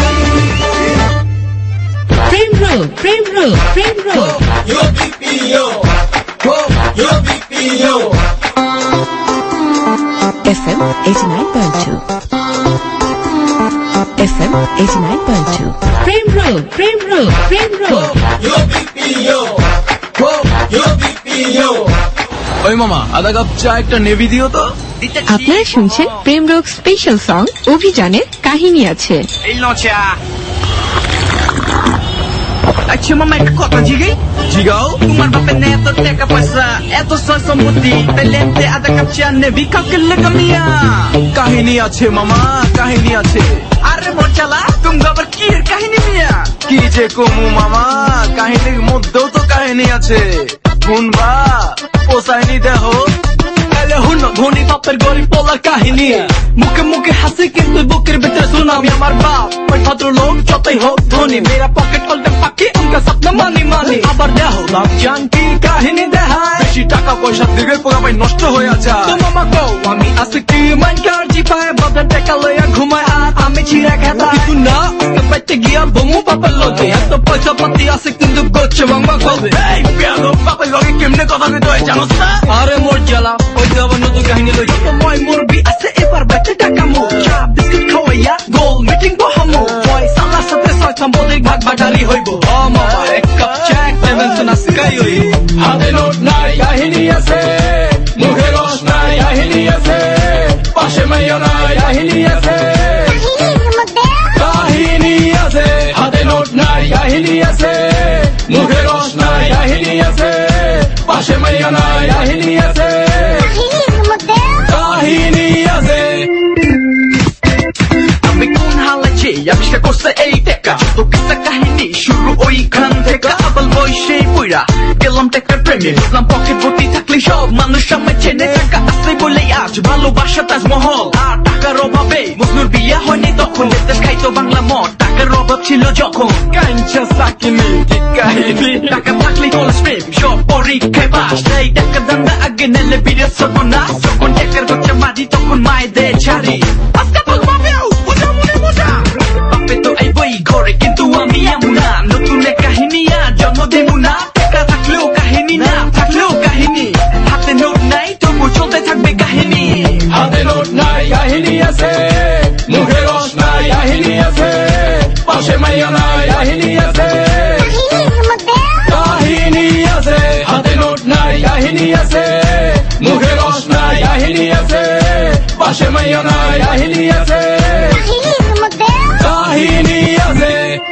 गई प्रेम रोग Yo BPO Yo BPO FM 89.2 FM 89.2 प्रेम रोग Yo BPO Yo BPO ওই মামা আধা কাপ চা একটা নেভি দিও তো আপনারা শুনছেন প্রেম রোগ স্পেশাল সং অভিযানের কাহিনী আছে এই নচা আচ্ছা মামা একটা কথা জিগাও তোমার বাপের না এত টাকা পয়সা এত সয় সম্পত্তি তাহলে আধা কাপ চা নেভি কাউকে লাগামিয়া কাহিনী আছে মামা কাহিনী আছে আরে বলচালা তুমি আবার কি এর কাহিনী মিয়া কি যে কমু মামা কাহিনীর মধ্যেও তো কাহিনী আছে শুনবা পোসাইনি দেহ তাহলে হুনো ধনী বাপের গরিব বলার কাহিনী মুখে মুখে হাসি কিন্তু বুকের ভিতরে সুনামি আমার বাপ ওই ভদ্রলোক যতই হোক ধনী মেরা পকেট কলতে পাখি উনকা স্বপ্ন মানি আবার দেহ বাপ জানকি কাহিনী দেখায় বেশি টাকা পয়সার দিকে পোকা ভাই নষ্ট হয়ে যায় তো মামা কও আমি আজকে কি মাইন্ড কার জিপায় বাজার টাকা লইয়া ঘুমায় আর আমি ছিঁড়া হবে এত পয়সা পাতি আছে কিন্তু গচ্ছে বাংলা হবে এই পেয়ালো বাপের লগে কেমনে কথা কইতে হয় জানোস না আরে মোর জ্বালা ওই যে আবার নতুন কাহিনী লই তো মই মুরবি আছে এবার বাচ্চা টাকা মো চা বিস্কুট খাওয়াইয়া গোল মিটিং বহামো ওই সালার সাথে ছয় সম্পদের ভাগ বাটারি হইব ও মামা এক কাপ চা একটা বেঞ্চনা স্কাই হই হাতে নোট নাই কাহিনী আছে মুখে রস নাই কাহিনী আছে পাশে মাইয়া নাই কাহিনী আছে কাহিনী আছে হাতে নোট নাই কাহিনী আছে মুখে রস নাই কাহিনী আছে পাশে মাইয়া নাই কাহিনী আছে কাহিনী আছে আমি কোন হালাইছি আবিষ্কার করছে এই টেকা তো কিসা কাহিনী শুরু ওইখান থেকে আবল বয়সে পুরা গেলাম টেকার প্রেমে বুঝলাম পকেট ভর্তি থাকলে সব মানুষ আমায় চেনে টাকা আছে বলে আজ ভালোবাসা তাজমহল আর টাকার অভাবে মজনুর বিয়া হয়নি তখন দেশ খাইতো বাংলা মদ টাকার অভাব ছিল যখন কাঞ্চা সাকিনি কাহিনী টাকা থাকলে কলেজ প্রেম সব পরীক্ষায় পাস এই টাকা দান্দা আগে নেলে বিরে সর্বনাশ যখন টাকার গচ্ছা মারি তখন মায়েদের ছাড়ি আজকে তো বাপেও বোঝা মনে বোঝা বাপে তো এই বই ঘরে কিন্তু আমি এমন না নতুন এক কাহিনী আর জন্ম দেব না টাকা থাকলেও কাহিনী না থাকলেও কাহিনী হাতে নোট নাই তবু চলতে থাকবে কাহিনী হাতে নোট নাই কাহিনী আছে মুখে রস নাই কাহিনী আছে পাশে মাইয়া নাই কাহিনী আছে কাহিনী আছে হাতে নোট নাই কাহিনী আছে মুখে রস নাই কাহিনী আছে পাশে মাইয়া নাই কাহিনী আছে কাহিনী আছে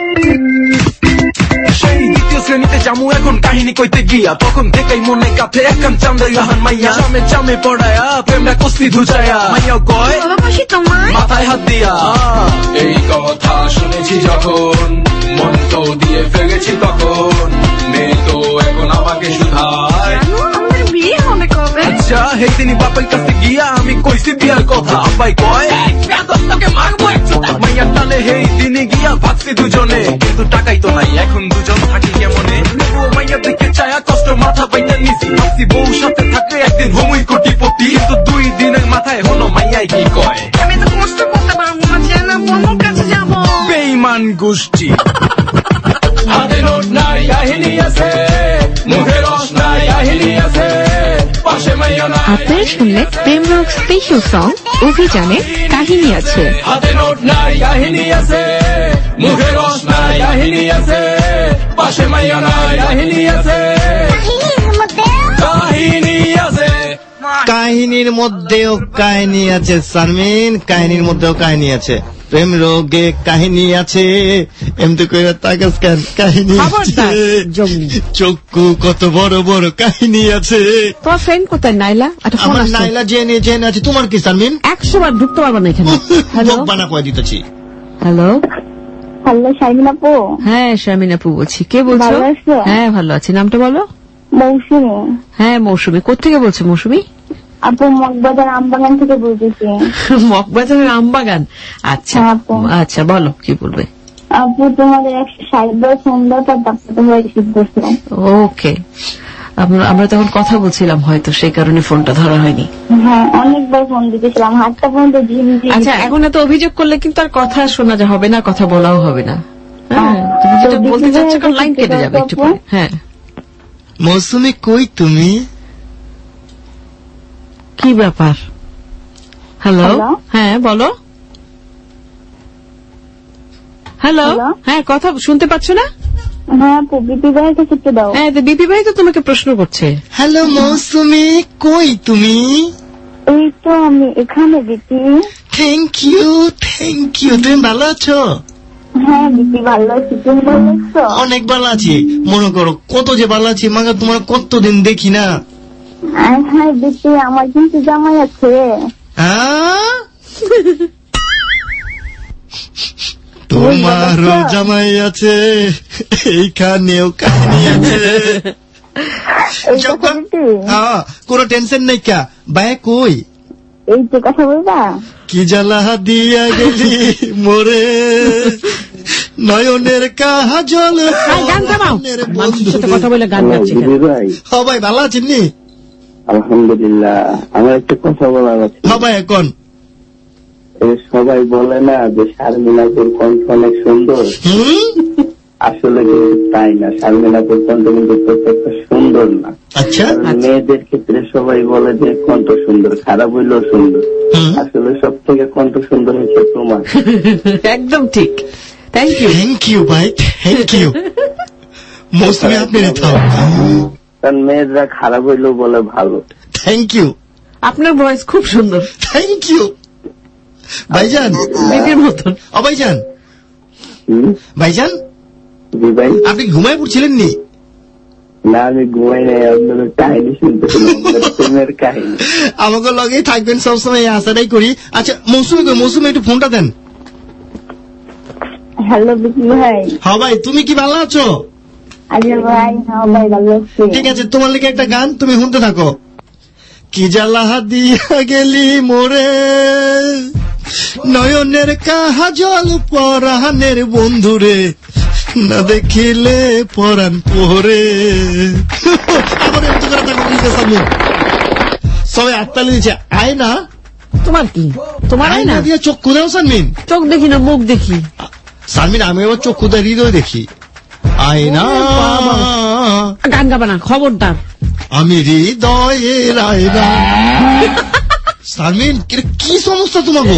সেই দ্বিতীয় শ্রেণীতে জামু এখন কাহিনী কইতে গিয়া তখন থেকেই মনে কাঁথে একান চান্দে গাহান মাইয়া চামে চামে পড়ায়া প্রেমটা কস্তি ধুচায়া মাইয়া কয় মাথায় হাত দিয়া এই কথা শুনেছি যখন মন তো দিয়ে ফেলেছি তখন মেয়ে তো এখন আমাকে শুধায় আচ্ছা হে তিনি বাপের কাছে গিয়া আমি কইছি বিয়ার কথা আব্বাই কয় মারবো মাইয়ার টানে হেই দিনে গিয়া ভাবছি দুজনে কিন্তু টাকাই তো নাই এখন দুজন থাকি কেমনে ও মাইয়ার দিকে চায়া কষ্ট মাথা পাইতে নিছি ভাবছি বউ সাথে থাকলে একদিন হমুই কোটিপতি কিন্তু 2 দিনের মাথায় হলো মাইয়াই কি কয় আমি তো কষ্ট করতে পারবো না জানা বন্ধুর কাছে যাবো বেঈমান গোষ্ঠী হাতে নোট নাই কাহিনী আছে মুখে রস নাই কাহিনী আছে পাশে মাইয়া নাই আপনারা শুনলেন প্রেম রক স্পেশাল সং অভিযানে কাহিনী আছে হাতে নোট নাই কাহিনী আছে মুখে রস নাই কাহিনী আছে পাশে মাইয়া নাই কাহিনী আছে কাহিনী আছে কাহিনীর মধ্যেও কাহিনী আছে শারমিন কাহিনীর মধ্যেও কাহিনী আছে প্রেম রোগে কাহিনী আছে এমনি করে তাকাস কেন কাহিনী আছে চক্ষু কত বড় বড় কাহিনী আছে তোমার ফ্রেন্ড কোথায় নাইলা আমার নাইলা জেনে জেনে আছে তোমার কি শারমিন 100 বার ঢুকতে পারবা না এখানে হ্যালো বানা কয়ে দিতেছি হ্যালো হ্যালো শারমিন আপু হ্যাঁ শারমিন আপু বলছি কে বলছো হ্যাঁ ভালো আছি নামটা বলো মৌসুমী হ্যাঁ মৌসুমী কোথেকে বলছো মৌসুমী আপু মগবাজার আমবাগান থেকে বলতেছি মগবাজারের আমবাগান আচ্ছা আচ্ছা বলো কি বলবে আপু তোমাদের 160 বার সুন্দর তার ডাক্তার হয়ে রিসিভ করছে ওকে আমরা তখন কথা বলছিলাম হয়তো সেই কারণে ফোনটা ধরা হয়নি হ্যাঁ অনেকবার ফোন দিতেছিলাম হাতটা পর্যন্ত ঝিমঝিম আচ্ছা এখন এত অভিযোগ করলে কিন্তু আর কথা শোনা হবে না কথা বলাও হবে না তুমি যেটা বলতে চাচ্ছ কারণ লাইন কেটে যাবে একটু পরে হ্যাঁ মৌসুমী কই তুমি কি ব্যাপার হ্যালো হ্যাঁ বলো হ্যালো হ্যাঁ কথা শুনতে পাচ্ছ না হ্যাঁ বিপি ভাইয়ের কাছে একটু দাও হ্যাঁ বিপি ভাই তো তোমাকে প্রশ্ন করছে হ্যালো মৌসুমী কই তুমি এই তো আমি এখানে বিপি থ্যাংক ইউ তুমি ভালো আছো হ্যাঁ বিপি ভালো আছি তুমি ভালো আছো অনেক ভালো আছি মনে করো কত যে ভালো আছি মাগা তোমার কতদিন দেখি না হ্যাঁ বিপি আমার কিন্তু জামাই আছে তোমারও জামাই আছে এইখানেও কাহিনী আছে কোনো টেনশন নাই কা বায়ে কই এই যে কথা বলবা কি জ্বালা দিয়া গেলি মোরে নয়নের কাজল গান থামাও মানুষের সাথে কথা বলে গান গাচ্ছি ভাই ভালো আছেন নি আলহামদুলিল্লাহ আমার একটা কথা বলার আছে ভাই এখন সবাই বলে না যে শারমিনাপুর কণ্ঠ অনেক সুন্দর আসলে কিন্তু তাই না, শারমিন আপুর কণ্ঠ কিন্তু প্রত্যেকটা সুন্দর না। আচ্ছা, মেয়েদের ক্ষেত্রে সবাই বলে যে কণ্ঠ সুন্দর, খারাপ হইলেও সুন্দর, আসলে সব থেকে কণ্ঠ সুন্দর হচ্ছে তোমার। একদম ঠিক। Thank you. থ্যাংক ইউ ভাই, থ্যাংক ইউ। মৌসুমী আপনি থাও, কারণ মেয়েরা খারাপ হইলেও বলে ভালো। Thank you. আপনার ভয়েস খুব সুন্দর। থ্যাংক ইউ ভাইজান, দিদির মতন। ও ভাইজান, ভাইজান জি ভাই, আপনি ঘুমায় পড়ছিলেন নি? না আমি ঘুমাই নাই, আপনাদের কাহিনী শুনতেছিলাম, প্রেমের কাহিনী। আমাকে লগেই থাকবেন সবসময়, আশাটাই করি। আচ্ছা মৌসুমী, মৌসুমী একটু ফোনটা দেন। হ্যালো বিকি ভাই। হ্যাঁ ভাই, তুমি কি ভালো আছো? আজকে ভাই, হ্যাঁ ভাই ভালো আছি। ঠিক আছে, তোমার লেগে একটা গান, তুমি শুনতে থাকো। কি জ্বালা দিয়া গেলি মোরে, নয়নের কাজল পরাণের বন্ধুরে, না দেখিলে পরাণ পোহরে। আবার একটু করে থাকো, সবাই আত্মালি দিচ্ছে। আয় না, তোমার কি? তোমার আয় না দিয়ে চক্ষু দাও সানমিন। চোখ দেখি না, মুখ দেখি। সানমিন আমি আবার চক্ষু দিয়ে হৃদয় দেখি। আয় না, গান গাবা না খবরদার। আমি হৃদয়ের আয়না। সালমিন, কি সমস্যা তোমাকে?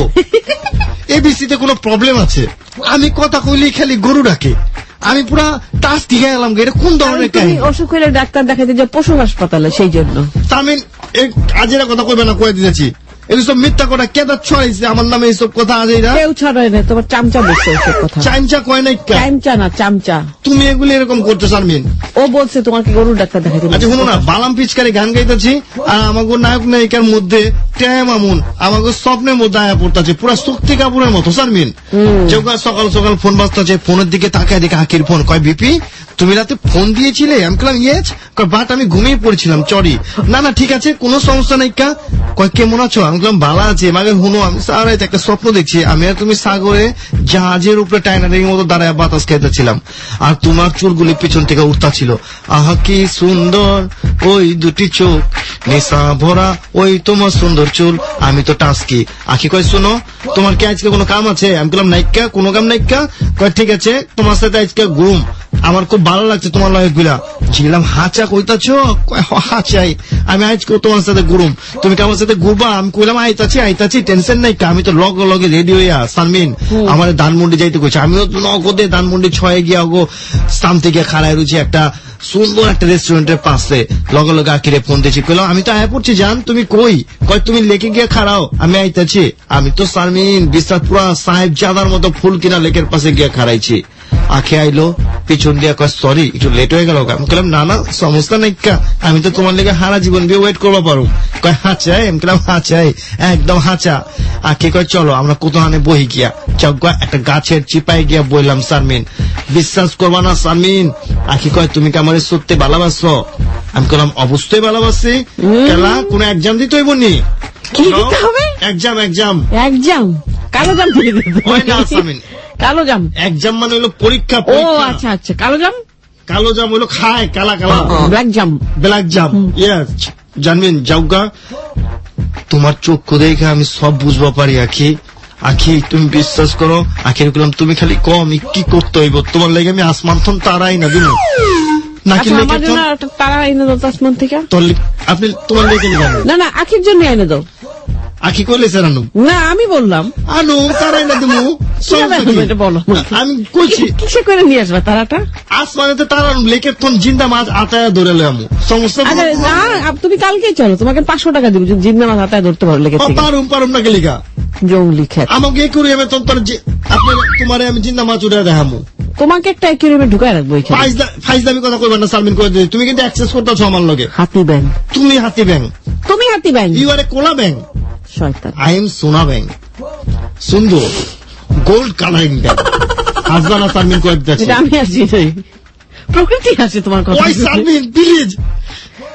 এবিসিতে কোনো প্রবলেম আছে? আমি কথা কইলি খালি গরু ডাকে। আমি পুরা টাচ দিয়ে গেলাম, এটা কোন ধরনের কাহিনী? অসুখ হইলে ডাক্তার দেখাতে যে পশু হাসপাতালে, সেই জন্য। সালমিন, আজের কথা কইবে না, কয়ে দিয়েছি। এগুলো সব মিথ্যা কথা, কেদার ছড়াইছে আমার নামে এইসব কথা। আজ কেউ ছড়ায় না, তোমার চামচা বলছে এইসব কথা। চামচা কয় নাই, চামচা না চামচা। তুমি এগুলো এরকম করছো সালমিন। ও বলছে তোমাকে গরুর ডাক্তার দেখাতে। আচ্ছা শুনো না, বালাম পিচকারি গান গাইতেছি, আর আমাকে নায়ক নায়িকার মধ্যে ট্যাম আমুন আমাকে স্বপ্নের মধ্যে আয়া পড়তেছে, পুরা শক্তি কাপুরের মতো সালমিন। সকাল সকাল ফোন বাজতেছে, ফোনের দিকে তাকায় দেখে আকির ফোন। কয় বিপি তুমি রাতে ফোন দিয়েছিলে? আমি বললাম ইয়েস। কয় বাট আমি ঘুমিয়ে পড়েছিলাম, চরি। না না ঠিক আছে, কোনো সমস্যা নাই। কয় কেমন আছো? আমি বললাম ভালো আছে। মাগে হুনো, আমি সারা একটা স্বপ্ন দেখছি, আমি আর তুমি সাগরে জাহাজের উপরে টাইনারির মতো দাঁড়ায় বাতাস খেতেছিলাম, আর তোমার চুলগুলি পিছন থেকে উঠতা ছিল। আহা কি সুন্দর ওই দুটি চোখ, নেশা ভরা ওই তোমার সুন্দর চুল। আমি তো টাস্কি। আখি কয় শোনো, তোমার কি আজকে কোনো কাম আছে? আমি বললাম নাইকা, কোনো কাম নাইকা। কয় ঠিক আছে, তোমার সাথে আজকে ঘুম, আমার খুব ভালো লাগছে তোমার লাইফ গুলা। ঝিলাম হাঁচা কইতাছ? হাঁচাই, আমি আজকে তোমার সাথে ঘুরুম, তুমি কি আমার সাথে ঘুরবা? আমি কইলাম আইতাছি, টেনশন নাই। আমি তো লগে লগে রেডি হইয়া সালমিন আমার ধানমন্ডি যাইতে কইছে। আমিও নগদে ধানমন্ডি 6 গিয়া গো সামতে গিয়া খাড়ায় রয়েছি একটা সুন্দর একটা রেস্টুরেন্টের পাশে। লগে লগে আকিরে ফোন দিয়েছি, কইলাম আমি তো আয়া পড়ছি, জান তুমি কই? কয় তুমি লেকে গিয়া খাড়াও, আমি আইতাছি। আমি তো সালমিন বিশ্বাসপুরা সাহেব জাদার মতো ফুল কিনা লেকের পাশে গিয়া খাড়াইছি। আখে আইলো পিছন দিয়া, কয় সরি একটু লেট হয়ে গেল। আমি বললাম না না সমস্যা নাই, আমি তো তোমার লেগে হারা জীবন দিয়ে ওয়েট করবো পারো। কয় হাঁচাই? আমি বললাম হাঁচাই, একদম হাঁচা। আখে কয় চলো আমরা কোথাও বহি গিয়া চক একটা গাছের চিপাই গিয়া বইলাম। সারমিন বিশ্বাস করবা না সারমিন, আখি কয় তুমি কি আমার সত্যি ভালোবাসো? আমি বললাম অবশ্যই ভালোবাসি। খেলা কোন এক্সাম দিতে হইব নি? কি দিতে হবে? এক্সাম কালো জাম দিয়ে দিতে হয় না সারমিন। কালো জাম এক্সাম মানে হলো পরীক্ষা। ও আচ্ছা আচ্ছা, কালো জাম হলো খায় কালা কালা। ব্ল্যাক জাম ইয়েস জানবেন। যাওগা তোমার চক্ষু দেখে আমি সব বুঝবা পারি আখি। আখি তুমি বিশ্বাস করো, আখির বললাম তুমি খালি কম কি করতে হইব, তোমার লাগে আমি আসমান থন তারাই না দিন নাকি তারা এনে দাও আসমান থেকে। আপনি তোমার লেগে না না আখির জন্য এনে দাও। আখি কইলে স্যার আনু না, আমি বললাম আনু তারাই না দিমু। বলো আমি কইছি কিসে করে নিয়ে আসবা তারাটা? আসমানেতে তারা লেকের থন জিন্দা মাছ আতায়া ধরে লই সমস্যা না। তুমি কালকে চলো, তোমাকে 500 টাকা দিব জিন্দা মাছ আতায়া ধরতে পারো লেকের থেকে। পারুম না গেলিগা জঙ্গলি খেত আমাকে একুরি আমি তোমারে আমি জিন্দা মাছ উঠে দেখামু। তোমাকে একটা একুরিয়ামে ঢুকায় রাখবো। ফাইজদামি কথা কইবা না সালমিন, কই দিই তুমি কিন্তু অ্যাক্সেস করতেছো আমার লগে। হাতি ব্যাং তুমি হাতি ব্যাং ইউ আর এ কোলা ব্যাং। শয়তান আই এম সোনা ব্যাং, সুন্দর গোল্ড কালারিং ব্যাং। হাসবানা সালমিন কই দিতেছে? আমি আসি প্রকৃতি আছে তোমার কথা। ওই সালমিন প্লিজ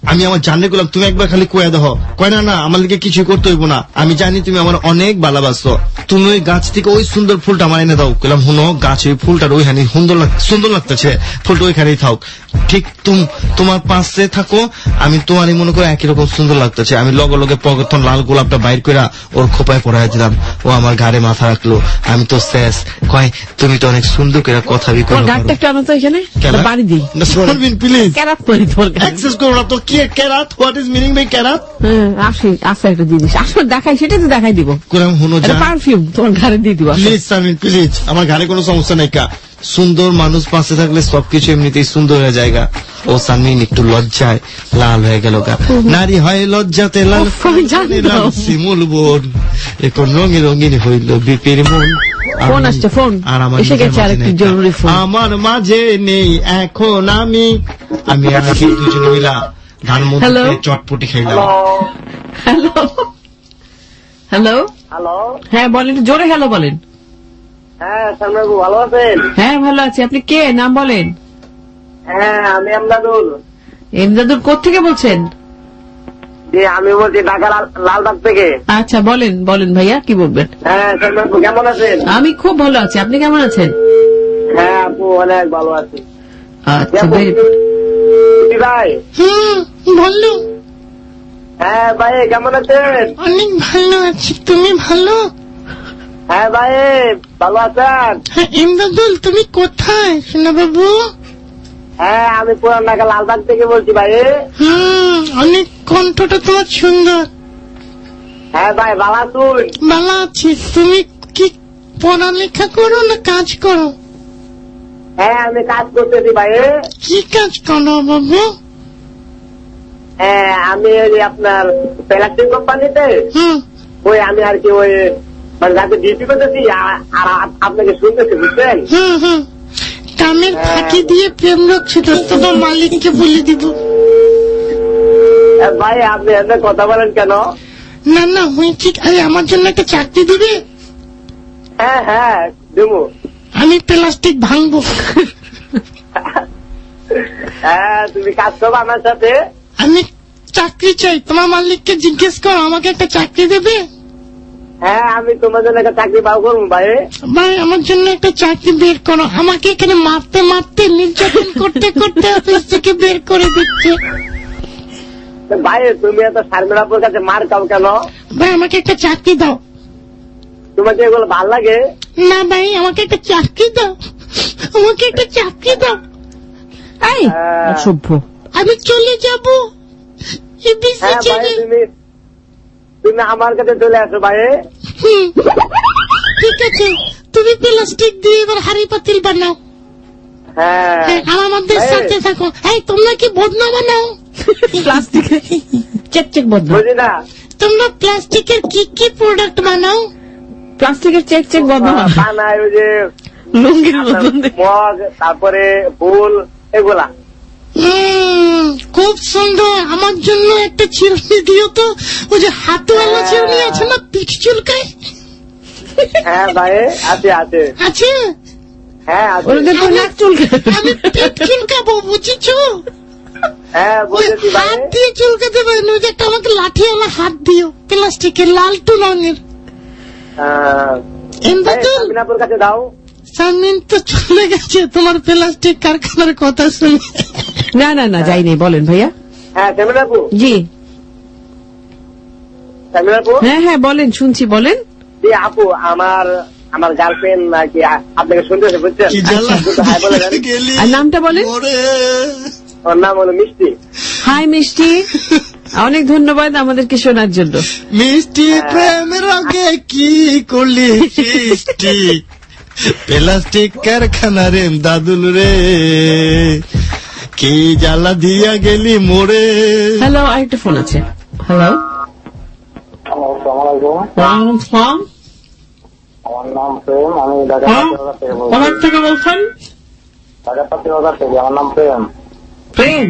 আমি আমার জানলে করলাম তুমি একবার খালি কয়ে দেখো, কয় না আমার লিগে কিছু করতে হইব না, আমি জানি তুমি আমার অনেক ভালোবাসো, তুমি ওই গাছ থেকে ওই সুন্দর ফুলটা আমার এনে দাও। কইলাম হুনো গাছ ওই ফুলটার ওইখানে সুন্দর লাগতেছে, ফুলটা ওইখানেই থাক, ঠিক তোমার পাশে থাকো, আমি তোমারই মনে করো একই রকম সুন্দর লাগতেছে। আমি লগে লগে পকেট লাল গোলাপটা বাইর করে ওর খোপায় পড়াই দিলাম, ও আমার ঘাড়ে মাথা রাখলো, আমি তো শেষ। কয় তুমি তো অনেক সুন্দর করে কথা বি করো, গাড়টা একটু আনো তো এখানে বাড়ি দিই প্লিজ। ক্যারাত পরি তোর অ্যাক্সেস করো না তো কি carat, what is meaning by carat? আসে একটা জিনিস আসলে দেখাই, সেটাই তো দেখাই দিব। কোরআন হুনো পারফিউম তোমার ঘরে দিয়ে দিব প্লিজ সামিন প্লিজ, আমার ঘরে কোনো সমস্যা নাই কা, সুন্দর মানুষ পাশে থাকলে সবকিছু এমনিতেই সুন্দর হয়ে যায়গা। ও সামিন একটু লজ্জায় লাল হয়ে গেল গা, নারী হয় লজ্জাতে লাল শিমুল বোন, এখন রঙিন রঙিন হইল বিপির মন। ফোন আসছে, ফোন এসে গেছে, আরেকটি জরুরি ফোন। আমার মাঝে নেই এখন আমি আজকে দুজনে মিলা ধান মধ্যে চটপটি খাইলাম। হ্যালো হ্যালো হ্যালো, হ্যাঁ বলেন, জোরে হ্যালো বলেন। হ্যাঁ সামনাবু ভালো আছেন? হ্যাঁ ভালো আছি, আপনি কে, নাম বলেন। হ্যাঁ আমি আমদাদুল। এমদাদুল কোথেকে বলছেন? জি আমি বলছি ঢাকা লালবাগ থেকে। আচ্ছা বলেন বলেন ভাইয়া, কি বলবেন? হ্যাঁ সামনাবু কেমন আছেন? আমি খুব ভালো আছি, আপনি কেমন আছেন? হ্যাঁ আপু অনেক ভালো আছি। আচ্ছা ভাই ভালো। হ্যাঁ ভাই কেমন আছেন? অনেক ভালো আছি, তুমি ভালো? হ্যাঁ ভাই ভালো আছেন? ইমদাদুল তুমি কোথায় সোনা বাবু? হ্যাঁ আমি পুরান ঢাকা লালবাগ থেকে বলছি ভাই। অনেক কণ্ঠটা তোমার সুন্দর। হ্যাঁ ভাই ভালো আছুন? ভালো আছি। তুমি কি পড়ালেখা করো না কাজ করো? হ্যাঁ আমি কাজ করতেছি ভাই। কি কাজ করো বাবু? হ্যাঁ আমি ওই আপনার প্লাস্টিক কোম্পানিতে ওই আমি আর কি ওই মানে যাকে ডিউটি করতেছি, আর আপনাকে শুনতেছি বুঝছেন। কামের ফাঁকি দিয়ে প্রেম রক্ষিত, তোমার মালিককে বলে দিব। ভাই আপনি এত কথা বলেন কেন? না না হয়েছি, আমার জন্য একটা চাকরি দিবে? হ্যাঁ হ্যাঁ দেবো। আমি প্লাস্টিক ভাঙবো। হ্যাঁ তুমি কাজ করবো আমার সাথে? আমি চাকরি চাই, তোমার মালিককে জিজ্ঞেস করো আমাকে একটা চাকরি দেবে। হ্যাঁ আমি তোমার জন্য একটা চাকরি পাও করবো ভাই। ভাই আমার জন্য একটা চাকরি বের করো, আমাকে এখানে মারতে মারতে নির্যাতন করতে করতে অফিস থেকে বের করে দিচ্ছে। ভাই তুমি এত শারমিলাপুর কাছে মার খাও কেন? ভাই আমাকে একটা চাকরি দাও। তোমাকে এগুলো ভাল লাগে? না ভাই আমাকে একটা চাকরি দাও, আমাকে একটা চাকরি দাও। এই অসভ্য, আমি চলে যাবো। তুমি আমার কাছে চলে আসো ভাই। ঠিক আছে, তুমি প্লাস্টিক দিয়ে এবার হাড়ি পাতিল বানাও। হ্যাঁ আমাদের সাথে থাকো। এই তোমরা কি বদনা বানাও? প্লাস্টিক চেক বদনা বুঝি না। তোমরা প্লাস্টিকের কি কি প্রোডাক্ট বানাও? প্লাস্টিকের চেক বদনা বানায় ওই যে লুঙ্গির মগ, তারপরে ফুল, এগুলা। খুব সুন্দর, আমার জন্য একটা চিরুনি দিও তো, ওই যে হাতওয়ালা চিরুনি আছে না, পিঠ চুলকায়। হ্যাঁ ভাই আছে আছে আছে। হ্যাঁ আছে। আমি পেট চুলকাবো বুঝেছো? হ্যাঁ বুঝেছি ভাই। হাত দিয়ে চুলকাতে পারি না, একটা আমাকে লাঠিওয়ালা হাত দিও, প্লাস্টিকের লালটু রঙের। আপনার কাছে দাও। সামিন তো চলে গেছে তোমার প্লাস্টিক কারখানার কথা শুনে। না না না যাই নেই, বলেন ভাইয়া। হ্যাঁ সামিনাপু। জি সামিনাপু। হ্যাঁ হ্যাঁ বলেন, শুনছি বলেন। জি আপু আমার গার্লফ্রেন্ড নাকি আপনাকে শুনতেছে বুঝছেন। আর নামটা বলেন। ওর নাম হলো মিষ্টি। হাই মিষ্টি, অনেক ধন্যবাদ আমাদেরকে শোনার জন্য। মিষ্টি প্রেমের আগে কি করলি সৃষ্টি, প্লাস্টিক কারখানা রে দাদুল রে, কি জ্বালা দিয়া গেলি মোড়ে। হ্যালো, আরেকটা ফোন আছে। হ্যালো, আমার নাম প্রেম, আমি ঢাকা থেকে বলছেন? ঢাকা থেকে। আমার নাম প্রেম। প্রেম,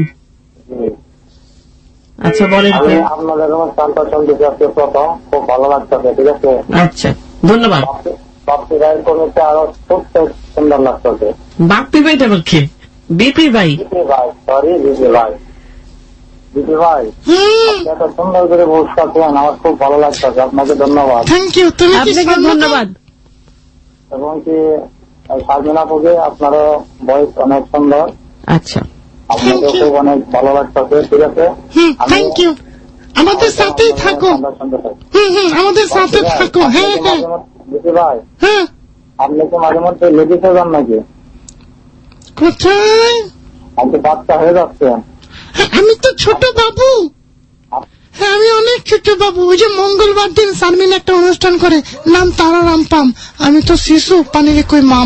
আচ্ছা বলেন। আপনাদের চালটা চলতেছে আজকে প্রথম, খুব ভালো লাগতেছে। ঠিক আছে, আচ্ছা ধন্যবাদ। বাপ্পি ভাইয়ের কমিটি আরো খুব সুন্দর লাগতেছে। বাপ্পি ভাইটা বলছে? বিপি ভাই, সরি বিপি ভাই। দিদি ভাই আপনি এত সুন্দর করে বলছেন, আমার খুব ভালো লাগছে, আপনাকে ধন্যবাদ। Thank you. তুমি কি আপনাকে ধন্যবাদ। এবং কি শারমিন আপুকে আপনারও ভয়েস অনেক সুন্দর। আচ্ছা, আপনাকে খুব অনেক ভালো লাগছে। ঠিক আছে, থ্যাংক ইউ। আমাদের সাথেই থাকো। আমাদের সাথে থাকো। হ্যাঁ হ্যাঁ দিদি ভাই, হ্যাঁ। আপনি কি মাঝে মধ্যে লেডিসে যান নাকি? কোথায়? আপনি বাচ্চা হয়ে যাচ্ছেন। আমি তো ছোট বাবু। হ্যাঁ, আমি অনেক ছোট বাবু। ওই যে মঙ্গলবার দিন শারমিন একটা অনুষ্ঠান করে, নাম তারা রামপাম। আমি তো শিশু, পানিরে কই মাম।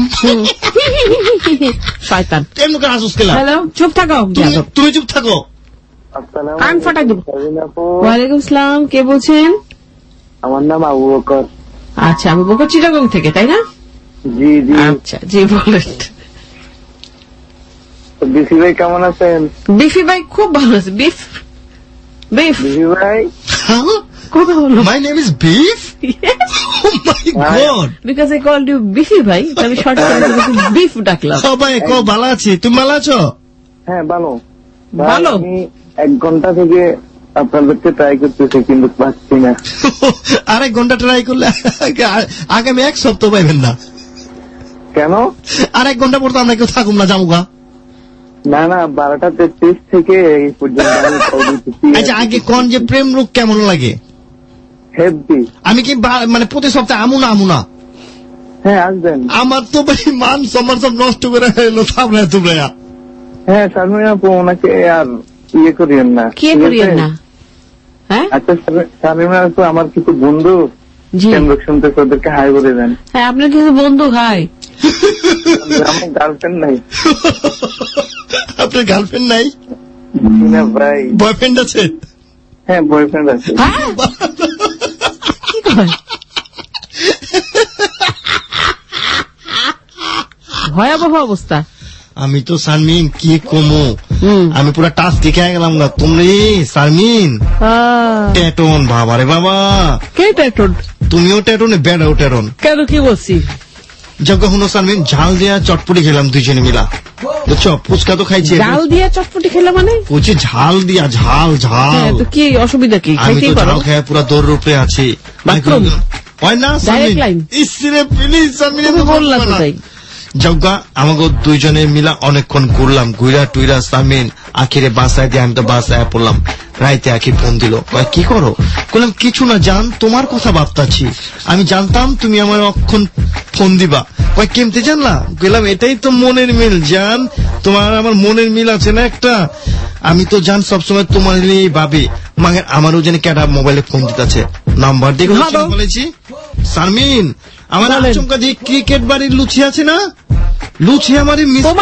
শয়তান। কেমন করে আসুস কেলা? হ্যালো, চুপ থাকো। তুমি চুপ থাকো। আমি ফাটাই দেবো। ওয়ালাইকুম আসসালাম, কে বলছেন? আমার নাম আবু বকর। আচ্ছা, আবু বকর চিটাগং থেকে, তাই না? জি জি। আচ্ছা, জি বলেন। বিফি ভাই কেমন আছেন? বিফি ভাই খুব ভালো আছে। বিফ বিফি ভাই কথা হলো। My name is Beef. Oh my god, because I called you Beefy ভাই, আমি শর্ট করে বিফ ডাকলাম। সবাই কো ভালো আছি, তুমি ভালো আছো? হ্যাঁ ভালো ভালো। আমি 1 ঘন্টা থেকে আপনাদেরকে ট্রাই করতেছি কিন্তু পাচ্ছি না। আরেক ঘন্টা ট্রাই করলে আগামী 1 সপ্তাহ পাইবেন না। কেন? আরেক ঘন্টা পর তো আমরা কেউ থাকুম না, যাবো গা। না না, 12:33 থেকে এই পর্যন্ত। আচ্ছা, আগে কোন যে প্রেম রূপ কেমন লাগে? হেভি। আমি কি মানে প্রতি সপ্তাহে আমু না? হ্যাঁ আসবেন। আমার তো ভাই মান সম্মান সব নষ্ট করে এলো তোমরা। হ্যাঁ শারমিন আপু, ওনাকে আর ইয়ে করিয়েন না। কে করিয়েন না? হ্যাঁ আচ্ছা শারমিন আপু, আমার কিছু বন্ধু কেন্দ্র শুনতে, ওদেরকে হাই বলে দেন। হ্যাঁ, আপনার কিছু বন্ধু হাই। আমার গার্লফ্রেন্ড নাই। আপনার গার্লফ্রেন্ড নাই? না ভাই। বয়ফ্রেন্ড আছে? হ্যাঁ বয়ফ্রেন্ড আছে। ভয়াবহ অবস্থা। আমি তো শারমিন কি কমো, আমি পুরা টাচ দেখে গেলাম না। তুমি শারমিন টেটন, বাবা রে বাবা। কে টেটন? তুমিও টেটন, বেড়াও টেটন। কেন, কি বলছি? যখন শারমিন ঝাল দিয়া চটপটি খেলাম দুইজনে মিলা, বুঝছো? ফুচকা তো খাইছি। ঝাল দিয়া চটপটি খেলাম মানে? বলছি ঝাল দিয়া, ঝাল ঝাল। তো কি অসুবিধা কি? আমি তো ঝাল খেয়ে পুরা দৌড় রূপে আছি। হয় না শারমিন? ইসরে প্লিজ শারমিন, বললাম তো তাই। যজ্ঞা আমাকে দুইজনে মিলা অনেকক্ষণ ঘুরলাম, ঘুরা টুইরা শারমিন আখিরে বাসায় দিয়ে, আমি তো বাসায় পড়লাম। রাইতে আখি ফোন দিল, কি করো? বললাম কিছু না জান, তোমার কথা ভাবতাছি। আমি জানতাম তুমি আমার অক্ষণ ফোন দিবা। কেমতে জানলা? বললাম এটাই তো মনের মিল জান, তোমার আমার মনের মিল আছে না একটা। আমি তো জান সবসময় তোমার নিয়েই ভাবি। মানে আমারও যেন ক্যাডা মোবাইলে ফোন দিতেছে, নাম্বার দেখে বলেছি শারমিন আমার আচমকা দিয়ে ক্রিকেট বাড়ির লুচি আছে না, লুচি আমার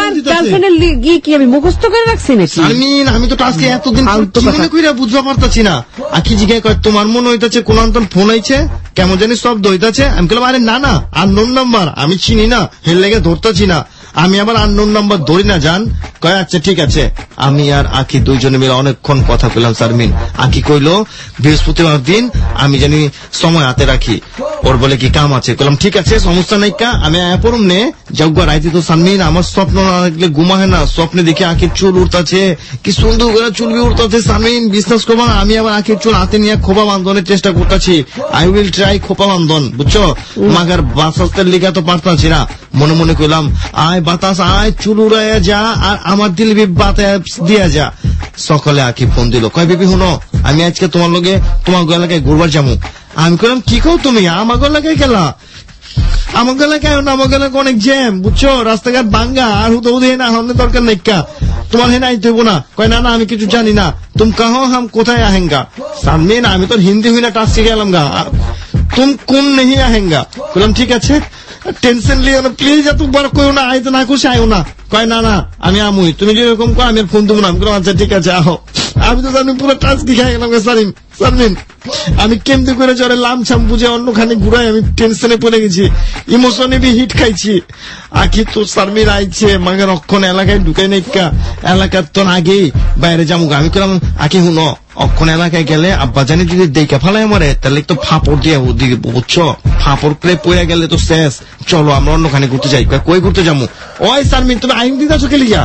কি আমি মুখস্থ করে রাখছি নাকি? শারমিন আমি তো আজকে এতদিন বুঝতে পারতাছি না। আখি জিজ্ঞাসা করে তোমার মনে হইতাছে কোন আন্তন ফোন আইছে, কেমন জানি শব্দ হইতাছে। আমি বললাম আরে না না, আননোন নাম্বার, আমি চিনি না, হের লেগে ধরতাছি না। আমি আবার আননোন নাম্বার ধরি না জান। কয় আচ্ছা ঠিক আছে। আমি আর আখি দুইজনে মিলে অনেকক্ষণ কথা কইলাম। শারমিন আখি কইলো বৃহস্পতিবার দিন আমি জানি সময় হাতে রাখি, ওর বলে কি কাম আছে। কইলাম ঠিক আছে সমস্যা নাই, কা আমি আয়া পড়ুম নে। যজ্ঞ রাইতে তো শারমিন আমার স্বপ্ন না দেখলে ঘুমা হয় না। স্বপ্নে দেখে আখির চুল উঠতাছে, কি সুন্দর করে চুল উঠতাছে শারমিন, বিশ্বাস করবা না। আমি আবার আখির চুল হাতে নিয়ে খোপা বান্ধনের চেষ্টা করতেছি। আই উইল ট্রাই খোপা বান্ধন, বুঝছো? মাগার বাতাসের লিগা তো পারতাছি না। মনে মনে কইলাম আয় বাতাস আয়, চুল উড়াইয়া যা, আর আমার দিল বাতাস দিয়া যা। সকালে আখি ফোন দিল, কয় বেবি শুনো আমি আজকে তোমার লগে তোমার এলাকায় ঘুরবার যাবো। আমি কইলাম কি কও তুমি, আমার এলাকায় গেলা? আমার এলাকায় না, আমার এলাকায় অনেক জ্যাম, বুঝছো? রাস্তাঘাট ভাঙ্গা, আর হুতো হুদে না হলে দরকার নেই, তোমার হেন আইতে হইব না। কয় না না আমি কিছু জানি না, তুম কাহো হাম কোথায় আহেঙ্গা। শারমিন আমি তোর হিন্দি হই না, টাচ শিখে গেলাম গা, তুম কোন নেই আহেঙ্গা। বললাম ঠিক আছে টেনশন লিও না প্লিজ, এত বড় কইও না, আইতে না খুশি আইও না। কয় না না আমি আমুই, তুমি যেরকম কো আমি ফোন দেবো না। আমি আচ্ছা ঠিক আছে আহো। আমি তো জানি পুরো টাচ দিখাই গেলাম শারমিন। আমি কেমতে করে জ্বরে লামছাম বুঝে অন্যখানে ঘুরাই, আমি টেনশনে পড়ে গেছি, ইমোশনে বি হিট খাইছি। আখি তো শারমিন আইছে, মাগের অক্ষণ এলাকায় ঢুকাই নাই, এলাকার তো আগেই বাইরে যাবো। আমি করলাম আখি হুনো, অক্ষণ এলাকায় গেলে আব্বা জানি যদি দেখে ফেলায় মরে, তাহলে তো ফাপড় দিয়ে ওদিকে, বুঝছো? ফাপড় করে পড়ে গেলে তো শেষ। চলো আমরা অন্যখানে ঘুরতে যাই। কই ঘুরতে যাবো? ওই শারমিন তুমি আইন দিতেছো কে লিগা?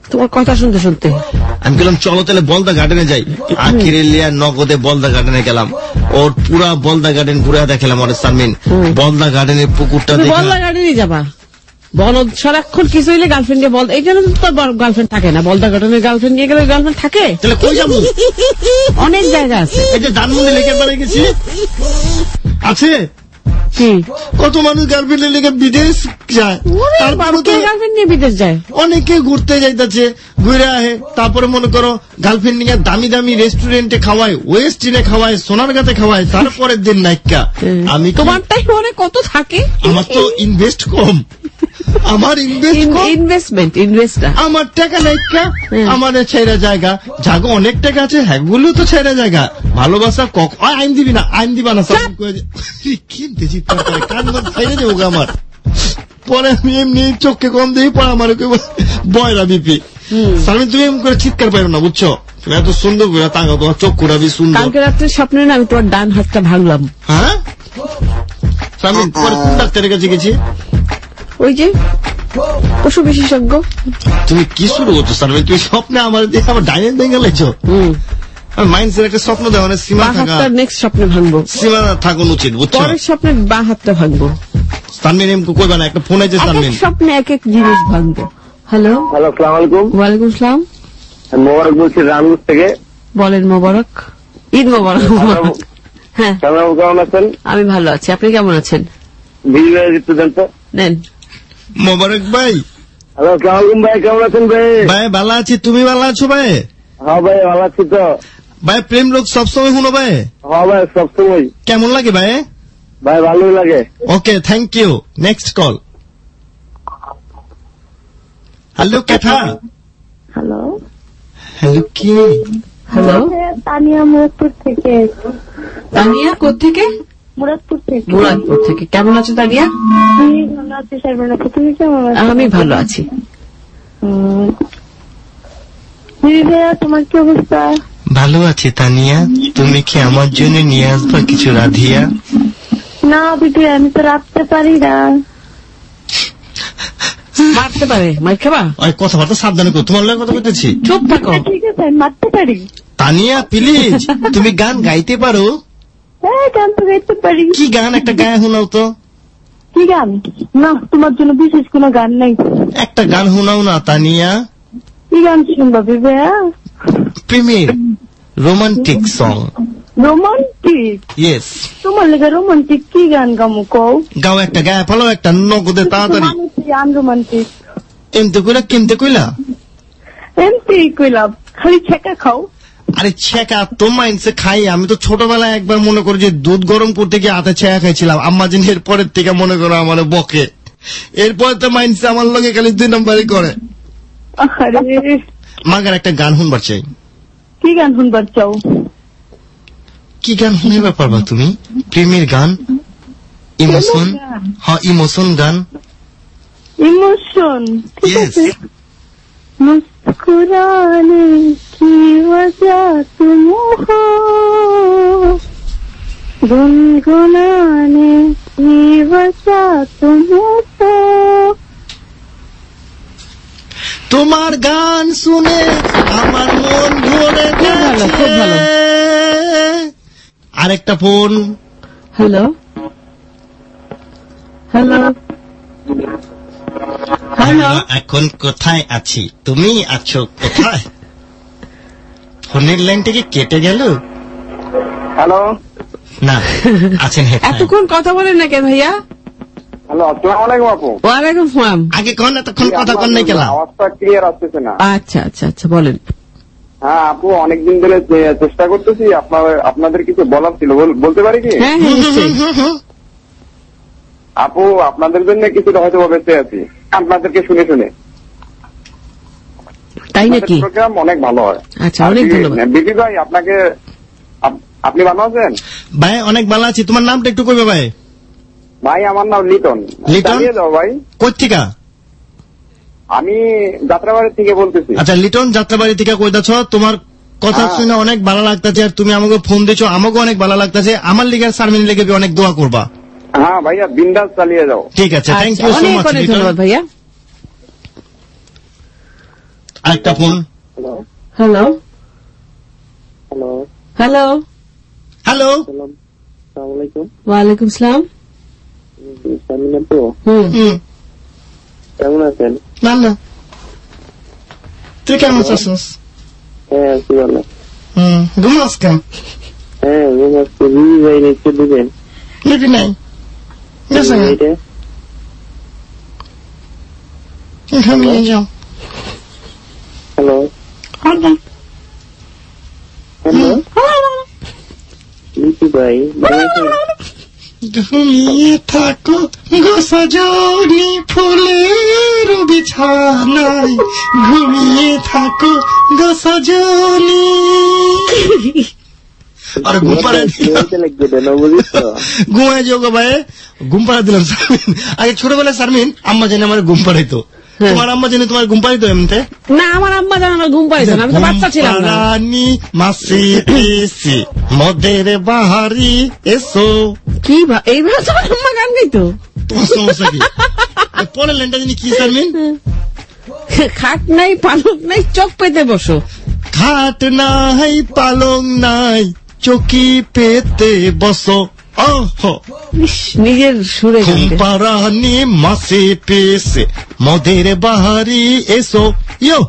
তোমার কথা শুনতে শুনতে আমি গেলাম চলো তাহলে বলদা গার্ডেনে যাই। আখিরে লিয়া নগদে বলদা গার্ডেনে গেলাম, ওর পুরা বলদা গার্ডেন ঘুরে দেখালাম। ওর সারমিন বলদা গার্ডেনের পুকুরটা দেখে বলদা গার্ডেনে যাবা, বলদ সারাক্ষণ কিছু হইলে গার্লফ্রেন্ড নিয়ে বল, এই জন্য তোর গার্লফ্রেন্ড থাকে না। বলদা গার্ডেনের গার্লফ্রেন্ড নিয়ে গেলে গার্লফ্রেন্ড থাকে? তাহলে কই যাবো? অনেক জায়গা আছে। এই যে ধানমন্ডি লেকের বাড়ি গেছি আছে, কত মানুষ গার্লফ্রেন্ডের লেগে বিদেশ যায়, তারপরে তো গার্লফ্রেন্ড নিয়ে বিদেশ যায়, অনেকে ঘুরতে যাইতেছে, ঘুরে আহে। তারপরে মনে করো গার্লফ্রেন্ড নিয়ে দামি দামি রেস্টুরেন্টে খাওয়ায়, ওয়েস্টিনে খাওয়ায়, সোনারগাঁতে খাওয়ায়, তারপরের দিন নাইকা। আমি তোমারটাই মনে কত থাকে? আমার তো ইনভেস্ট কম, আমার ইনভেস্টমেন্ট আমার টাকা নাইকা, আমার ছেড়া জায়গা জায়গা অনেক টাকা আছে, হ্যাগুলো তো ছেড়া জায়গা। ভালোবাসা আইন দিবি না, আইন দিবা না, কিনতে চিৎকার করে কান ছেড়ে দেবো আমার। পরে আমি এমনি চোখকে কম দিই, পরে আমার বয়রা বিপি। আমি তুমি এমন করে চিৎকার পাইব না, বুঝছো? তুমি এত সুন্দর করে তাকাও, তোমার চোখ ঘুরাবি সুন্দর। কালকে রাত্রে স্বপ্নে না আমি তোমার ডান হাতটা ভাঙলাম। হ্যাঁ আমি পরে কোন ডাক্তারের কাছে গেছি? ওই যে পশু বিশেষজ্ঞ। তুমি কি শুরু করছো সারমিন? তুমি স্বপ্নে আমার দেখে আমার ডাইনে ভেঙে গেলেছো। মাইন্ডসের একটা স্বপ্ন দেওয়া মানে সীমা থাকা, নেক্সট স্বপ্নে ভাঙবো, সীমা থাকুন উচিত, বুঝছো? পরের স্বপ্নে বা হাতটা ভাঙবো। সারমিন এমন কইবা না, একটা ফোন আছে সারমিন, স্বপ্নে এক এক জিনিস ভাঙবো। হ্যালো হ্যালো, আসসালামু আলাইকুম। ওয়ালাইকুম আসসালাম। মোবারক বলছি রামগঞ্জ থেকে। বলেন মোবারক, ঈদ মোবারক। হ্যাঁ কেমন আছেন? আমি ভালো আছি, আপনি কেমন আছেন? নেন মোবারক ভাই। হ্যালো, আসসালামু আলাইকুম ভাই, কেমন আছেন ভাই? ভাই ভালো আছি, তুমি ভালো আছো ভাই? হ্যাঁ ভাই ভালো আছি তো ভাই। প্রেম লোক সবসময় শুনো ভাই? হ্যাঁ ভাই সবসময়। কেমন লাগে ভাই? ভাই ভালোই লাগে। Okay thank you. Next call. Hello কেথা? হ্যালো হ্যালো কি? হ্যালো তানিয়া মুরাদপুর থেকে। তানিয়া কোত্থেকে? মুরাদপুর থেকে। মুরাদপুর থেকে। কেমন আছো তানিয়া? ভালো আছি সারবেনা, তুমি কেমন আছো? আমি ভালো আছি। ভাইয়া তোমার কি অবস্থা? ভালো আছি তানিয়া, তুমি কি আমার জন্য নিয়ে আসবা কিছু রাধিয়া? না বিপি, আমি তো রাখতে পারি না। মারতে পারে, মার খাবা? ওই কথাবার্তা সাবধানে করো, তোমার লাগে কথা বলতেছি। চুপ থাকো। ঠিক আছে মারতে পারি। তানিয়া প্লিজ, তুমি গান গাইতে পারো? হ্যাঁ গান তো গাইতে পারি। কি গান একটা গায়ে শোনাও তো। কি গান? না তোমার জন্য বিশেষ কোনো গান নাই। একটা গান শোনাও না তানিয়া। কি গান শুনবা ভাইয়া? প্রেমের রোমান্টিক সং। রোমান্টিক? ইয়েস। তোমার লেগে রোমান্টিক কি গান গামু কও? গাও একটা, গায়ে ফেলো একটা, নগদে তাড়াতাড়ি। আনরোমান্টিক। এমতে কইলা কেমতে কইলা? এমতি কইলাম, খালি ছেকা খাও। আরে ছেকা তো মাইন্ডসে খাই। আমি তো ছোটবেলায় একবার মনে করি যে দুধ গরম করতে গিয়ে হাতে ছেকা খাইছিলাম। আম্মা জিন এরপরের থেকে মনে করো আমার বকে, এরপর তো মাইন্ডসে আমার লগে খালি 2 নম্বরই করে। মাগার একটা গান শুনবার চাই। কি গান শুনবার চাও? কি গান শুনবার পারবা তুমি? প্রেমের গান, ইমোশন। হ্যাঁ ইমোশন গান। ইমোশন? ঠিক আছে। मुस्कुराने की वजह तुम हो, गुनगुनाने की वजह तुम हो। তোমার গান শুনে আমার মন ভরে গেছে। আরেকটা ফোন। হ্যালো হ্যালো হ্যালো, এখন কোথায় আছি? তুমি আছো কোথায়? ফোনের লাইনটা কি কেটে গেল? হ্যালো না আছেন। এতক্ষণ কথা বলেন না কে ভাইয়া? হ্যালো, আসসালামু আলাইকুম আপু। ওয়ালাইকুম আসসালাম। আগে কোন এতক্ষণ কথা কোন নাই কেলা? আওয়াজটা ক্লিয়ার আসতেছে না। আচ্ছা আচ্ছা আচ্ছা বলেন। হ্যাঁ আপু, অনেকদিন ধরে চেষ্টা করতেছি, আপনাদের কিছু বলার ছিল, বলতে পারি কি? হ্যাঁ হ্যাঁ আপু, আপনাদের জন্য কিছুটা হয়তো বেঁচে আছি, আপনাদেরকে শুনে শুনে। তাই নাকি? প্রোগ্রাম অনেক ভালো হয়। আচ্ছা, অনেক ধন্যবাদ বিপি ভাই। আপনাকে, আপনি ভালো আছেন? ভাই অনেক ভালো আছি। তোমার নামটা একটু কইবে ভাই? ভাই আমার নাম লিটন। লিটন দাও ভাই। কই থেকে? আমি যাত্রাবাড়ি থেকে বলতেছি। আচ্ছা লিটন, যাত্রাবাড়ি থেকে কইতাছো। তোমার কথা শুনে অনেক ভালো লাগতেছে, আর তুমি আমাকে ফোন দিছো, আমাকে অনেক ভালো লাগতেছে। আমার লিগে সারমিন লিগে অনেক দোয়া করবা। হ্যাঁ ভাইয়া, বিন্দাস চালিয়ে যাও। ঠিক আছে, থ্যাংক ইউ সো মাচ ধন্যবাদ ভাইয়া। আরেকটা phone. Hello hello hello hello, আসসালামু আলাইকুম। ওয়ালাইকুম সালাম। সামিনা তো কেমন আছেন? ভালো, তুই কেমন আছিস? হ্যাঁ আছি ভালো। ঘুমাস কেন? হ্যাঁ ঘুমাচ্ছি। বিবি ভাই একটু দিবেন? লিপি নাই গেছে না, ঘুমিয়ে যাও। হ্যালো হ্যালো লিপি ভাই ঘুমিয়ে থাকো গোসজনি ফুলের বিছানায়, ঘুমিয়ে থাকো গোসজনি। আরে ঘুম পাড়ায় ঘুমায় যাও গো ভাই, ঘুম পাড়া দিলাম শারমিন। আগে ছোটবেলায় শারমিন আম্মা জানি আমার ঘুম পাড়াইতো, তোমার আম্মা জানি তোমার ঘুম পাড়াইতো এমনিতে? না, আমার আম্মা জান আমার ঘুম পাড়াইতো না, আমি তো বাচ্চা ছিলাম না। রানী মাসি পিসি মদের বাহারি এসো। কি এইভাবে তোমার আম্মা গান গাইতো? তোমার সমস্যা কি? পরের লাইনটা জানি কি শারমিন? খাট নাই পালক নাই চোখ পেতে বসো। খাট নাই পালং নাই চকি পেতে বসো। নিজের সুরে পারানি মাসে পেসে মদের বাহারি এসো। ইয়ো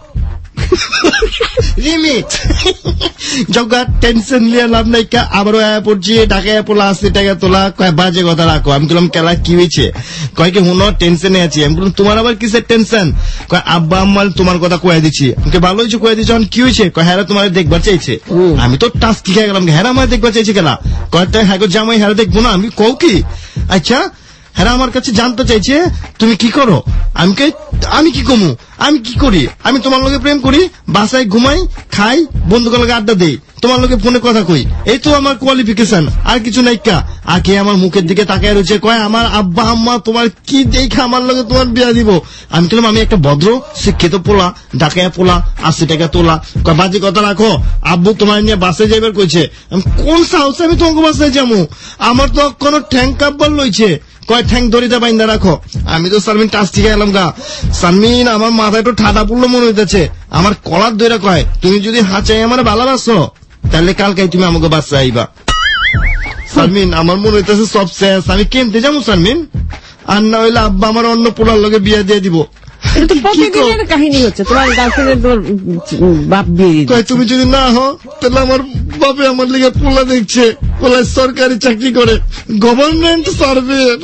লিমিট জগা টেনশন নিয়ে লাভ নাই। আবারও আয়া পড়ছি, ঢাকা পড়লা 80 টাকা তোলা, কয় বাজে কথা রাখো। আমি বললাম কেলা কি হয়েছে? কয় কি হুনো টেনশনে আছি। আমি বললাম তোমার আবার কিসের টেনশন? কয় আব্বা আম্মা তোমার কথা কয়ে দিচ্ছি। আমাকে ভালো হয়েছে কয়ে দিচ্ছ, কি হয়েছে? কয় হ্যাঁ তোমার দেখবার চাইছে। আমি তো টাচ কি খেয়ে গেলাম, হ্যাঁ আমার দেখবার চাইছে কেলা? কয় তাই হ্যাঁ জামাই হ্যাঁ দেখবো না? আমি কও কি? আচ্ছা হ্যাঁ আমার কাছে জানতে চাইছে তুমি কি করো। আমি কি কমু, আমি কি করি? আমি তোমার লগে প্রেম করি, বাসায় ঘুমাই, খাই, বন্ধুদের লগে আড্ডা দেই, তোমার লগে ফোনে কথা কই, এই তো আমার কোয়ালিফিকেশন, আর কিছু নাই। কা আগে আমার মুখের দিকে তাকায় রয়েছে, কয় আমার আব্বা আম্মা তোমার কি দেখে আমার লগে তোমার বিয়া দিব। আমি বললাম আমি একটা ভদ্র শিক্ষিত পোলা, ঢাকায় পোলা, 80 টাকা তোলা। কয় বাজে কথা রাখো, আব্বু তোমার নিয়ে বাসে যাইবার কইছে। কোন সাহসে আমি তোমাকে বাসায় যাবো? আমার তো কোনো ঠ্যাং কাপবার লইছে। কয় ঠ্যাং দড়িতে বাইন্দা রাখো। আমি তো শারমিন টাচ ঠিক এলাম গা। শারমিন আমার মাথায় একটু ঠাডা পড়লো মনে হইতেছে। আমার কলার ধরে কয় তুমি যদি হাঁচাই আমার ভালোবাসো তাহলে কালকে তুমি আমাকে বাসে আইবা। শারমিন আমার মনে হইতেছে সব শেষ, আমি কেমতে যাবো শারমিন? আর না হইলে আব্বা আমার অন্য পোলার লগে বিয়ে দিয়ে দিব। প্রতিদিনের কাহিনী হচ্ছে তোমার গার্লফ্রেন্ডের তোর বাপ বিয়ে। তুমি যদি না হও তাহলে আমার বাপে আমার লিগে পোলা দেখছে, পোলা সরকারি চাকরি করে, গভর্নমেন্ট সার্ভেন্ট।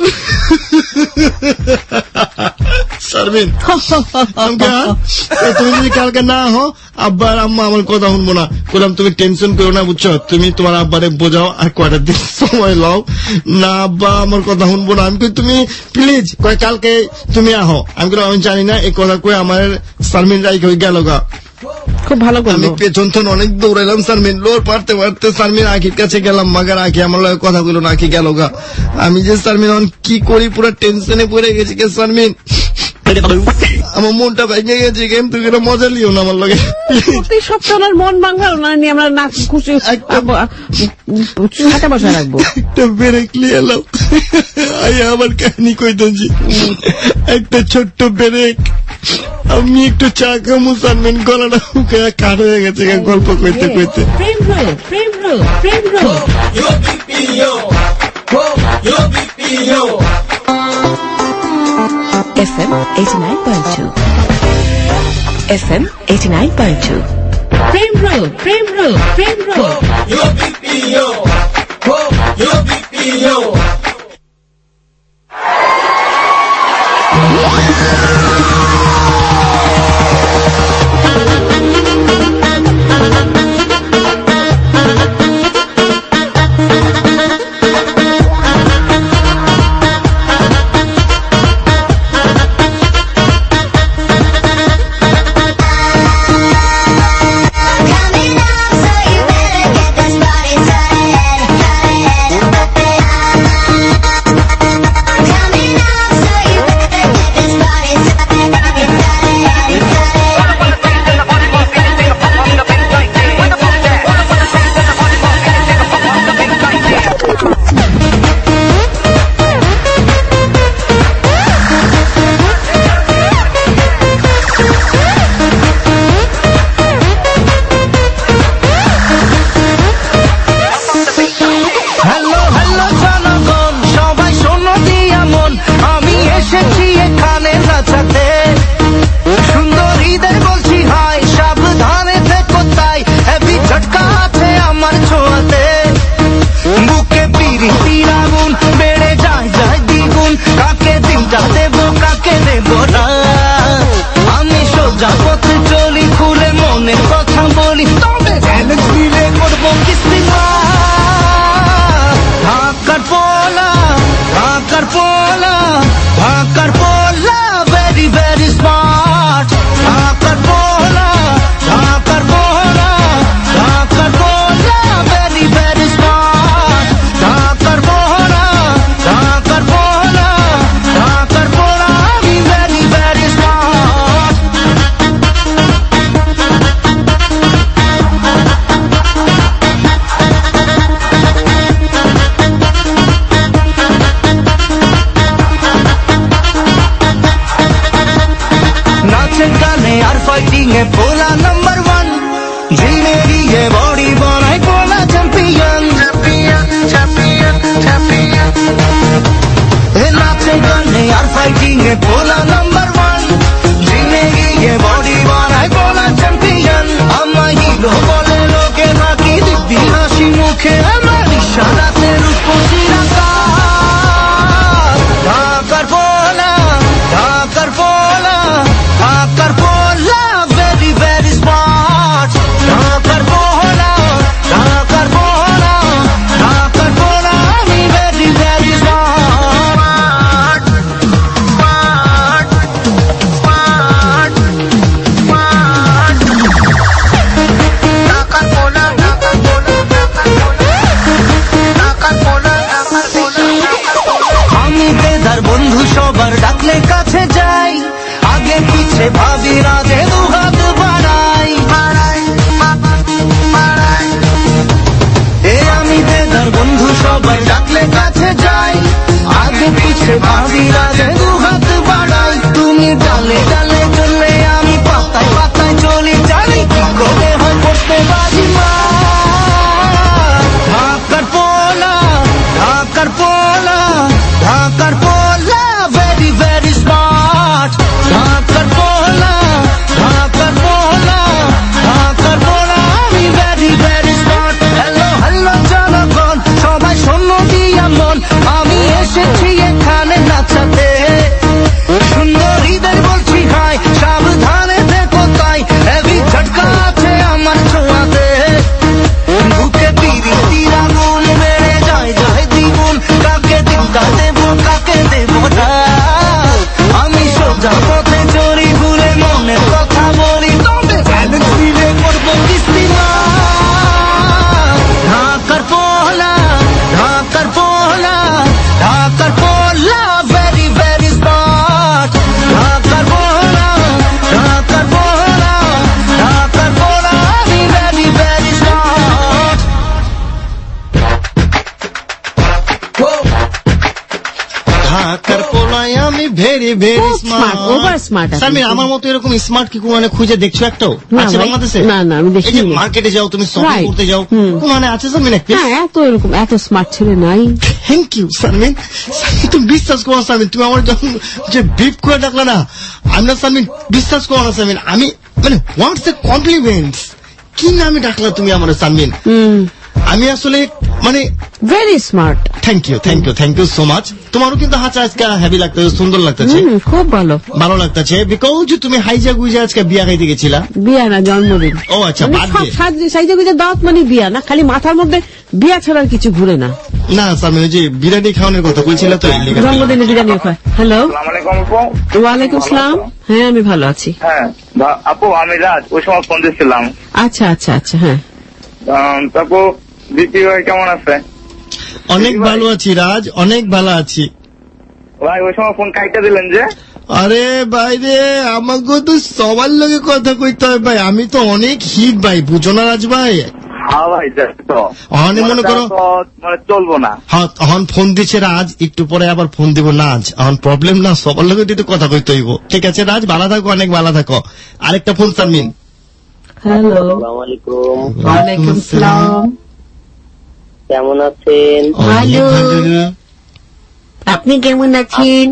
শারমিন তুমি যদি কালকে না হও আব্বা আর আম্মা আমার কথা শুনবো না। বললাম তুমি টেনশন করো না বুঝছো, তুমি তোমার আব্বারে বোঝাও আর কয়টা দিন সময় লও না। আব্বা আমার কথা শুনবো না। আমি তুমি প্লিজ কয় কালকে তুমি আহো। আমি আমি জানি না এই কথা কয়ে আমার শারমিন রাই হয়ে গেল গা। খুব ভালো করলো। আমি পেছন তো অনেক দৌড়াইলাম শারমিন, লোর পারতে পারতে শারমিন আখির কাছে গেলাম, মাগার আখি আমার লগে কথা বললো না, আখি গেল গা। আমি যে শারমিন কি করি পুরো টেনশনে পড়ে গেছি কে শারমিন, আমার মনটা ভেঙে গেছে। কিন্তু এটা মজা লিও না আমার লগে। প্রতি সপ্তাহ মন ভাঙবে না নিয়ে আমরা না খুশি টাকা পয়সা রাখবো। একটা ব্রেক লিয়ে এলাম, আবার কাহিনী কইতেছি। একটা ছোট্ট ব্রেক, আমি একটু চা খামু শারমিন, গলাটা কাঠ হয়ে গেছে গল্প কইতে কইতে। প্রেম রোল, প্রেম রোল, প্রেম রোল। FM 89.2 FM 89.2 প্রেম রোল, প্রেম রোল, প্রেম রোল। আর ফাইটিং এ পোলা নাম্বার 1 জিন্দেগি এ বডি বানাই পোলা চ্যাম্পিয়ন চ্যাম্পিয়ন চ্যাম্পিয়ন চ্যাম্পিয়ন এ নাচে গানে আর ফাইটিং এ পোলা নাম্বার 1 জিন্দেগি এ বডি বানাই পোলা চ্যাম্পিয়ন আমার হিরো বলে লোকে নাকি দিব্যি হাসি মুখে আমার ইশারাতে রূপসী আকাশ ঢাকার পোলা ঢাকার পোলা ঢাকার পোলা ভেরি ভেরি স্মার্ট ঢাকার পোলা ঢাকার পোলা ঢাকার পোলা আমি very very smart smart smart smart ঢাকার পোলা ঢাকার পোলা ঢাকার পোলা ঢাকার পোলা ঢাকার পোলা আমি বেদার বন্ধু সবার ডাকলে কাছে যাই আগে পিছে ভাবি না যে দু হাত বাড়াই এ আমি বেদার বন্ধু সবার ডাকলে কাছে যাই আগে পিছে ভাবি না যে দু হাত বাড়াই তুমি ডালে ডালে চললে আমি পাতায় পাতায় চলি জানি কি করে হয় করতে বাজি মা ঢাকার পোলা ঢাকার পোলা ঢাকার পোলা ভেরি ভেরি স্মার্ট ঢাকার পোলা ঢাকার পোলা ঢাকার পোলা আমি very very smart hello hello জনগণ সবাই শোনো দিয়া মন আমি এসেছি এখানে নাচাতে সুন্দরীদের বলছি হাই সাবধানে দেখো তাই হেভি ঝটকা আছে আমার ছোঁয়াতে বুকে পিরিতির আগুন বেড়ে যায় যায় দ্বিগুণ কাকে দিনটা দেবো কাকে দেবো আমি সোজা পথে চড়ি ভুলে মনের কথা বলি তবে ব্যালেন্স দিলে করবো কিস্তিমা ঢাকার পোলা ঢাকার পোলা ঢাকার পোলা ভেরি ভেরি স্মার্ট ঢাকার পোলা ঢাকার পোলা ঢাকার পোলা আমি ভেরি ভেরি স্মার্ট ঢাকার পোলায় আমি very very smart over smart Samir আমার মতো এরকম স্মার্ট কি কোন খুঁজে দেখছো একটাও আছে বাংলাদেশে? না না আমি এই যে দেখিনি মার্কেটে যাও তুমি শপিং করতে যাও কোন আছে সামিন একটা হ্যাঁ এত এরকম এত স্মার্ট ছেলে নাই থ্যাংক ইউ সামিন তুমি বিশ্বাস করো সামিন তুমি আমার যখন যে বিপ করে ডাকলা না আমি না সামিন বিশ্বাস করো না সামিন আমি মানে হোয়াটস এ কমপ্লিমেন্টস কি নামে ডাকলা তুমি আমার সামিন আমি আসলে মানে very smart thank you so much তোমারও কিন্তু হাঁচা আজকে হেভি লাগতেছে সুন্দর লাগতেছে খুব ভালো ভালো লাগতেছে বিকজ তুমি হাইজা গুইজা আজকে বিয়া খাইতে গেছিলা বিয়া না জন্মদিন ও আচ্ছা সাইজে গুজে দাওয়াত মানে বিয়া না খালি মাথার মধ্যে বিয়া ছাড়া আর কিছু ঘুরে না না সামিন যে বিরিয়ানি খাওয়ানোর কথা বলছিল তো জন্মদিনে বিরিয়ানি খায় হ্যালো আসসালামু ওয়ালাইকুম আসসালাম হ্যাঁ আমি ভালো আছি হ্যাঁ আপু আমি রাজ ওই সময় ফোন দিচ্ছিলাম আচ্ছা আচ্ছা আচ্ছা হ্যাঁ তারপর দিদি ভাই কেমন আছে? অনেক ভালো আছি রাজ অনেক ভালো আছি ভাই ওই সময় ফোন কাইটা দিলেন যে আরে ভাই রে আমাকে তো সবার লগে কথা কইতে হয় ভাই আমি তো অনেক হিট ভাই বুঝো না রাজ ভাই হ্যাঁ ভাই মনে করো মানে চলবো না এখন ফোন দিচ্ছে রাজ একটু পরে আবার ফোন দিব না আজ এখন প্রবলেম না সবার লগে দিতে কথা কইতে হইব ঠিক আছে রাজ ভালো থাকো অনেক ভালো থাকো আরেকটা ফোন সামিন হ্যালো আসসালামু আলাইকুম ওয়ালাইকুম আসসালাম কেমন আছেন? ভালো আপনি কেমন আছেন?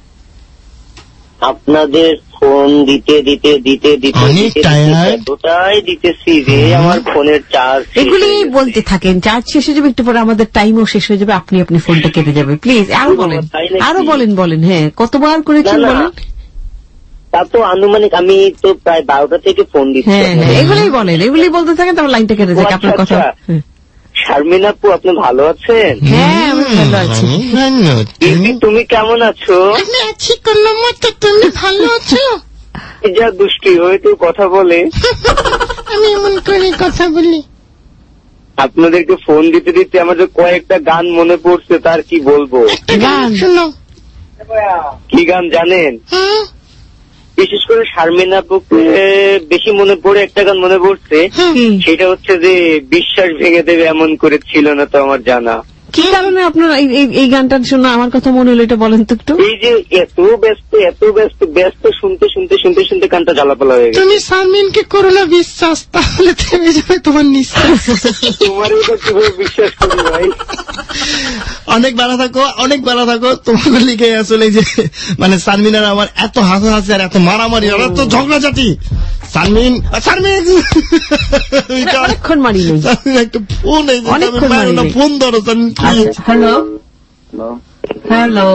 আপনাদের ফোন দিতে দিতে দিতে দিতে এতটাই দিতেছি যে আমার ফোনের চার্জ এগুলি বলতে থাকেন চার্জ শেষ হয়ে যাবে একটু পরে আমাদের টাইমও শেষ হয়ে যাবে আপনি আপনি ফোনটা কেটে যাবে প্লিজ আরো বলেন হ্যাঁ কতবার করেছেন বলেন তা তো আনুমানিক আমি তো প্রায় 12টা থেকে ফোন দিচ্ছি হ্যাঁ এগুলি বলতে থাকেন তারপর লাইনটা কেটে যাবে আপনার কথা শারমিন আপু আপনি ভালো আছেন? হ্যাঁ আমি ভালো আছি তুমি কেমন আছো? আমি আছি কোনো মতো তুমি ভালো আছো? যা দুষ্টি হয়ে তো কথা বলে আমি এমন করে কথা বলি আপনাদেরকে ফোন দিতে দিতে আমার যে কয়েকটা গান মনে পড়ছে তার কি বলবো গান শুনো কি গান জানেন বিশেষ করে শারমিন আপুকে বেশি মনে পড়ে একটা গান মনে পড়ছে সেটা হচ্ছে যে বিশ্বাস ভেঙে দেবে এমন করে ছিল না তো আমার জানা কি কারণে আপনার এই গানটার জন্য আমার কথা মনে হলো, এটা বলেন তো একটু। এই যে এত ব্যস্ত শুনতে কানটা জ্বালাপালা হয়ে গেছে। তুমি সালমিনকে করো না বিশ্বাস, তাহলে থেমে যাবে তোমার নিঃশ্বাস। তোমার কিভাবে বিশ্বাস করি ভাই। অনেক ভালো থাকো তোমাকে লিখে। আসলে যে মানে সালমিন আর আমার এত হাসাহাসি আর এত মারামারি আর এত ঝগড়াঝাটি। সালমিন অনেকক্ষণ মারি নেই, একটা ফোন ফোন ধরো। হ্যালো হ্যালো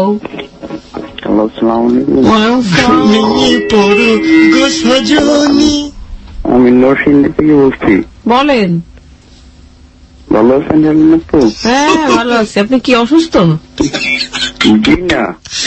আমি নরসিংদী থেকে বলছি। বলেন। ভালো আছেন জানেন তো? হ্যাঁ ভালো আছি। আপনি কি অসুস্থ? জি না,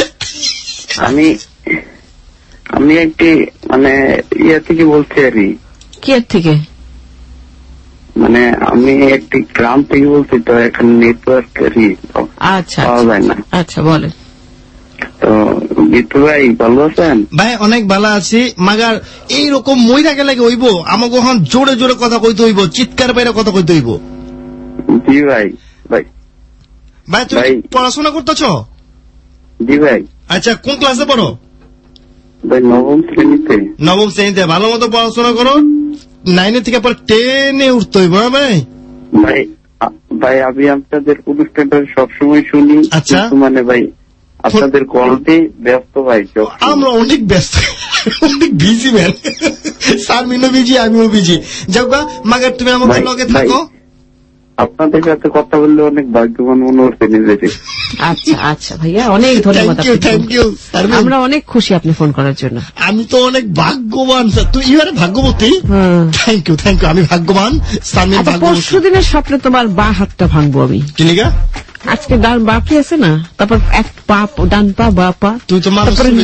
আমি একটি মানে ইয়া থেকে বলছি আর কি এর থেকে, মানে আমি একটি গ্রাম থেকে বলছি, তো এখন নেটওয়ার্ক আচ্ছা পাওয়া যায় না। আচ্ছা বলেন। তো বিট্টু ভাই ভালো আছেন? ভাই অনেক ভালো আছি, মাগার এইরকম মইরা গেলে হইব, আমাকে এখন জোরে জোরে কথা কইতে হইব, চিৎকার বাইরে কথা কইতে হইব। জি ভাই। ভাই তুমি পড়াশোনা করতেছ? জি ভাই। আচ্ছা কোন ক্লাসে পড়ো? ভাই নবম শ্রেণীতে। ভালো মতো পড়াশোনা করো, 9 থেকে পরে 10-এ উঠতে হইব। ভাই আমি আপনাদের অনুষ্ঠানটা সবসময় শুনি। আচ্ছা মানে ভাই আপনাদের কলতে ব্যস্ত ভাই। আমরা অনেক ব্যস্ত, অনেক বিজি ম্যান। সালমিনও বিজি, আমিও বিজি। যাও গা মাগার, তুমি আমাদের লগে থাকো। আপনাদের সাথে কথা বললে অনেক ভাগ্যবান মনে হচ্ছে নিজেকে। আচ্ছা আচ্ছা ভাইয়া, অনেক ধন্যবাদ। Thank you. আমরা অনেক খুশি আপনি ফোন করার জন্য। আমি তো অনেক ভাগ্যবান। তুই এবারে ভাগ্যবতী। Thank you. আমি ভাগ্যবান। পরশু দিনের স্বপ্নে তোমার বা হাতটা ভাঙবো আমি। কি লিগা? আজকে ডান বাকি আছে না, তারপর এক পা ডান পা বা পা, তুই তো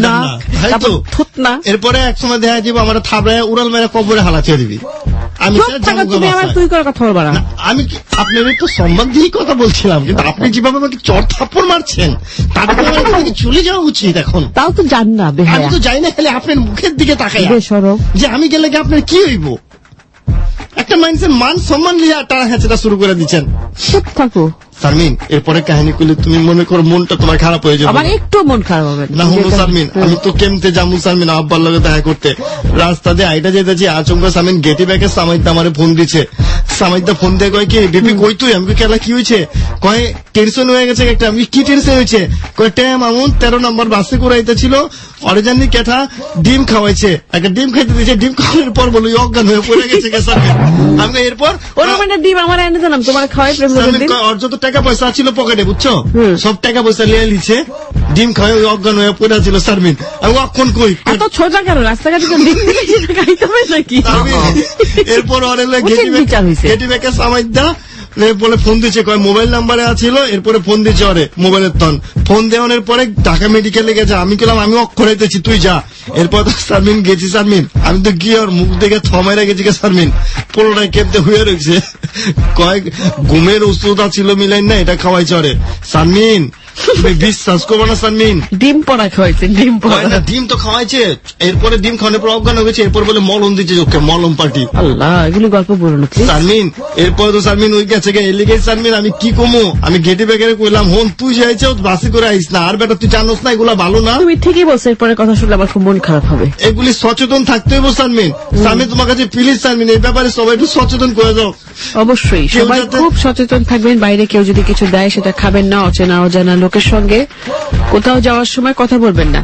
থুতনা। এরপরে এক সময় দেখা যাবে আমার থাবড়ায় উড়াল মেরে কবরে হালা ছেড়ে দিবি। আমি তুই করে কথা বলবা না। আমি আপনার তো সম্মান দিয়েই কথা বলছিলাম, কিন্তু আপনি যেভাবে আমাকে চড় থাপ্পড় মারছেন তারপরে আমাকে চলে যাওয়া উচিত এখন। তাও তো জান না, আমি তো যাই না, খালি আপনার মুখের দিকে তাকাই যে আমি গেলে কি আপনার কি হইব। একটা মানুষের মান সম্মান নিয়ে টানা খেঁচা শুরু করে দিচ্ছেন। চুপ থাকো সালমিন, এরপরে কাহিনী করলে তুমি মনে করো মনটা তোমার খারাপ হয়ে যাবে। আমার একটু মন খারাপ হবে না। হুনো সালমিন, আমি তো কেমতে যাবো সালমিন আব্বার লগে দেখা করতে। রাস্তা দিয়ে আইটা যেতেছি, আচমকা সালমিন গেটি ব্যাগে সামাইদা আমারে ফোন দিচ্ছে। সামাইদা ফোন দিয়ে কয় কি বিপি কই তুই? আমি কেলা কি হয়েছে? কয় টেনশন হয়ে গেছে একটা। আমি কি টেনশন হয়েছে? কয় ট্যাম আমন 13 নম্বর বাসে করাইতে ছিল, অরিজানি কেঠা ডিম খাওয়াইছে, একটা ডিম খাইতে দিয়েছে, ডিম খাওয়ানোর পর বলো অজ্ঞান হয়ে পড়ে গেছে। আমি এরপর ডিম আমার এনে দিলাম, তোমার খাওয়াই ওর যত টাকা পয়সা ছিল পকেটে, বুঝছো, সব টাকা পয়সা নিয়ে নিচ্ছে, ডিম খাওয়াই ওই অজ্ঞান হয়ে পড়ে ছিল। সালমিন আমি অক্ষণ কই এত ছোটা কেন রাস্তাঘাটে খাইতে হবে নাকি? এরপর গেটি ব্যাগে সামাইদা বলে ফোন দিচ্ছে, কয় মোবাইল নাম্বারে আছিল। এরপরে ফোন দিচ্ছে ওরে মোবাইলের তন। ফোন দেওয়ানোর পরে ঢাকা মেডিকেলে গেছে। আমি গেলাম, আমি অক্ষরাইতেছি, তুই যা। এরপর তো সালমিন গেছি। সালমিন আমি তো গিয়ে ওর মুখ দেখে থমাইরা গেছি। সালমিন পোলোটায় কেমতে হয়ে রয়েছে, কয়েক ঘুমের ওষুধ ছিল মিলাই না, এটা খাওয়াইছে ওরে। সালমিন তুমি বিশ্বাস করবো না সালমিন, ডিম পড়া খাওয়াইছে। ডিম তো খাওয়াইছে, এরপরে ডিম খাওয়ানোর পর অজ্ঞান হয়ে গেছে। এরপর বলে মলম দিচ্ছে চোখে, মলম পার্টি। আল্লাহ, এগুলি গল্প বলুন সালমিন। এরপরে তো সালমিন ওই গেছে এলিগে। সালমিন আমি কি কমো, আমি গেটি ব্যাগে কইলাম, হন তুই যাইছে বাসে করে আইস না, আর বেটা তুই জানোস না এগুলা ভালো না। তুমি ঠিকই বলছো, এরপরে কথা শুনলে আমার খুব মন খারাপ হবে। এগুলি সচেতন থাকতে হইব সালমিন। সালমিন তোমার কাছে প্লিজ সালমিন, এই ব্যাপারে সবাই একটু সচেতন করে দাও। অবশ্যই সবাই খুব সচেতন থাকবেন। বাইরে কেউ যদি কিছু দেয় সেটা খাবেন না। অচেনা অজানা লোকের সঙ্গে কোথাও যাওয়ার সময় কথা বলবেন না।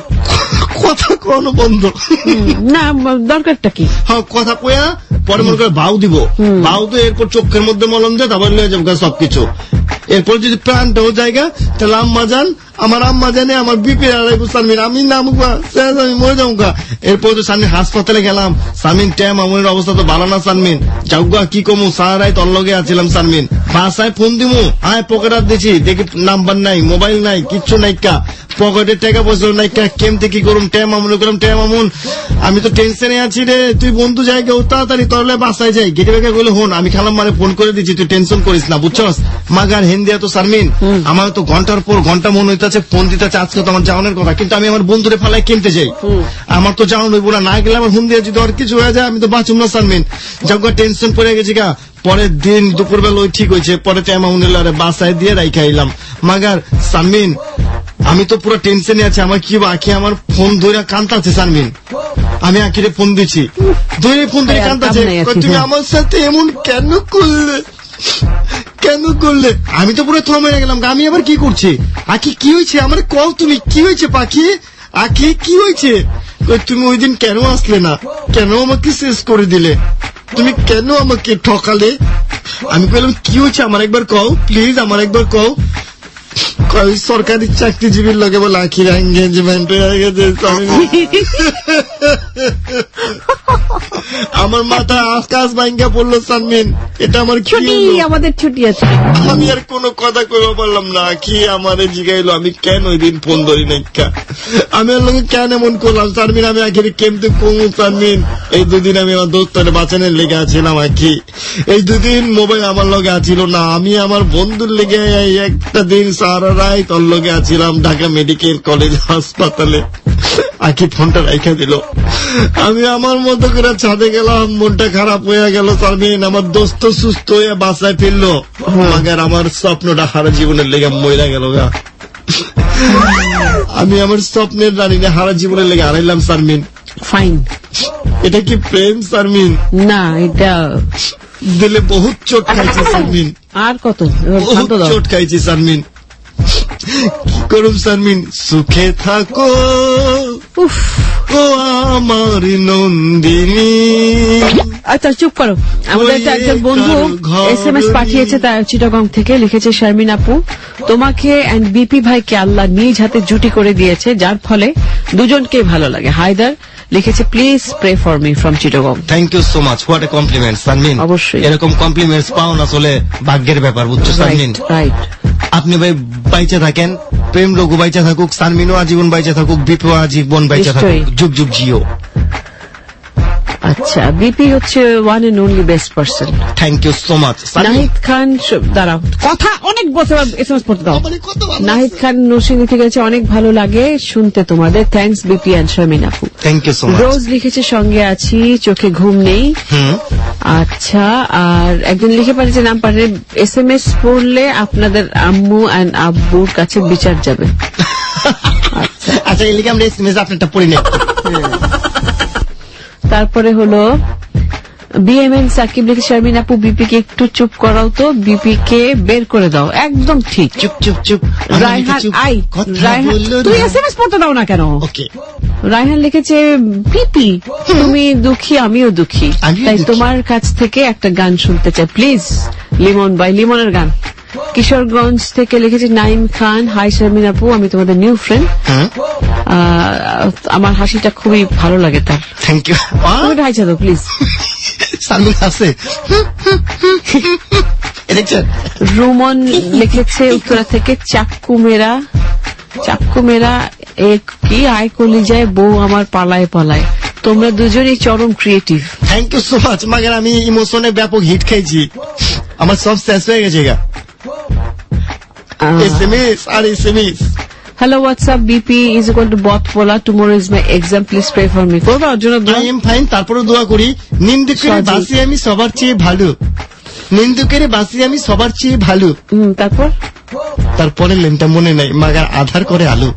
কথা কোনো বন্ধ না, দরকারটা কি? কথা কয়া পরে মনে করে বাউ দিব, বাউ তো এরপর চোখের মধ্যে মলম দেয়, তারপর লয়ে যাবো সবকিছু। এরপর যদি প্রাণটাও জায়গা, তাহলে আম্মা যান, আমার আম্মা জানে আমার বিপি আড়াইবো সালমিন, আমি নামুকা আমি মরে যাবো। এরপর তো সালমিন হাসপাতালে গেলাম। সালমিন ট্যাম আমার অবস্থা তো ভালো না সালমিন, যাউগা কি কমু, সারাই তোর লগে আছিলাম সালমিন। বাসায় ফোন দিমু, আয় পকেট হাত দিছি, দেখি নাম্বার নাই, মোবাইল নাই, কিচ্ছু নাই, পকেটে টাকা পয়সা নাই, কেমতে কি করুম, ট্যাম আমুন করলাম। ট্যাম আমুন আমি তো টেনশনে আছি রে, তুই বন্ধু জায়গা তাড়াতাড়ি তোরলে বাসায় যাই। গেটে বেগে বলে হন, আমি খালাম মানে ফোন করে দিচ্ছি, তুই টেনশন করিস না, বুঝছস। মাগা মাগার হিন্দিয়া তো শারমিন আমার তো ঘন্টার পর ঘন্টা মনে হইতেছে ফোন দিতেছে আজকে তো আমার যাওয়ানোর কথা, কিন্তু আমি আমার বন্ধুরে ফালাই কিনতে যাই, আমার তো যাওয়ানো হইব না গেলে আমার ফোন দিয়ে যদি আর কিছু হয়ে যায় আমি তো বাঁচুম না শারমিন। যাক টেনশন পড়ে গেছি গা। পরের দিন দুপুরবেলা ওই ঠিক হয়েছে, পরে টাইম আউনিলারে বাসায় দিয়ে রাইখা আইলাম। মাগার শারমিন আমি তো পুরো টেনশনে আছি, আমার কি আখি আমার ফোন ধরে কান্তাছে শারমিন। আমি আখিরে ফোন দিচ্ছি, ধরে ফোন ধরে কান্তাছে, তুমি আমার সাথে এমন কেন করলে কেন করলে? আমি তো পুরো থমে গেলাম, আমি আবার কি করছি? আখি কি হয়েছে আমার কল, তুমি কি হয়েছে পাখি? আখি কি হয়েছে? তুমি ওই দিন কেন আসলে না, কেন আমাকে শেষ করে দিলে, তুমি কেন আমাকে ঠকালে? আমি বললাম কি হয়েছে আমার একবার কও প্লিজ, আমার একবার কও। সরকারি চাকরিজীবীর লগে বলে আখির এঙ্গেজমেন্ট হয়ে গেছে। আমার মাথা আকাশ ভাঙ্গা পড়লো শারমিন, এটা আমার ছুটি, আমাদের ছুটি আছে। আমি আর কোনো কথা কইতে পারলাম না। কি আমারে জিগাইলো আমি কেন ওই দিন ফোন ধরি নাই, আমি ওর লগে কেন এমন করলাম শারমিন? আমি আখিরে কেমতে কমু শারমিন? এই দুদিন আমি আমার দোস্তের বাঁচানোর লেগে আছিলাম আখি, এই দুদিন মোবাইল আমার লগে আছিল না, আমি আমার বন্ধুর লেগে একটা দিন সারা রাত তোর লগে আছিলাম ঢাকা মেডিকেল কলেজ হাসপাতালে। আখি ফোনটা রাইখা দিল, আমি আমার মতো করে ছাদে গেলাম, মনটা খারাপ হয়ে গেল শারমিন। আমার দোস্ত সুস্থ হয়ে বাসায় ফিরলো, মাগার আমার স্বপ্নটা হারা জীবনের লেগে মইরা গেল গা। আমি আমার স্বপ্নের রানীকে হারা জীবনের লেগে হারাইলাম শারমিন। ফাইন, এটা কি প্রেম শারমিন? না, এটা দিলে বহুত চোট খাইছি শারমিন, আর কত বহুত চোট খাইছি শারমিন। কি করুম শারমিন? সুখে থাকো ও আমার নন্দিনী। আচ্ছা চুপ করো, আমাদের একজন বন্ধু SMS পাঠিয়েছে তার চিটাগং থেকে, লিখেছে শারমিন আপু তোমাকে এন্ড বিপি ভাইকে আল্লাহ নিজ হাতে জুটি করে দিয়েছে, যার ফলে দুজনকে ভালো লাগে। হায়দার লিখেছে please pray for me from Chittagong. Thank you so much, what a compliment Sharmin. অবশ্যই এরকম কমপ্লিমেন্টস পাও না আসলে ভাগ্যের ব্যাপার, বুঝছো শারমিন? রাইট। আপনি ভাই বাইচা থাকেন, প্রেম রঘু বাইচা থাকুক, শারমিনও আজীবন বাইচা থাকুক, বিপিও আজীবন বাইচা থাকুক, যুগ যুগ জিও। আচ্ছা, বিপি হচ্ছে one and only best person. Thank you so much. Nahid Khan, দাঁড়াও কথা অনেক বছর SMS পড়তে দাও। নাহিদ খান নরসিংদী থেকে গেছে, অনেক ভালো লাগে শুনতে তোমাদের, থ্যাংকস বিপি এন্ড শারমিন আপু। Thank you so much. Rose লিখেছে সঙ্গে আছি, চোখে ঘুম নেই। আচ্ছা, আর একজন লিখে পাঠিয়েছে নাম পাঠিয়ে SMS পড়লে আপনাদের আম্মু এন্ড আব্বুর কাছে বিচার যাবে। আচ্ছা, এই লিখে আমরা SMS আপনারটা পড়ি না। তারপরে হলো BMN সাকিব লিখে শারমিন আপু বিপি কে একটু চুপ করাও তো, বিপি কে বের করে দাও। একদম ঠিক, চুপ চুপ চুপ। রায়হান তুই SMS পড়তে দাও না কেন? ওকে। রায়হান লিখেছে বিপি তুমি দুঃখী আমিও দুঃখী, তাই তোমার কাছ থেকে একটা গান শুনতে চাই প্লিজ, লিমন বাই লিমনের গান। কিশোরগঞ্জ থেকে লিখেছে নাইম খান, হাই শারমিন আপু আমি তোমাদের নিউ ফ্রেন্ড, আমার হাসিটা খুবই ভালো লাগে তার। Thank you. তুমি হাইছা তো প্লিজ। শারমিন আছে। রুমন লিখেছে উত্তরা থেকে চাক্কু মেরা এক কি আয় কলিজায় বউ আমার পালায় পালায়, তোমরা দুজনই চরম creative. Thank you so much. মাগার আমি ইমোশনে ব্যাপক হিট খাইছি, আমার সব শেষ হয়ে গেছে গা। SMS R SMS। Hello, what's up? BP is equal to Botpola. Tomorrow is my exam. Please pray for me. করবা ওর জন্য দোয়া? I am fine, তারপরে দোয়া করি। নিন্দুকের বাসি আমি সবার চেয়ে ভালো, নিন্দুকের বাসি আমি সবার চেয়ে ভালো। তারপরে লেনটা মনে নাই, মাগার আধার করে আলো।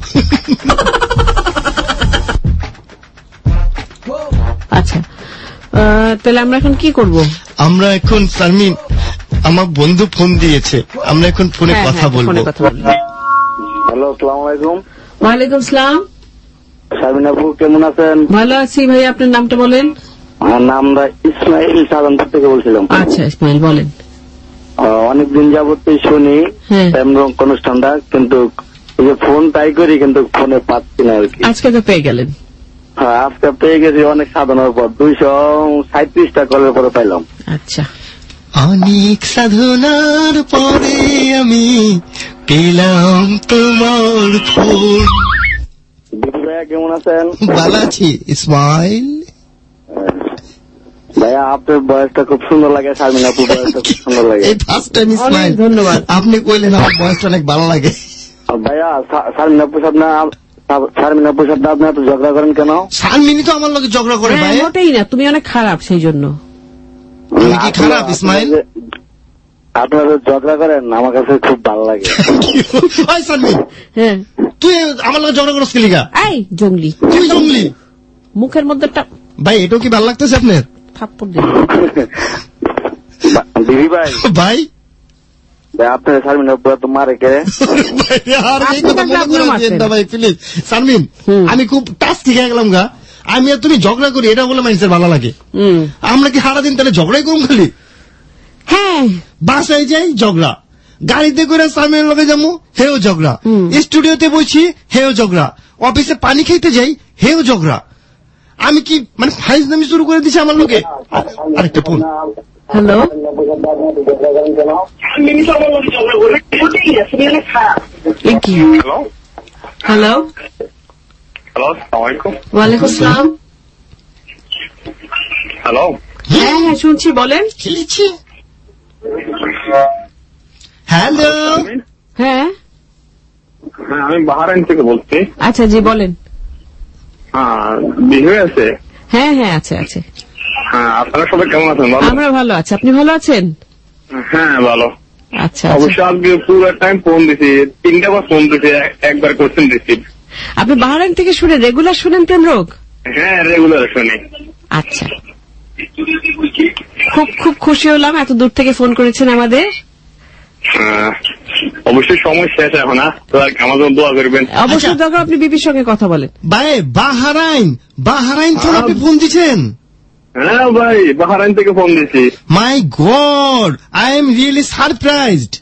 আচ্ছা, তাহলে আমরা এখন কি করব? আমরা এখন শারমিন আমার বন্ধু ফোন দিয়েছে, আমরা এখন ফোনে কথা বলবো। হ্যালো, আসসালামু আলাইকুম। ওয়ালাইকুম আসসালাম। শারমিন আপু কেমন আছেন? ভালো আছি ভাই, আপনার নামটা বলেন। আমার নাম ইসমাইল, সাধারণপুর থেকে বলছিলাম। আচ্ছা ইসমাইল বলেন। অনেকদিন যাবতীয় শুনি অনুষ্ঠানটা, কিন্তু এই যে ফোন ট্রাই করি কিন্তু ফোনে পাচ্ছি না আর কি। আজকে তো পেয়ে গেলেন? হ্যাঁ, আজকে পেয়ে গেছি অনেক সাধনার পর, 237টা কলের পরে পাইলাম। আচ্ছা, অনেক সাধনার পরে আমি পেলাম তোমার ফোন। দিদি ভাইয়া কেমন আছেন? ভালো আছি ইসমাইল। ভাইয়া আপনার বয়সটা খুব সুন্দর লাগে, শারমিন আপুর বয়সটা খুব সুন্দর লাগে। এই ফার্স্ট টাইম ইসমাইল, ধন্যবাদ। আপনি কইলেন আমার বয়সটা অনেক ভালো লাগে। ভাইয়া শারমিন আপুর সাথে আপনি এত ঝগড়া করেন কেন? শারমিনই তো আমার লোকে ঝগড়া করে ভাই। মোটেই না, তুমি অনেক খারাপ সেই জন্য। আমি কি খারাপ ইসমাইল? আপনারা ঝগড়া করেন আমার কাছে খুব ভালো লাগে। ওই শারমিন, হ্যাঁ তুই আমার লোকে ঝগড়া করছিস কি লিগা? এই জঙ্গলি, তুই জঙ্গলি, মুখের মধ্যে ভাই এটাও কি ভালো লাগতেছে আপনার? থাপ্পড় দিবি দিদি ভাই। ভাই আপনার শারমিন আপু তো মারে কে? শারমিন আমি খুব টাচ শিখে গেলাম গা। আমি আর তুমি ঝগড়া করি এটা বলে মানুষের ভালো লাগে। আমরা কি সারাদিন তাহলে ঝগড়াই করুন খালি? হ্যাঁ, বাসায় যাই ঝগড়া, গাড়িতে করে শারমিনের লগে যাবো হেও ঝগড়া, স্টুডিওতে বসি হেও ঝগড়া, অফিসে পানি খেতে যাই হেও ঝগড়া। আমি কি মানে ফাইজলামি শুরু করে দিছি আমার লোকে? আরেকটা ফোন। হ্যালো হ্যালো হ্যালো, আসসালামাইকুম। ওয়ালাইকুম আসসালাম। হ্যালো, হ্যাঁ হ্যাঁ শুনছি, বলেন। খেলেছি। হ্যালো, হ্যাঁ হ্যাঁ আমি বাহারাইন থেকে বলছি। আচ্ছা জি বলেন। হ্যাঁ বিয়ে আছে? হ্যাঁ হ্যাঁ আছে আছে। হ্যাঁ আপনারা সবাই কেমন আছেন? ভালো? আমরা ভালো আছি, আপনি ভালো আছেন? হ্যাঁ ভালো। আচ্ছা অবশ্যই আজকে পুরো টাইম ফোন দিছি, 3টা বার ফোন দিছি, একবার করছেন রিসিভ। আপনি বাহারাইন থেকে শুনে রেগুলার শুনেন প্রেমরোগ? হ্যাঁ রেগুলার শুনি। আচ্ছা, খুব খুব খুশি হলাম এত দূর থেকে ফোন করেছেন আমাদের। অবশ্যই সময় শেষ এখন, আমার জন্য দোয়া করবেন। অবশ্যই দরকার, আপনি বিপির সঙ্গে কথা বলেন। ভাই বাহারাইন, বাহারাইন থেকে আপনি ফোন দিচ্ছেন? হ্যাঁ ভাই বাহারাইন থেকে ফোন দিছি। My god, I am really surprised.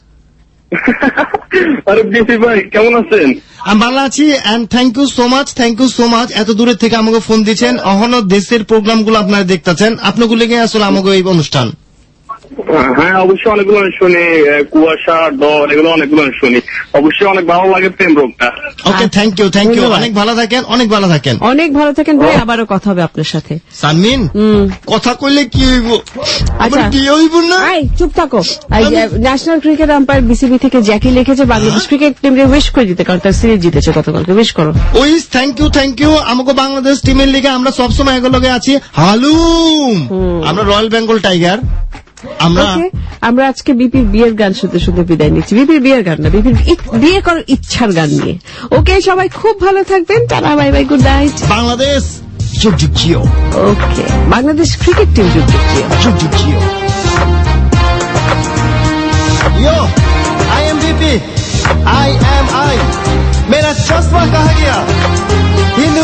আরে বিপি ভাই কেমন আছেন? আমি ভালো আছি, and thank you so much, thank you so much. এত দূরের থেকে আমাকে ফোন দিচ্ছেন, অহনো দেশের প্রোগ্রাম গুলো আপনারা দেখতেছেন, আপনাগুলো লেগে আসলে আমাকে এই অনুষ্ঠান। হ্যাঁ অবশ্যই অনেকগুলো শুনি, কুয়াশা ডর এগুলো অনেকগুলো শুনি, অবশ্যই অনেক ভালো লাগে প্রেম রোগটা। Okay thank you, thank you, অনেক ভালো থাকেন, অনেক ভালো থাকেন, অনেক ভালো থাকেন ভাই। আবারও কথা হবে আপনার সাথে। শারমিন কথা কইলে কি হইব? আচ্ছা কি হইব না? চুপ থাকো। ন্যাশনাল ক্রিকেট আম্পায়ার বিসিবি থেকে জ্যাকি লিখেছে বাংলাদেশ ক্রিকেট টিমকে উইশ করে দিতে, কারণ তার সিরিজ জিতেছে গতকালকে। উইশ করো। Wish, thank you, thank you. আমাকে বাংলাদেশ টিমের লিগে আমরা সবসময় এগুলোকে আছি হালুম, আমরা রয়্যাল বেঙ্গল টাইগার। আমরা আজকে বিপির বিয়ের গান শুনতে শুনতে বিদায় নিচ্ছি। বিপির বিয়ের গান না, বিপির বিয়ে করার ইচ্ছার গান নিয়ে। ওকে সবাই খুব ভালো থাকবেন, tata, bye bye, good night. Bangladesh যুগ যুগ জিও। ওকে, বাংলাদেশ ক্রিকেট টিম যুগ যুগ জিও, যুগ যুগ জিও। Yo I am BP, I am I, मेरा चश्मा कहाँ गया? हिंदू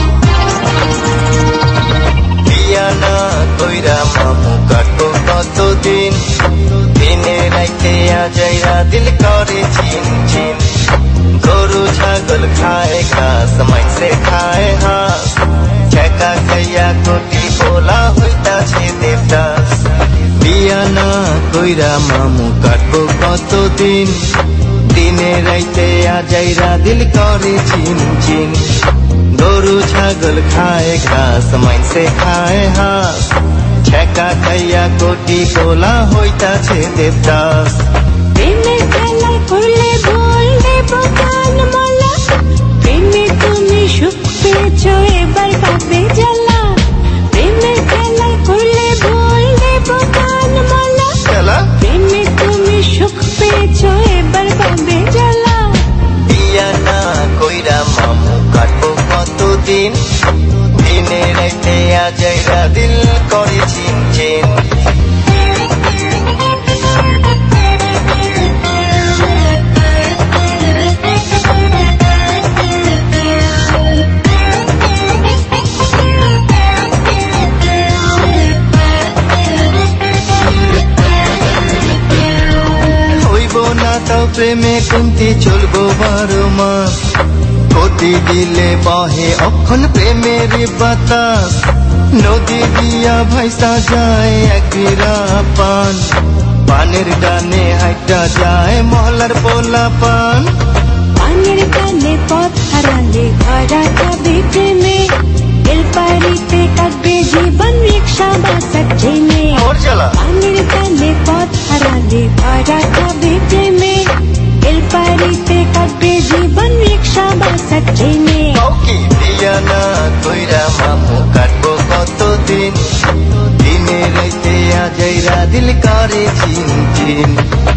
ना कोइरा मामू काटो कतदिन, दिने राइते आजाइरा दिल करे छिन छिन। गरु छागल खाए घास, माइसे खाए हास, ठेका खैया कोटी बोला होइता छे देवदास। बिया ना कोइरा मामू काटो कतदिन, दिने राइते आजाइरा दिल करे छिन छिन। गरु छागल खाए घास, माइसे खाए हास, ठेका खैया कोटी बोला होइता छे देवदास। प्रेमे खेला करले बोलबे बगान माला, प्रेमे तुमी सुख पेয়েছো এবার পাবে জ্বালা। প্রেমে খেলা করলে बोलबे बगान माला, প্রেমে তুমি সুখ পেয়েছো এবার পাবে জ্বালা। बिया ना कोइरा मामू काटो कतदिन, दिने राइते आजाइरा दिल करे छिन छिन। হইব না তাও প্রেমে কুন্তি চলবো 12 মাস, কোটি দিলে বহে অক্ষণ প্রেমের বাতাস। নদী দিয়া ভাইসা যায় এক বিরা পান, পানের ডানে হাইটা যায় মহলার পোলা পান। পানের কানে পথ হারালে ধরা যাবে প্রেমে, রেলপাড়িতে কাটবে জীবন রিক্সা বা করা খাবে প্রেমে এলপারিতে কাটবে জীবন রিক্সা বাসা ট্রেনে ওকে দিয়া না কইরা মামু কাটবো কতদিন দিনে রাইতে আজাইরা দিল করে চিন চিন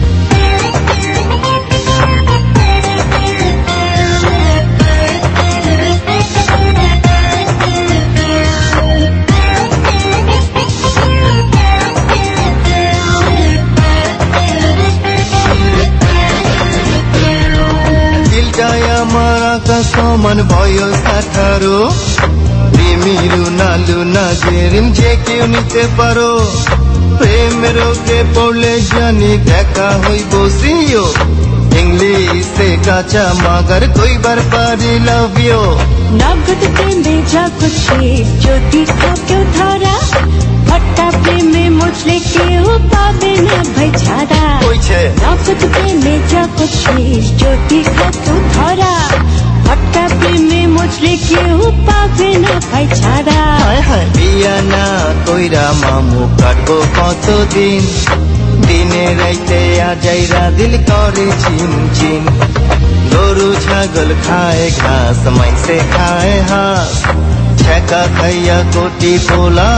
আমার আকাশ সমান বয়স 18 প্রেমিরু নালু না জেরিম যে কেউ নিতে পারো প্রেমের রোগে পড়লে জানি দেখা হইব সিও ইংলিশে কাঁচা মাগার কইবার পারি লাভ ইউ নগদ প্রেমে যা কুছ যদি কেউ ধরা হঠাৎ প্রেমে মুছলে কেউ পাবে না ভাই ছাড়া নগদ প্রেমে যা কুছ যদি কেউ ধরা হঠাৎ প্রেমে মুছলে কেউ পাবে না ভাই ছাড়া বিয়া না কইরা মামু কাটবো কতদিন দিনে রাইতে আজাইরা দিল করে চিন চিন গরু ছাগল খায় ঘাস মাইসে খায় হাঁস ছেকা খাইয়া কোটি পোলা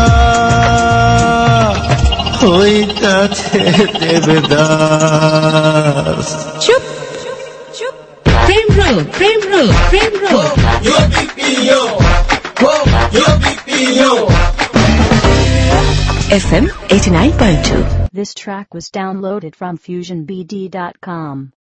হইতাছে দেবদাস চুপ চুপ প্রেম রোগ প্রেম রোগ প্রেম রোগ FM 89.2. This track was downloaded from FusionBD.com.